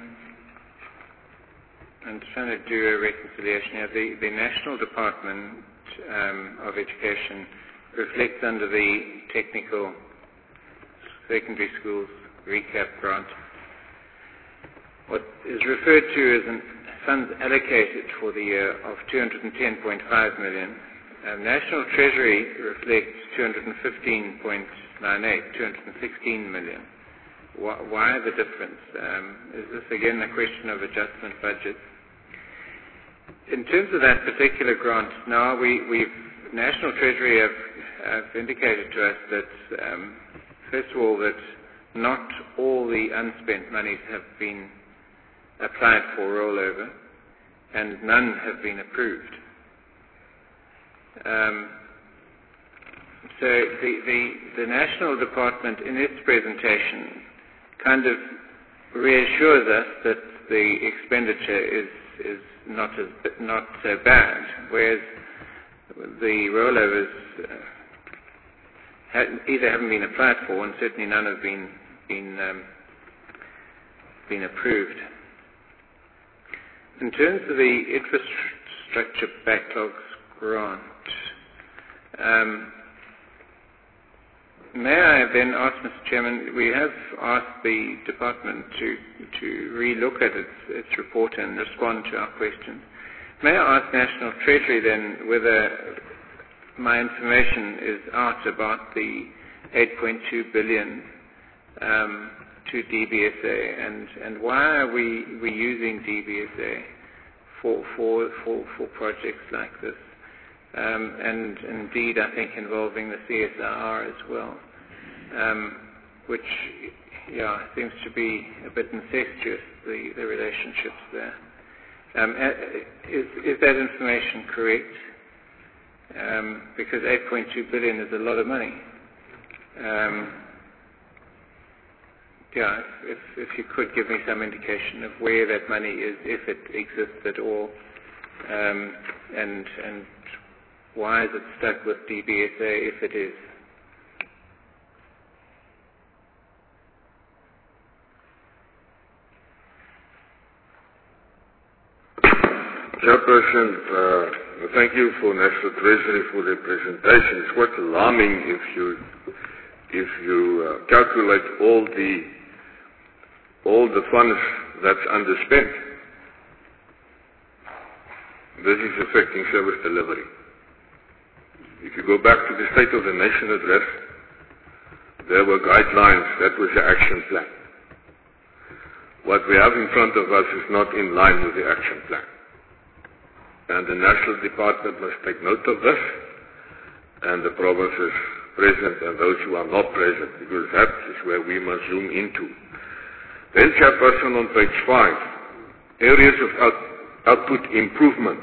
I'm trying to do a reconciliation here. The National Department of Education reflects under the Technical Secondary Schools Recap Grant. What is referred to as funds allocated for the year of 210.5 million. National Treasury reflects 215.98, 216 million. Why the difference? Is this again a question of adjustment budget? In terms of that particular grant, now National Treasury have indicated to us that, first of all, that not all the unspent monies have been applied for rollover, and none have been approved. So the National Department, in its presentation, kind of reassures us that the expenditure is not so bad, whereas the rollovers either haven't been applied for, and certainly none have been approved. In terms of the infrastructure backlogs grant, may I then ask, Mr. Chairman, we have asked the department to relook at its report and respond to our questions. May I ask National Treasury then whether my information is out about the 8.2 billion to DBSA, and why are we using DBSA for projects like this? And indeed, I think involving the CSIR as well, which, seems to be a bit incestuous, the relationships there. Is that information correct? Because 8.2 billion is a lot of money. If you could give me some indication of where that money is, if it exists at all, and why is it stuck with DBSA if it is? Chairperson, thank you for National Treasury for their presentation. It's quite alarming if you calculate all the funds that's underspent. This is affecting service delivery. If you go back to the State of the Nation address, there were guidelines. That was the action plan. What we have in front of us is not in line with the action plan. And the National Department must take note of this, and the provinces present and those who are not present, because that is where we must zoom into. Then, Chairperson, on page 5, areas of output improvement.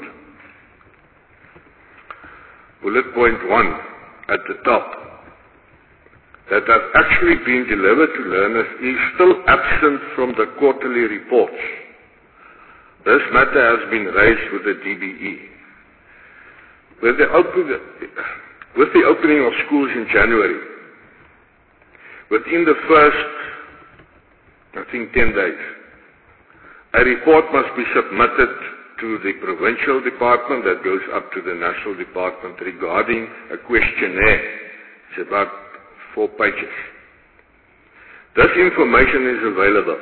Bullet point 1 at the top, that has actually been delivered to learners is still absent from the quarterly reports. This matter has been raised with the DBE. With the opening of schools in January, within the first, I think, 10 days, a report must be submitted to the provincial department that goes up to the national department regarding a questionnaire. It's about 4 pages. This information is available.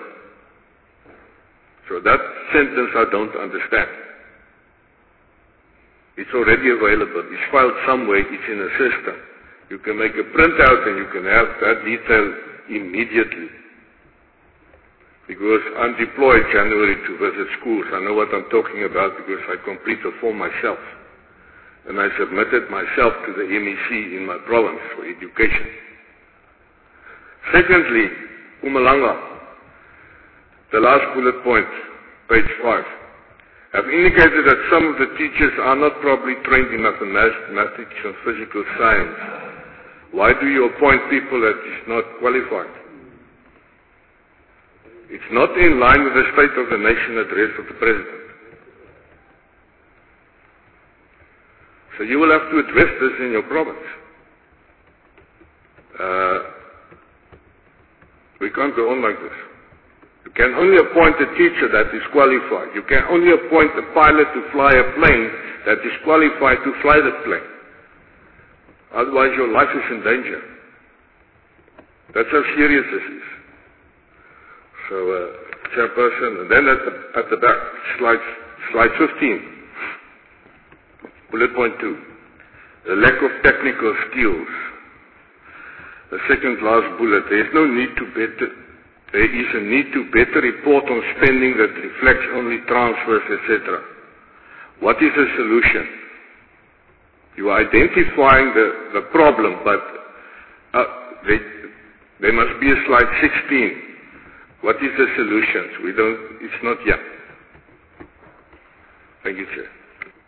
So that sentence I don't understand. It's already available. It's filed somewhere. It's in a system. You can make a printout and you can have that detail immediately. Because I'm deployed January to visit schools. I know what I'm talking about because I completed a form myself. And I submitted myself to the MEC in my province for education. Secondly, Mpumalanga, the last bullet point, page 5, have indicated that some of the teachers are not properly trained in mathematics and physical science. Why do you appoint people that is not qualified? It's not in line with the State of the Nation address of the President. So you will have to address this in your province. We can't go on like this. You can only appoint a teacher that is qualified. You can only appoint a pilot to fly a plane that is qualified to fly the plane. Otherwise your life is in danger. That's how serious this is. So, Chairperson, and then at the back, slide 15, bullet point 2, the lack of technical skills. The second last bullet, there is a need to better report on spending that reflects only transfers, etc. What is the solution? You are identifying the problem, but there must be a slide 16. What is the solutions? It's not yet. Thank you, Chair.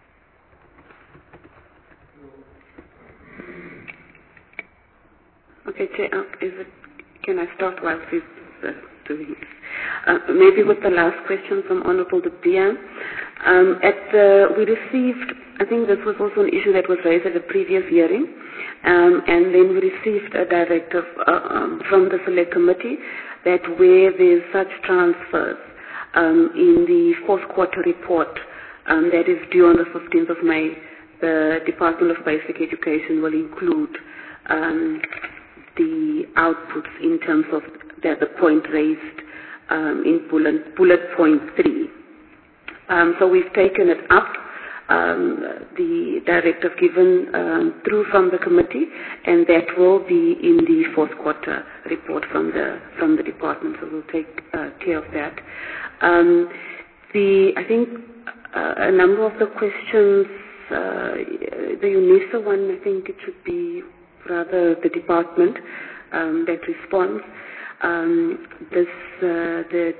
Okay, Chair, can I start while he's doing this? Maybe with the last question from Honorable De Beer. We received, I think this was also an issue that was raised at the previous hearing, and then we received a directive from the Select Committee that where there's such transfers in the fourth quarter report that is due on the 15th of May, the Department of Basic Education will include the outputs in terms of the point raised in bullet point 3. So we've taken it up, the directive given through from the committee, and that will be in the fourth quarter report from the department. So we'll take care of that. I think a number of the questions, the UNISA one, I think it should be rather the department that responds. The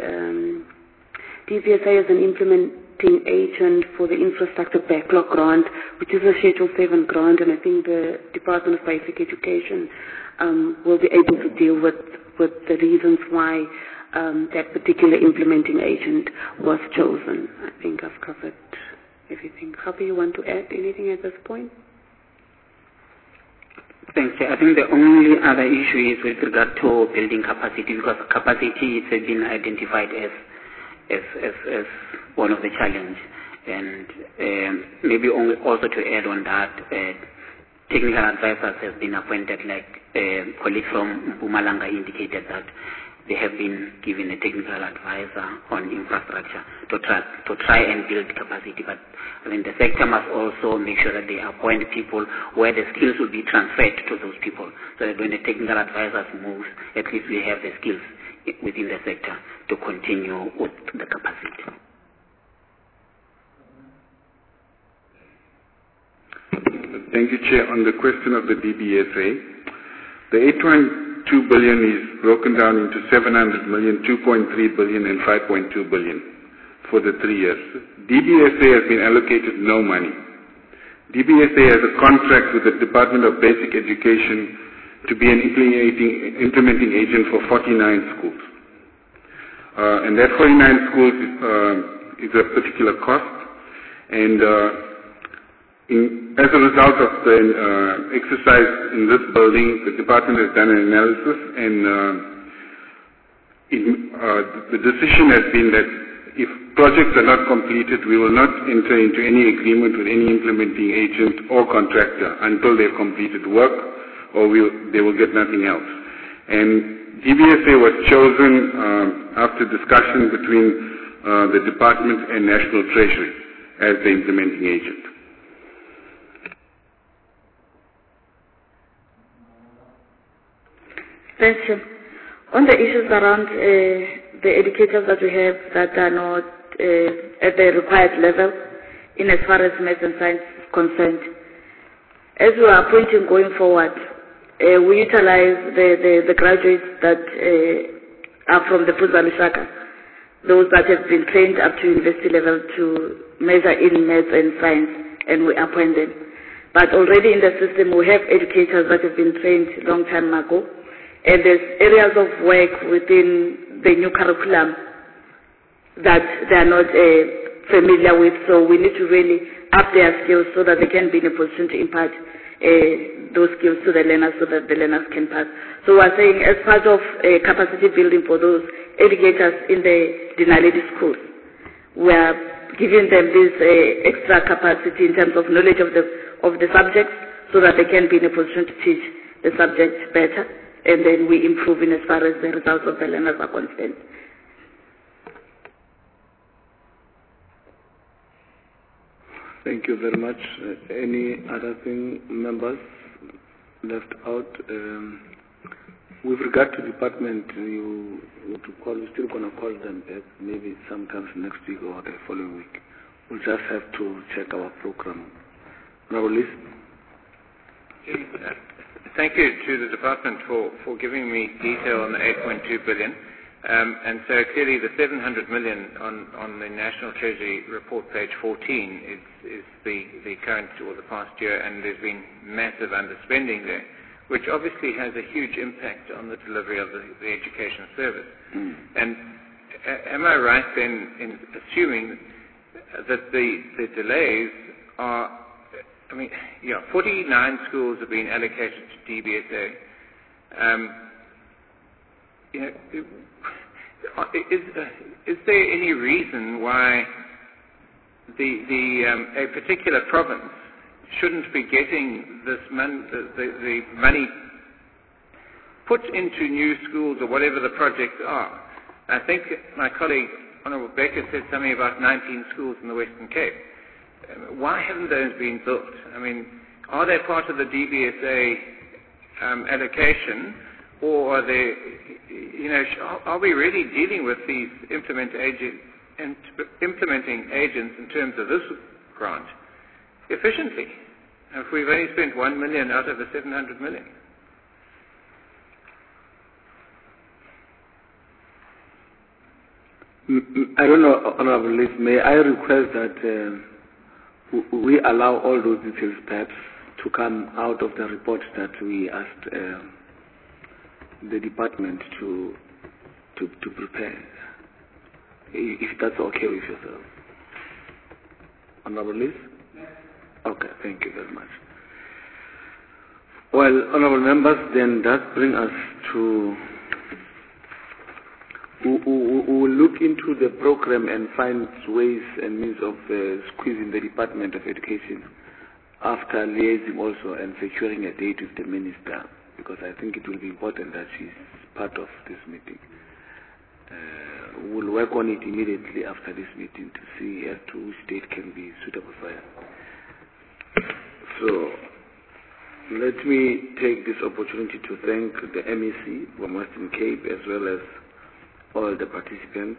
DVSA is an implementing agent for the infrastructure backlog grant, which is a Schedule 7 grant, and I think the Department of Basic Education will be able to deal with the reasons why that particular implementing agent was chosen. I think I've covered everything. Happy, you want to add anything at this point? Thanks. I think the only other issue is with regard to building capacity, because capacity has been identified as one of the challenges. And maybe also to add on that, technical advisors have been appointed, like colleagues from Mpumalanga indicated that they have been given a technical advisor on infrastructure to try and build capacity. But I mean, the sector must also make sure that they appoint people where the skills will be transferred to those people, so that when the technical advisors move, at least we have the skills within the sector to continue with the capacity. Thank you, Chair. On the question of the DBSA, the 8.2 billion is broken down into 700 million, 2.3 billion, and 5.2 billion for the 3 years. DBSA has been allocated no money. DBSA has a contract with the Department of Basic Education to be an implementing agent for 49 schools. And that 49 schools is a particular cost, and as a result of the exercise in this building, the department has done an analysis, and the decision has been that if projects are not completed, we will not enter into any agreement with any implementing agent or contractor until they've completed work, or they will get nothing else. And DBSA was chosen after discussion between the department and National Treasury as the implementing agent. Thank you. On the issues around the educators that we have that are not at the required level in as far as maths and science is concerned, as we are appointing going forward, we utilize the graduates that are from the Fuzali Shaka, those that have been trained up to university level to measure in maths and science, and we appoint them. But already in the system, we have educators that have been trained long time ago, and there's areas of work within the new curriculum that they are not familiar with, so we need to really up their skills so that they can be in a position to impart those skills to the learners so that the learners can pass. So we're saying as part of capacity building for those educators in the Dinaledi schools, we're giving them this extra capacity in terms of knowledge of the subjects so that they can be in a position to teach the subject better, and then we improve in as far as the results of the learners are concerned. Thank you very much. Any other thing, members left out? With regard to department, we're still going to call them back, maybe sometimes next week or the following week. We'll just have to check our program. Honorable Liz? Thank you to the department for giving me detail on the 8.2 billion. And so clearly the 700 million on the National Treasury report, page 14, is the current or the past year, and there's been massive underspending there, which obviously has a huge impact on the delivery of the education service. And am I right then in assuming that the delays are, 49 schools have been allocated to DBSA. Is there any reason why a particular province shouldn't be getting this the money put into new schools or whatever the projects are? I think my colleague, Honourable Becker, said something about 19 schools in the Western Cape. Why haven't those been built? Are they part of the DBSA allocation, or are they, are we really dealing with these implementing agents in terms of this grant efficiently? If we've only spent 1 million out of the 700 million. I don't know, Honourable Liz, may I request that we allow all those details perhaps to come out of the report that we asked the department to prepare, if that's okay with yourself. Honourable Liz? Okay, thank you very much. Well, honourable members, then that brings us to, we will look into the program and find ways and means of squeezing the Department of Education after liaising also and securing a date with the minister, because I think it will be important that she's part of this meeting. We'll work on it immediately after this meeting to see as to which date can be suitable for her. So, let me take this opportunity to thank the MEC from Western Cape as well as all the participants,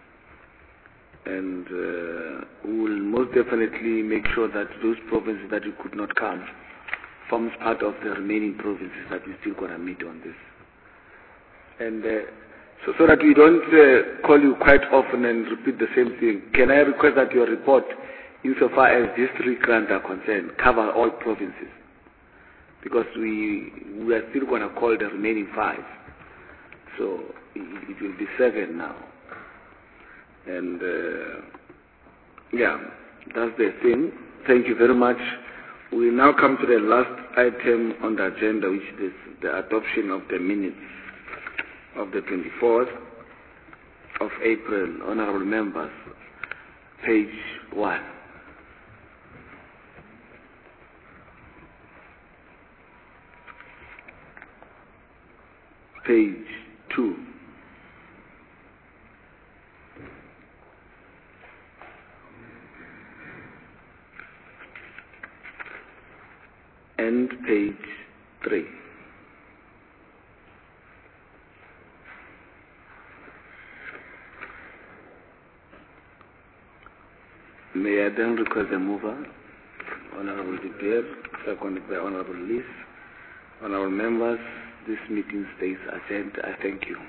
and we will most definitely make sure that those provinces that you could not come forms part of the remaining provinces that we still going to meet on this. And so that we don't call you quite often and repeat the same thing, can I request that your report, insofar as district grants are concerned, cover all provinces? Because we are still going to call the remaining 5. So it will be 7 now. And Yeah, that's the thing. Thank you very much. We now come to the last item on the agenda, which is the adoption of the minutes of the 24th of April. Honorable members, page 1. Page 2. And page 3. May I then request the mover, Honorable De Beer, seconded by Honorable Lees. Honorable members, this meeting stays adjourned. I thank you.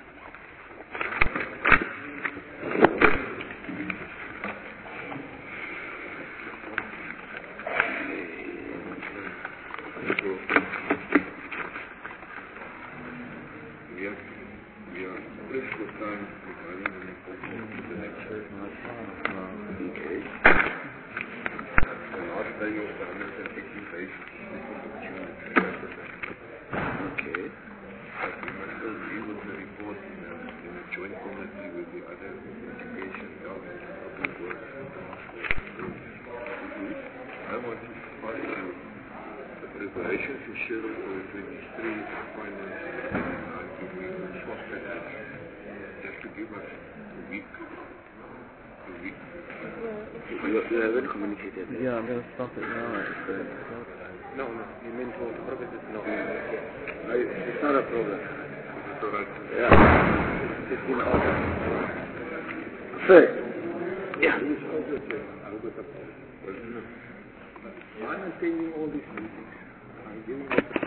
You haven't communicated. Yeah, I'm going to stop it now. No, you mean to progress it? No. It's not a problem. It's all right. Yeah. It's in order. Sir. Yeah. I'm attending all these meetings. I'm giving